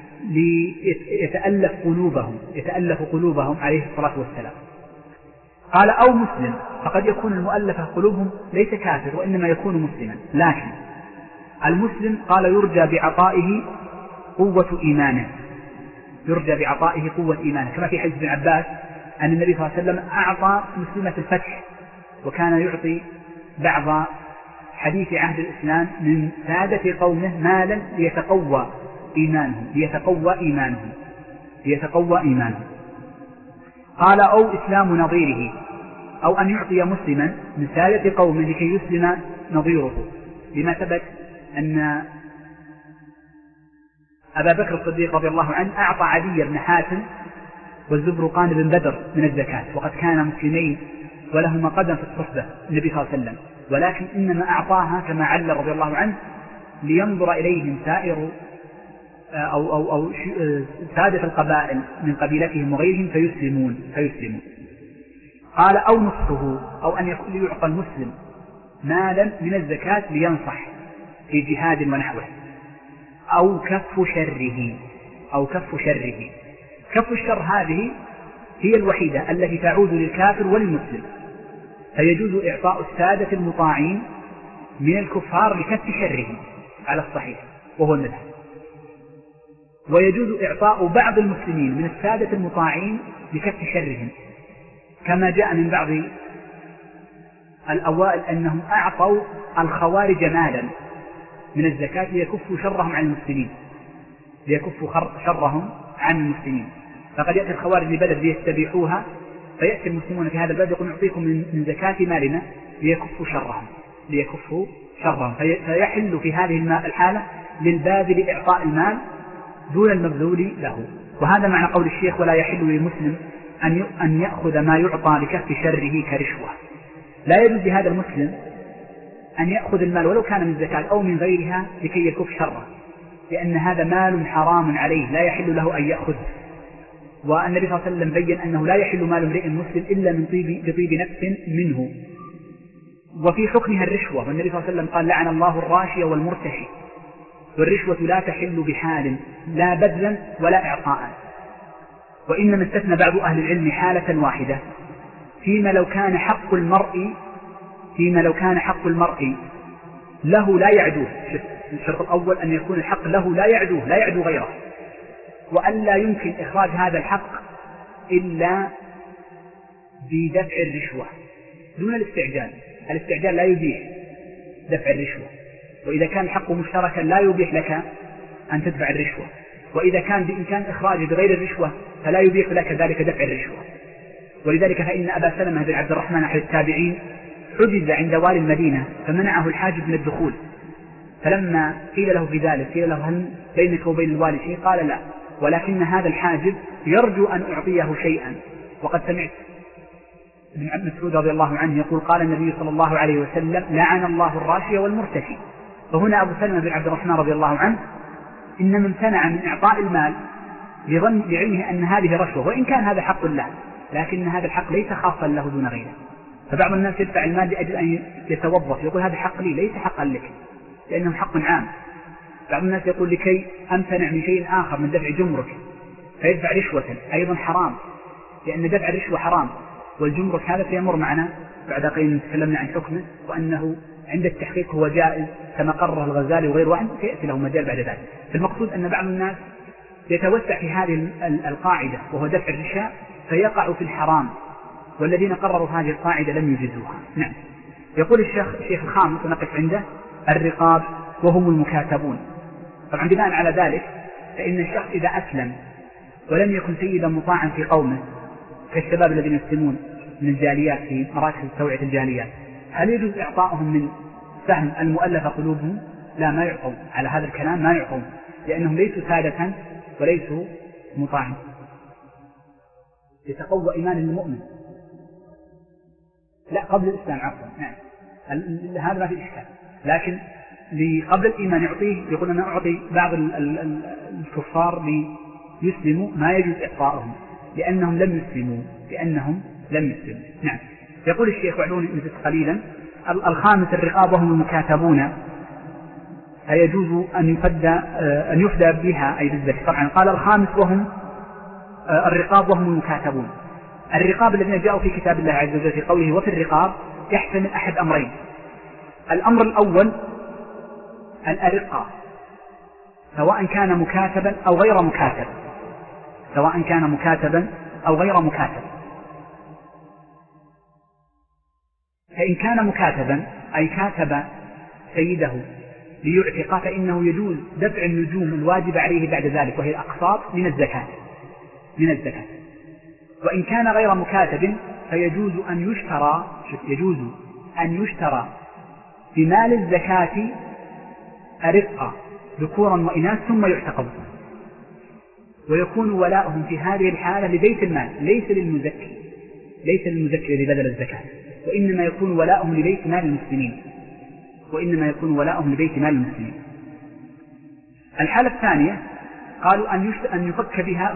ليتألف قلوبهم عليه الصلاة والسلام. قال أو مسلم، فقد يكون المؤلفة قلوبهم ليس كافر وإنما يكون مسلما، لكن المسلم قال يرجى بعطائه قوة إيمانه، كما في حديث ابن عباس أن النبي صلى الله عليه وسلم أعطى مسلمة الفتح، وكان يعطي بعض حديث عهد الإسلام من سادة قومه مالا ليتقوى إيمانه. قال أو إسلام نظيره، أو أن يعطي مسلما من سادة قوم لكي يسلم نظيره، لما ثبت أن أبا بكر الصديق رضي الله عنه أعطى عدي بن حاتم والزبرقان بن بدر من الزكاة، وقد كانا مسلمين ولهما قدم في الصحبة النبي صلى الله عليه وسلم، ولكن إنما أعطاها كما علّ رضي الله عنه لينظر إليهم سائر أو سادة القبائل من قبيلتهم وغيرهم فيسلمون. قال أو نصفه، أو أن يعطى المسلم مالا من الزكاة لينصح في جهاد ونحوه، أو كف شره. كف الشر هذه هي الوحيدة التي تعود للكافر وللمسلم، فيجوز إعطاء السادة المطاعين من الكفار لكف شرهم على الصحيح وهو المذهب، ويجوز إعطاء بعض المسلمين من السادة المطاعين لكف شرهم، كما جاء من بعض الأوائل أنهم أعطوا الخوارج مالا من الزكاة ليكفوا شرهم عن المسلمين، فقد يأتي الخوارج لبلد ليستبيحوها، فيأتي المسلمون في هذا البلد يقول نعطيكم من زكاة مالنا ليكفوا شرهم، فيحل في هذه الحالة للباذل إعطاء المال دون المبذول له. وهذا معنى قول الشيخ ولا يحل للمسلم أن يأخذ ما يعطى لكف شره كرشوة. لا يجوز لهذا المسلم أن يأخذ المال ولو كان من الزكاة أو من غيرها لكي يكف شره، لأن هذا مال حرام عليه لا يحل له أن يأخذه. والنبي صلى الله عليه وسلم بين أنه لا يحل مال امرئ مسلم إلا من بطيب نفس منه. وفي حكمها الرشوة، والنبي صلى الله عليه وسلم قال لعن الله الراشي والمرتشي، والرشوة لا تحل بحال لا بذلا ولا إعطاء، وإنما استثنى بعض أهل العلم حالة واحدة فيما لو كان حق المرء له لا يعدوه. الشرط الأول أن يكون الحق له لا يعدو غيره، وأن لا يمكن إخراج هذا الحق إلا بدفع الرشوة دون الاستعجال لا يبيح دفع الرشوة، وإذا كان الحق مشتركا لا يبيح لك أن تدفع الرشوة، وإذا كان بإمكان إخراجه بغير الرشوة فلا يبيح لك ذلك دفع الرشوة. ولذلك فإن أبا سلمة بن عبد الرحمن أحد التابعين حجز عند والي المدينة فمنعه الحاجب من الدخول، فلما قيل له في ذلك قيل له هل بينك وبين الوالي شيء؟ قال لا، ولكن هذا الحاجب يرجو أن أعطيه شيئا. وقد سمعت ابن مسعود رضي الله عنه يقول قال النبي صلى الله عليه وسلم لعن الله الراشي والمرتشي. فهنا أبو سلمة بن عبد الرحمن رضي الله عنه إنما امتنع من إعطاء المال لعلمه أن هذه رشوة، وإن كان هذا حق له، لكن هذا الحق ليس خاصا له دون غيره. فبعض الناس يدفع المال لأجل أن يتوظف، يقول هذا حق لي ليس حقا لك لأنه حق عام. بعض الناس يقول لكي أمتنع من شيء آخر من دفع جمرك فيدفع رشوة أيضا حرام، لأن دفع الرشوة حرام، والجمرك هذا سيمر معنا بعد قليل تكلمنا عن حكمه وأنه عند التحقيق هو جائز كما قرره الغزالي وغير واحد، سيأتي له مجال بعد ذلك. فالمقصود أن بعض الناس يتوسع في هذه القاعدة وهو دفع الرشاء فيقع في الحرام، والذين قرروا هذه القاعدة لم يجزوها. نعم. يقول الشيخ الخامس ونقف عنده الرقاب وهم المكاتبون. طبعا بناء على ذلك فإن الشخص إذا أسلم ولم يكن سيدا مطاعا في قومه كالشباب الذين يسلمون من الجاليات في مراكز توعية الجاليات، هل يجوز إعطائهم من سهم المؤلف قلوبهم؟ لا، ما يعطون. على هذا الكلام ما يعطون، لأنهم ليسوا سادة وليسوا مطاعا. يتقوى إيمان المؤمن لا قبل الإسلام عفوا، نعم هذا ما في إشكال، لكن قبل الإيمان يعطيه، يقول أنا أعطي بعض الكفار ليسلموا، ما يجوز إعطائهم لأنهم لم يسلموا. نعم. يقول الشيخ وعلوني نزلت قليلا الخامس الرقاب وهم المكاتبون، فيجوز أن يفدى بها أي بالذكر. طبعا قال الخامس وهم الرقاب وهم المكاتبون. الرقاب الذين جاءوا في كتاب الله عز وجل في قوله وفي الرقاب يحتمل أحد أمرين. الأمر الأول الأرقة سواء كان مكاتبا أو غير مكاتب، فإن كان مكاتبا أي كاتب سيده ليعتق فإنه يجوز دفع النجوم الواجب عليه بعد ذلك، وهي الأقساط من الزكاة. وإن كان غير مكاتب فيجوز أن يشترى بمال الزكاة أرقة ذكورا وإناث ثم يعتقد، ويكون ولاؤهم في هذه الحالة لبيت المال ليس للمزكي الذي بذل الزكاة، وإنما يكون ولاؤهم لبيت مال المسلمين. الحالة الثانية قالوا أن يفك بها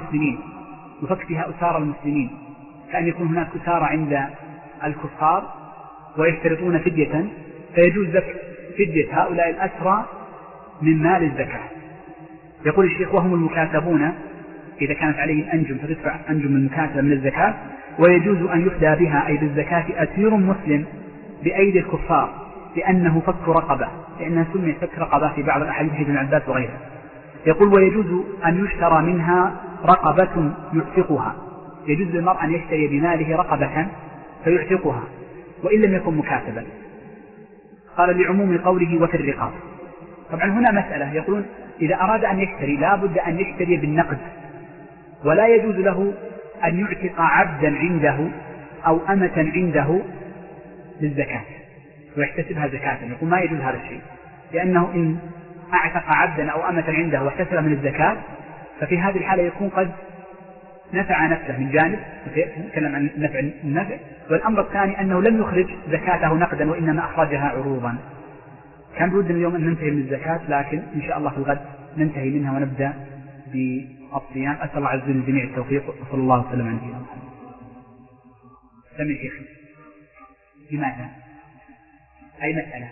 أسار المسلمين، كأن يكون هناك أسار عند الكفار ويشترطون فدية، فيجوز فدية هؤلاء الأسرى من مال الزكاة. يقول الشيخ: وهم المكاتبون إذا كانت عليهم أنجم فتدفع أنجم المكاتبة من الزكاة، ويجوز أن يفدى بها أي بالزكاة أسير مسلم بأيدي الكفار لأنه فك رقبة، لأنها سميت فك رقبة في بعض الأحاديث حديث ابن عباس وغيرها. يقول: ويجوز أن يشترى منها رقبة يعتقها، يجوز للمرء أن يشتري بماله رقبة فيعتقها وإن لم يكن مكاتبا. قال: لعموم قوله وفي الرقاب. طبعا هنا مسألة، يقولون إذا أراد أن يشتري لا بد أن يشتري بالنقد، ولا يجوز له أن يعتق عبدا عنده أو أمة عنده للزكاة ويحتسبها زكاة. يقول ما يجوز هذا الشيء، لأنه إن أعتق عبدا أو أمة عنده واحتسبها من الزكاة ففي هذه الحالة يكون قد نفع نفسه من جانب، نتكلم عن النفع. والأمر الثاني أنه لم يخرج زكاته نقدا وإنما أخرجها عروضا. كان بودنا اليوم أن ننتهي من الزكاة، لكن إن شاء الله في الغد ننتهي منها ونبدأ بالصيام. أسأل الله عز وجل للجميع التوفيق، وصلى الله وسلم على نبينا محمد. سمي شيخ، لماذا؟ أي مسألة؟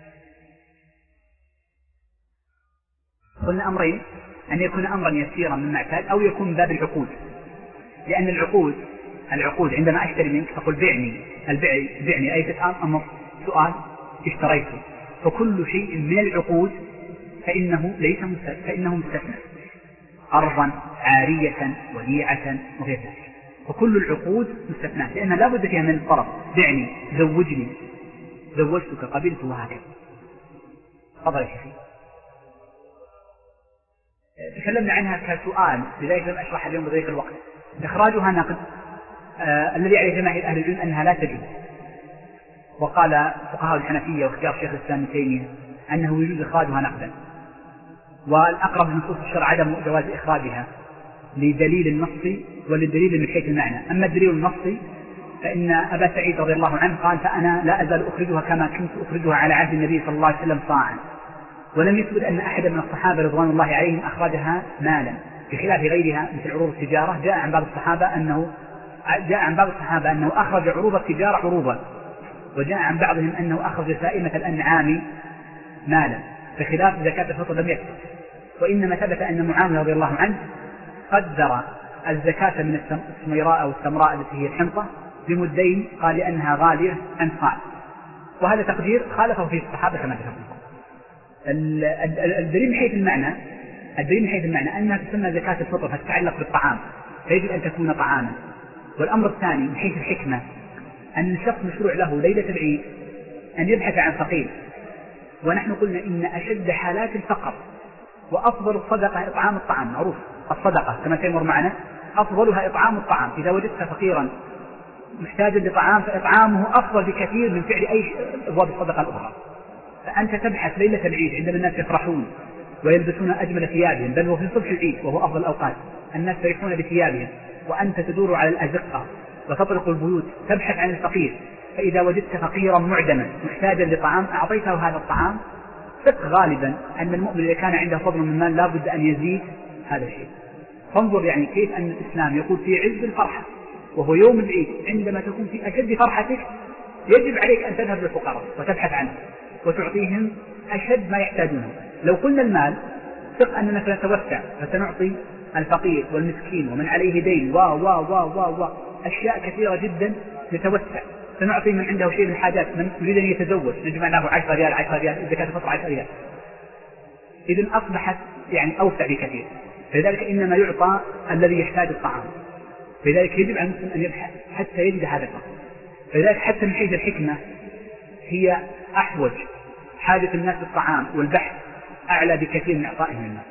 قلنا أمرين: أن يكون أمرا يسيرا مما اعتاد، أو يكون من باب العقود، لأن العقود عندما أشتري منك أقول بعني أي تسأل أمر سؤال اشتريته، فكل شيء من العقود فإنه مستثنى، أرضا عارية وديعة وغير ذلك، وكل العقود مستثنى لأنها لا بد فيها من الطرف. بعني، زوجني، زوجتك، قبلت، وهكذا. تفضل يا شيخي. تكلمنا عنها كسؤال، لذلك لم أشرح اليوم بذلك الوقت. إخراجها نقد الذي عليه جماهير أهل العلم أنها لا تجوز، وقال فقهاء الحنفية واختيار شيخ الإسلام ابن تيمية أنه يجوز إخراجها نقدا، والأقرب من نصوص الشرع عدم جواز إخراجها لدليل النص وللدليل من حيث المعنى. أما الدليل النصي فإن أبا سعيد رضي الله عنه قال: فأنا لا أزال أخرجها كما كنت أخرجها على عهد النبي صلى الله عليه وسلم صاعا. ولم يثبت أن أحد من الصحابة رضوان الله عليهم أخرجها مالا، بخلاف غيرها مثل عروض التجارة. جاء عن بعض الصحابة أنه أخرج عروض التجارة عروضا، وجاء عن بعضهم أنه أخرج سائمة الأنعام مالا، بخلاف زكاة الفطر لم يثبت. وإنما ثبت أن معاذ رضي الله عنه قدر الزكاة من السميراء أو السمراء التي هي الحنطة بمدين، قال لأنها غالية عن صاع، وهذا تقدير خالفه فيه الصحابة كما تفضل. الدليل من حيث المعنى أنها تسمى زكاة الفطر فتتعلق بالطعام، فيجب أن تكون طعاما. والأمر الثاني من حيث الحكمة أن الشخص مشروع له ليلة العيد أن يبحث عن فقير، ونحن قلنا إن أشد حالات الفقر وأفضل الصدقة إطعام الطعام. معروف الصدقة كما سيمر معنا أفضلها إطعام الطعام. إذا وجدت فقيرا محتاجا لطعام فإطعامه أفضل بكثير من فعل أي أبواب الصدقة الأخرى. فأنت تبحث ليلة العيد عندما الناس يفرحون ويلبسون أجمل ثيابهم، بل وفي صبح العيد وهو أفضل الأوقات الناس فرحون بثيابهم، وأنت تدور على الأزقة وتطرق البيوت تبحث عن الفقير. فإذا وجدت فقيرا معدما محتاجا لطعام أعطيته هذا الطعام، ثق غالبا أن المؤمن إذا كان عنده فضل من المال لا بد أن يزيد هذا الشيء. فانظر يعني كيف أن الإسلام يقول في عز الفرحة وهو يوم العيد عندما تكون في أشد فرحتك يجب عليك أن تذهب للفقراء وتبحث عنهم وتعطيهم أشد ما يحتاجونه. لو قلنا المال ثق أننا سنتوسع فسنعطي الفقير والمسكين ومن عليه دين أشياء كثيرة جدا نتوسع، سنعطي من عنده شيء من الحاجات، من يريد أن يتزوج نجمع له 10 ريال زكاة الفطر 10 ريال. إذن أصبحت يعني أوسع بكثير، فلذلك إنما يعطى الذي يحتاج الطعام. فلذلك يجب على المسلم أن يبحث حتى يجد هذا الفقر. فلذلك حتى من حيث الحكمة هي أحوج، حاجة الناس للطعام والبحث أعلى بكثير من إعطائهم المال.